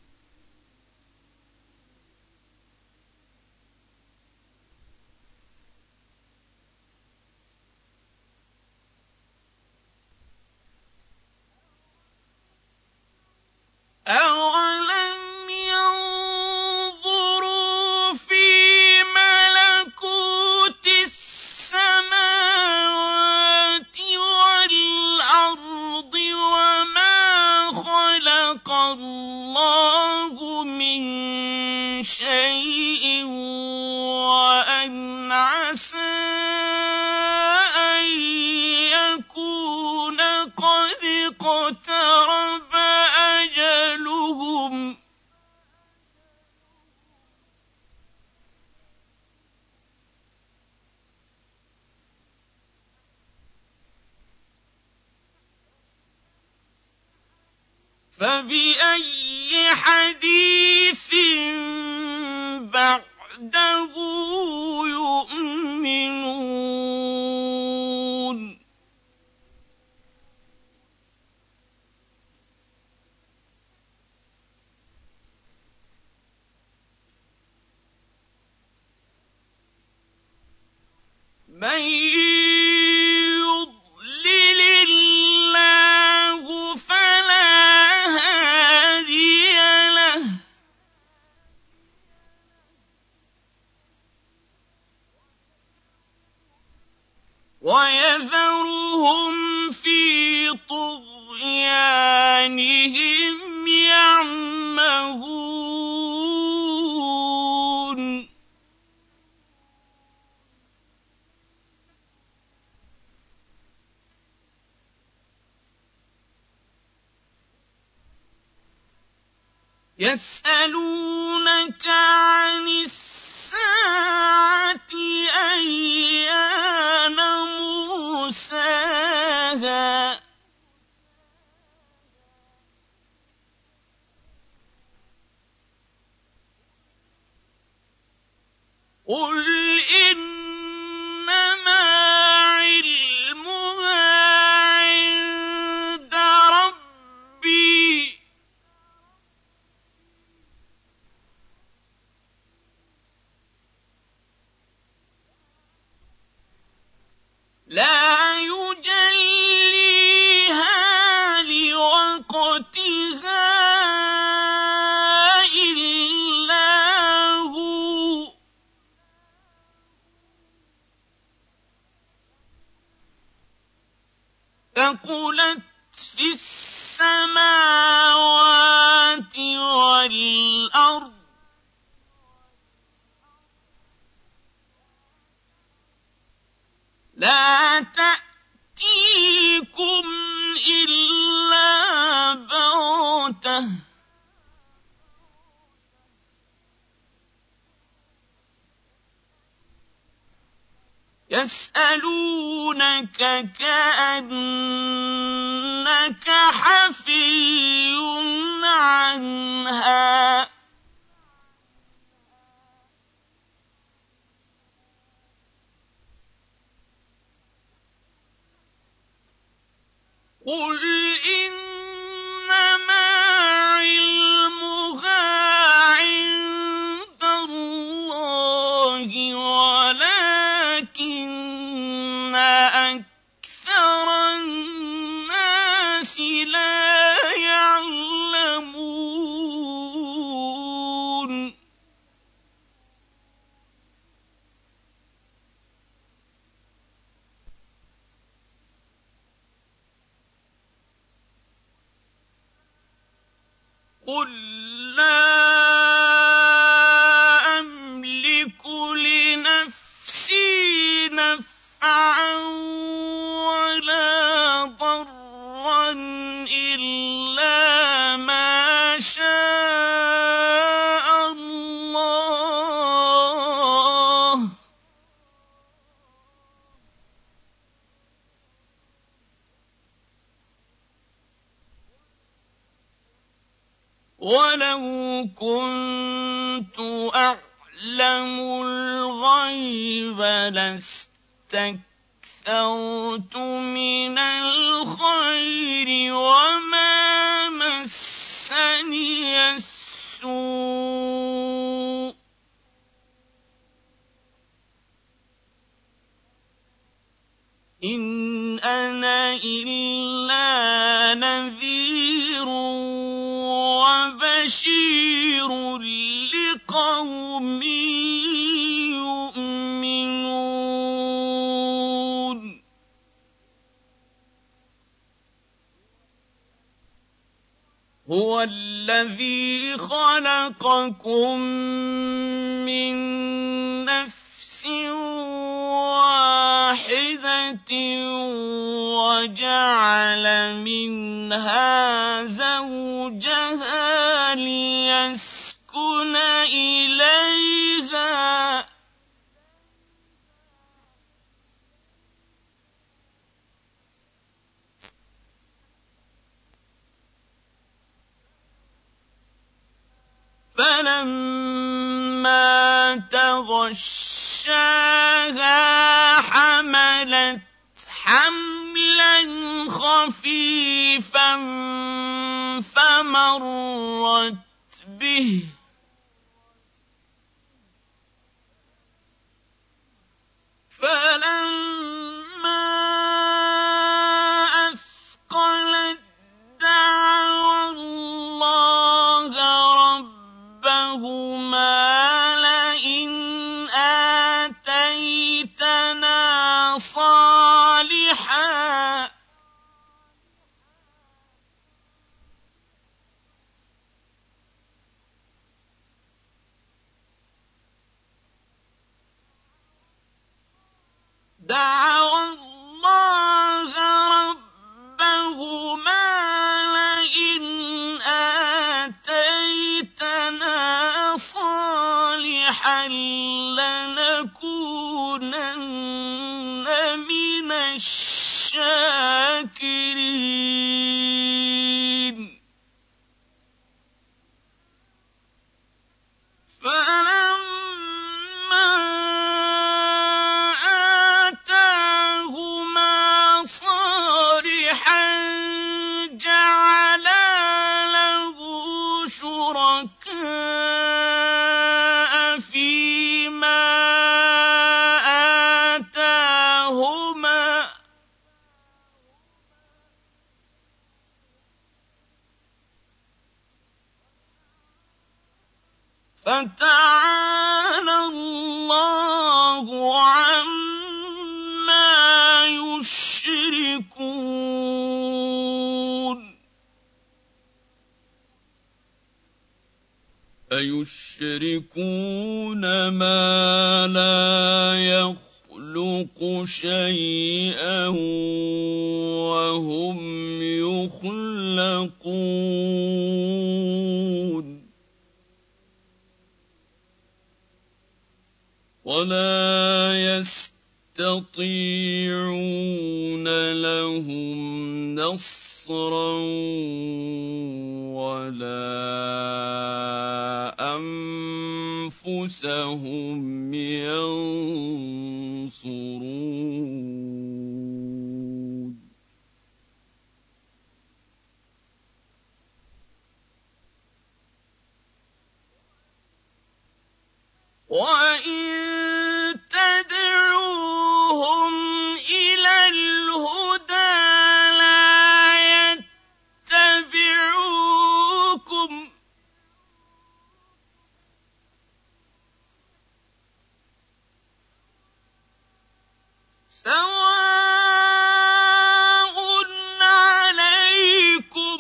أَوَلَمْ يَنظُرُوا فِي مَلَكُوتِ السَّمَاوَاتِ وَالْأَرْضِ وَمَا خَلَقَ اللَّهُ مِن شَيْءٍ وَأَنْ عَسَىٰ أَن يَكُونَ قَدِ اقْتَرَبَ أَجَلُهُمْ ۖ فَبِأَيِّ حَدِيثٍ بَعْدَهُ يُؤْمِنُونَ مَن يُضْلِلِ اللَّهُ فَلَا هَادِيَ لَهُ ۚ وَيَذَرُهُمْ فِي طُغْيَانِهِمْ يَعْمَهُونَ يسألونك عن الساعة أيان مرساها قل إنما علمها عند ربي لا يجليها لوقتها إلا هو ثقلت في السماوات والأرض لا تأتيكم إلا بغتة يسألونك كأنك حفي عنها قل إنما علمها عند الله ولكن أكثر الناس لا يعلمون قل لا أملك لنفسي نفعا ولا ضرا إلا ما شاء الله ولو كنت أعلم الغيب لاستكثرت من الخير وما مسني السوء إن أنا إلا نذير وبشير لقوم يؤمنون هو الذي خلقكم من نفس واحدة وجعل منها زوجها ليسكن إليها فلما تغشاها حملت حملا خفيفا فمرت به فلما أثقلت دعوا الله ربهما لئن آتيتنا صالحا لَأَكُونَنَّ مِنَ الشَّاكِرِينَ فَلَمَّا آتَاهُمَا صَالِحًا جَعَلَا لَهُ شُرَكَاءَ فِيمَا آتَاهُمَا فَتَعَالَى اللَّهُ عَمَّا يُشْرِكُونَ أَيُشْرِكُونَ مَا لَا يَخْلُقُ شَيْئًا وَهُمْ يُخْلَقُونَ وَلَا يَسْتَطِيعُونَ لَهُمْ نَصْرًا وَلَا أَنفُسَهُمْ يَنصُرُونَ وَإِن تَدْعُوهُمْ إِلَى الْهُدَىٰ لَا يَتَّبِعُوكُمْ ۚ سَوَاءٌ عَلَيْكُمْ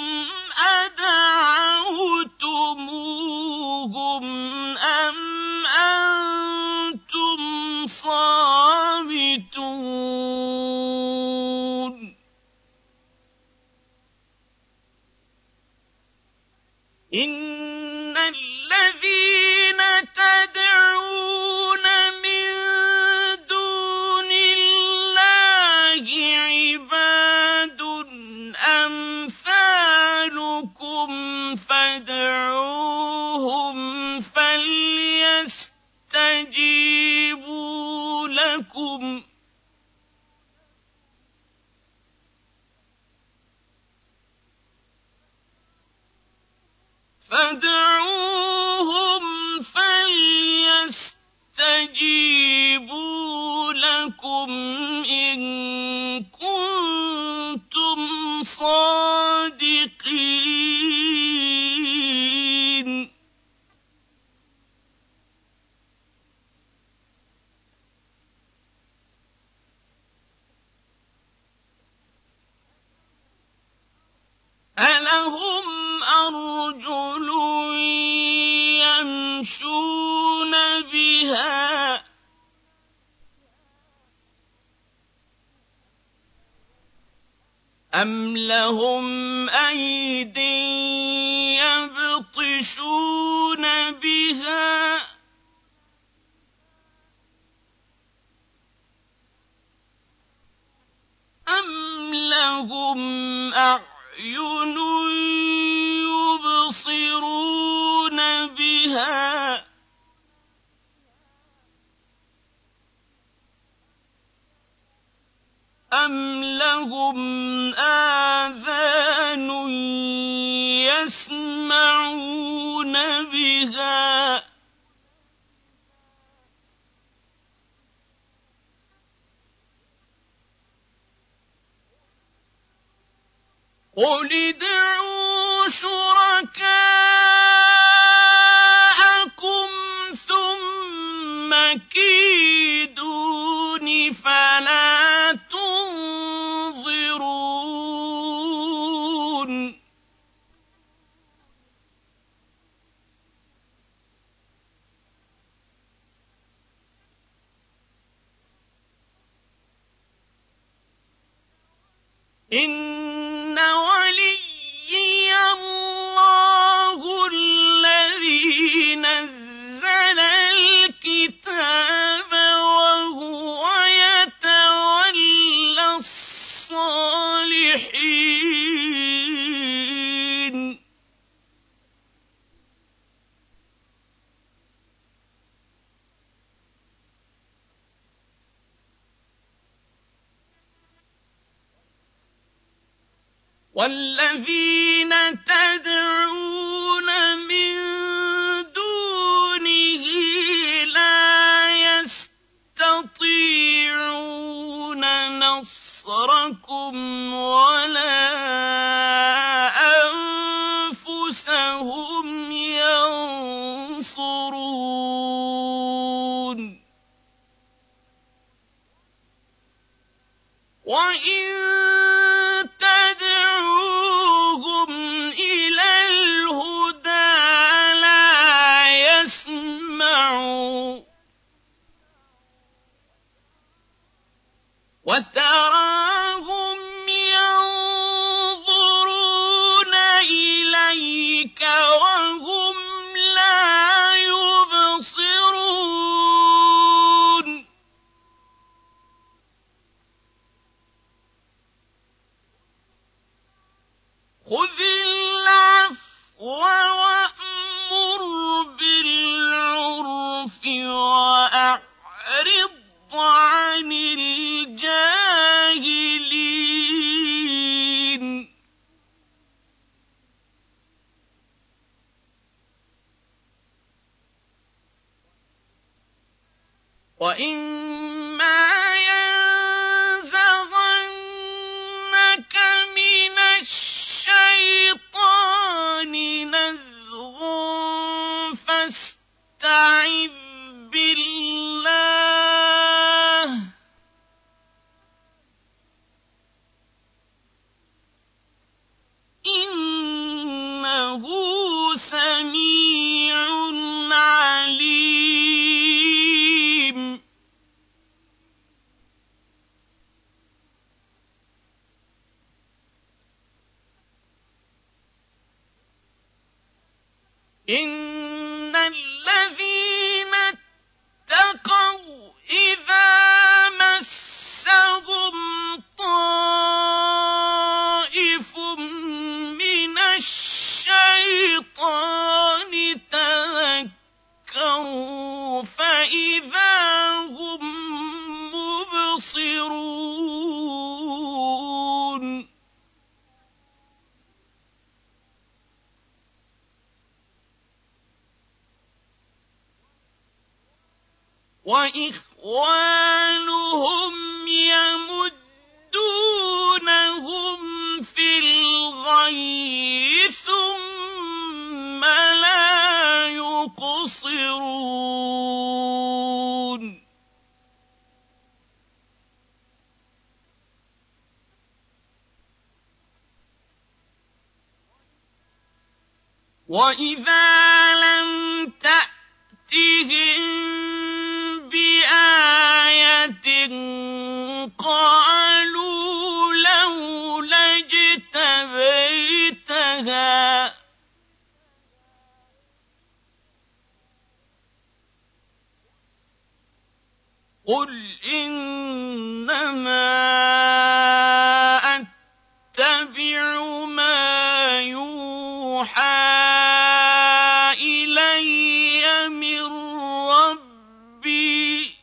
أَدَعَوْتُمُوهُمْ أَمْ أَنتُمْ صَامِتُونَ إِنَّ الَّذِينَ تَدْعُونَ مِن دُونِ اللَّهِ عِبَادٌ أَمْثَالُكُمْ فَادْعُوهُمْ فَلْيَسْتَجِيبُوا لَكُمْ فَادْعُوهُمْ فَلْيَسْتَجِيبُوا لَكُمْ إِن كُنتُمْ صَادِقِينَ أَلَهُمْ أَرْجُلٌ يَمْشُونَ بِهَا ۖ أَمْ لَهُمْ أَيْدٍ يَبْطِشُونَ بِهَا ۖ أَمْ لَهُمْ أَعْيُنٌ يُبْصِرُونَ بِهَا ۖ أَمْ لَهُمْ آذَانٌ يَسْمَعُونَ بِهَا ۖ قُلِ ادْعُوا شُرَكَاءَكُمْ ثُمَّ كِيدُونِ فَلَا تُنظِرُونِ إِنَّ وَلِيِّيَ اللَّهُ الَّذِي نَزَّلَ الْكِتَابَ والذين تدعون من دونه لا يستطيعون نصركم ولا أنفسهم ينصرون وإن تدعوهم إلى الهدى لا يسمعوا وتراهم ينظرون إليك وهم لا يبصرون خذ العفو وأمر بالعرف وأعرض عن الجاهلين وإما ينزغنك من الشيطان نزغ فاستعذ بالله إنه سميع عليم إن الذين اتقوا إذا مسهم طائف من الشيطان تذكروا فإذا هم مبصرون وإخوانهم يمدونهم في الغي ثم لا يقصرون وإذا لم تأتهم بآية قالوا لولا اجتبيتها قل إنما أتبع ما يوحى إلي من ربي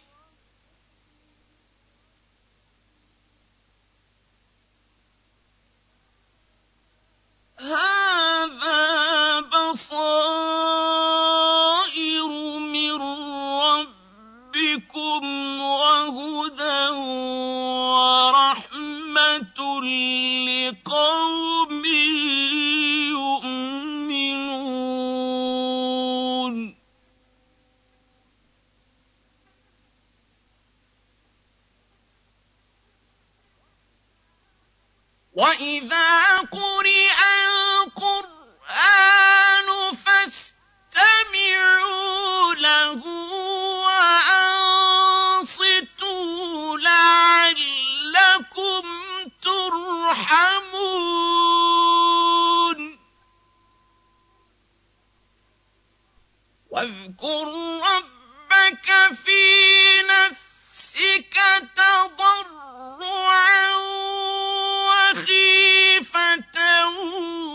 هذا بصائر من ربكم وهدى ورحمة لقوم يؤمنون وإذا قرئ القرآن فاستمعوا له وأنصتوا لعلكم ترحمون واذكر ربك في نفسك تضرعا وخيفة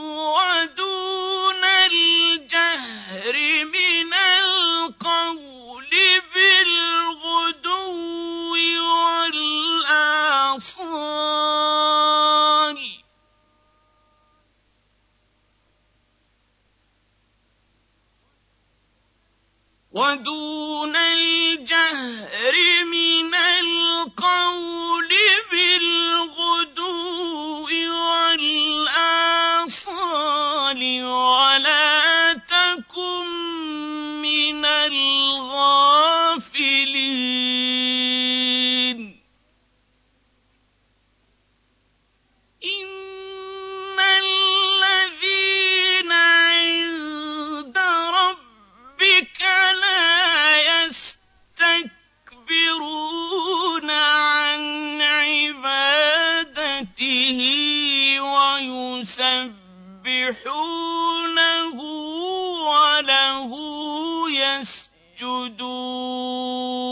ويسبحونه وله يسجدون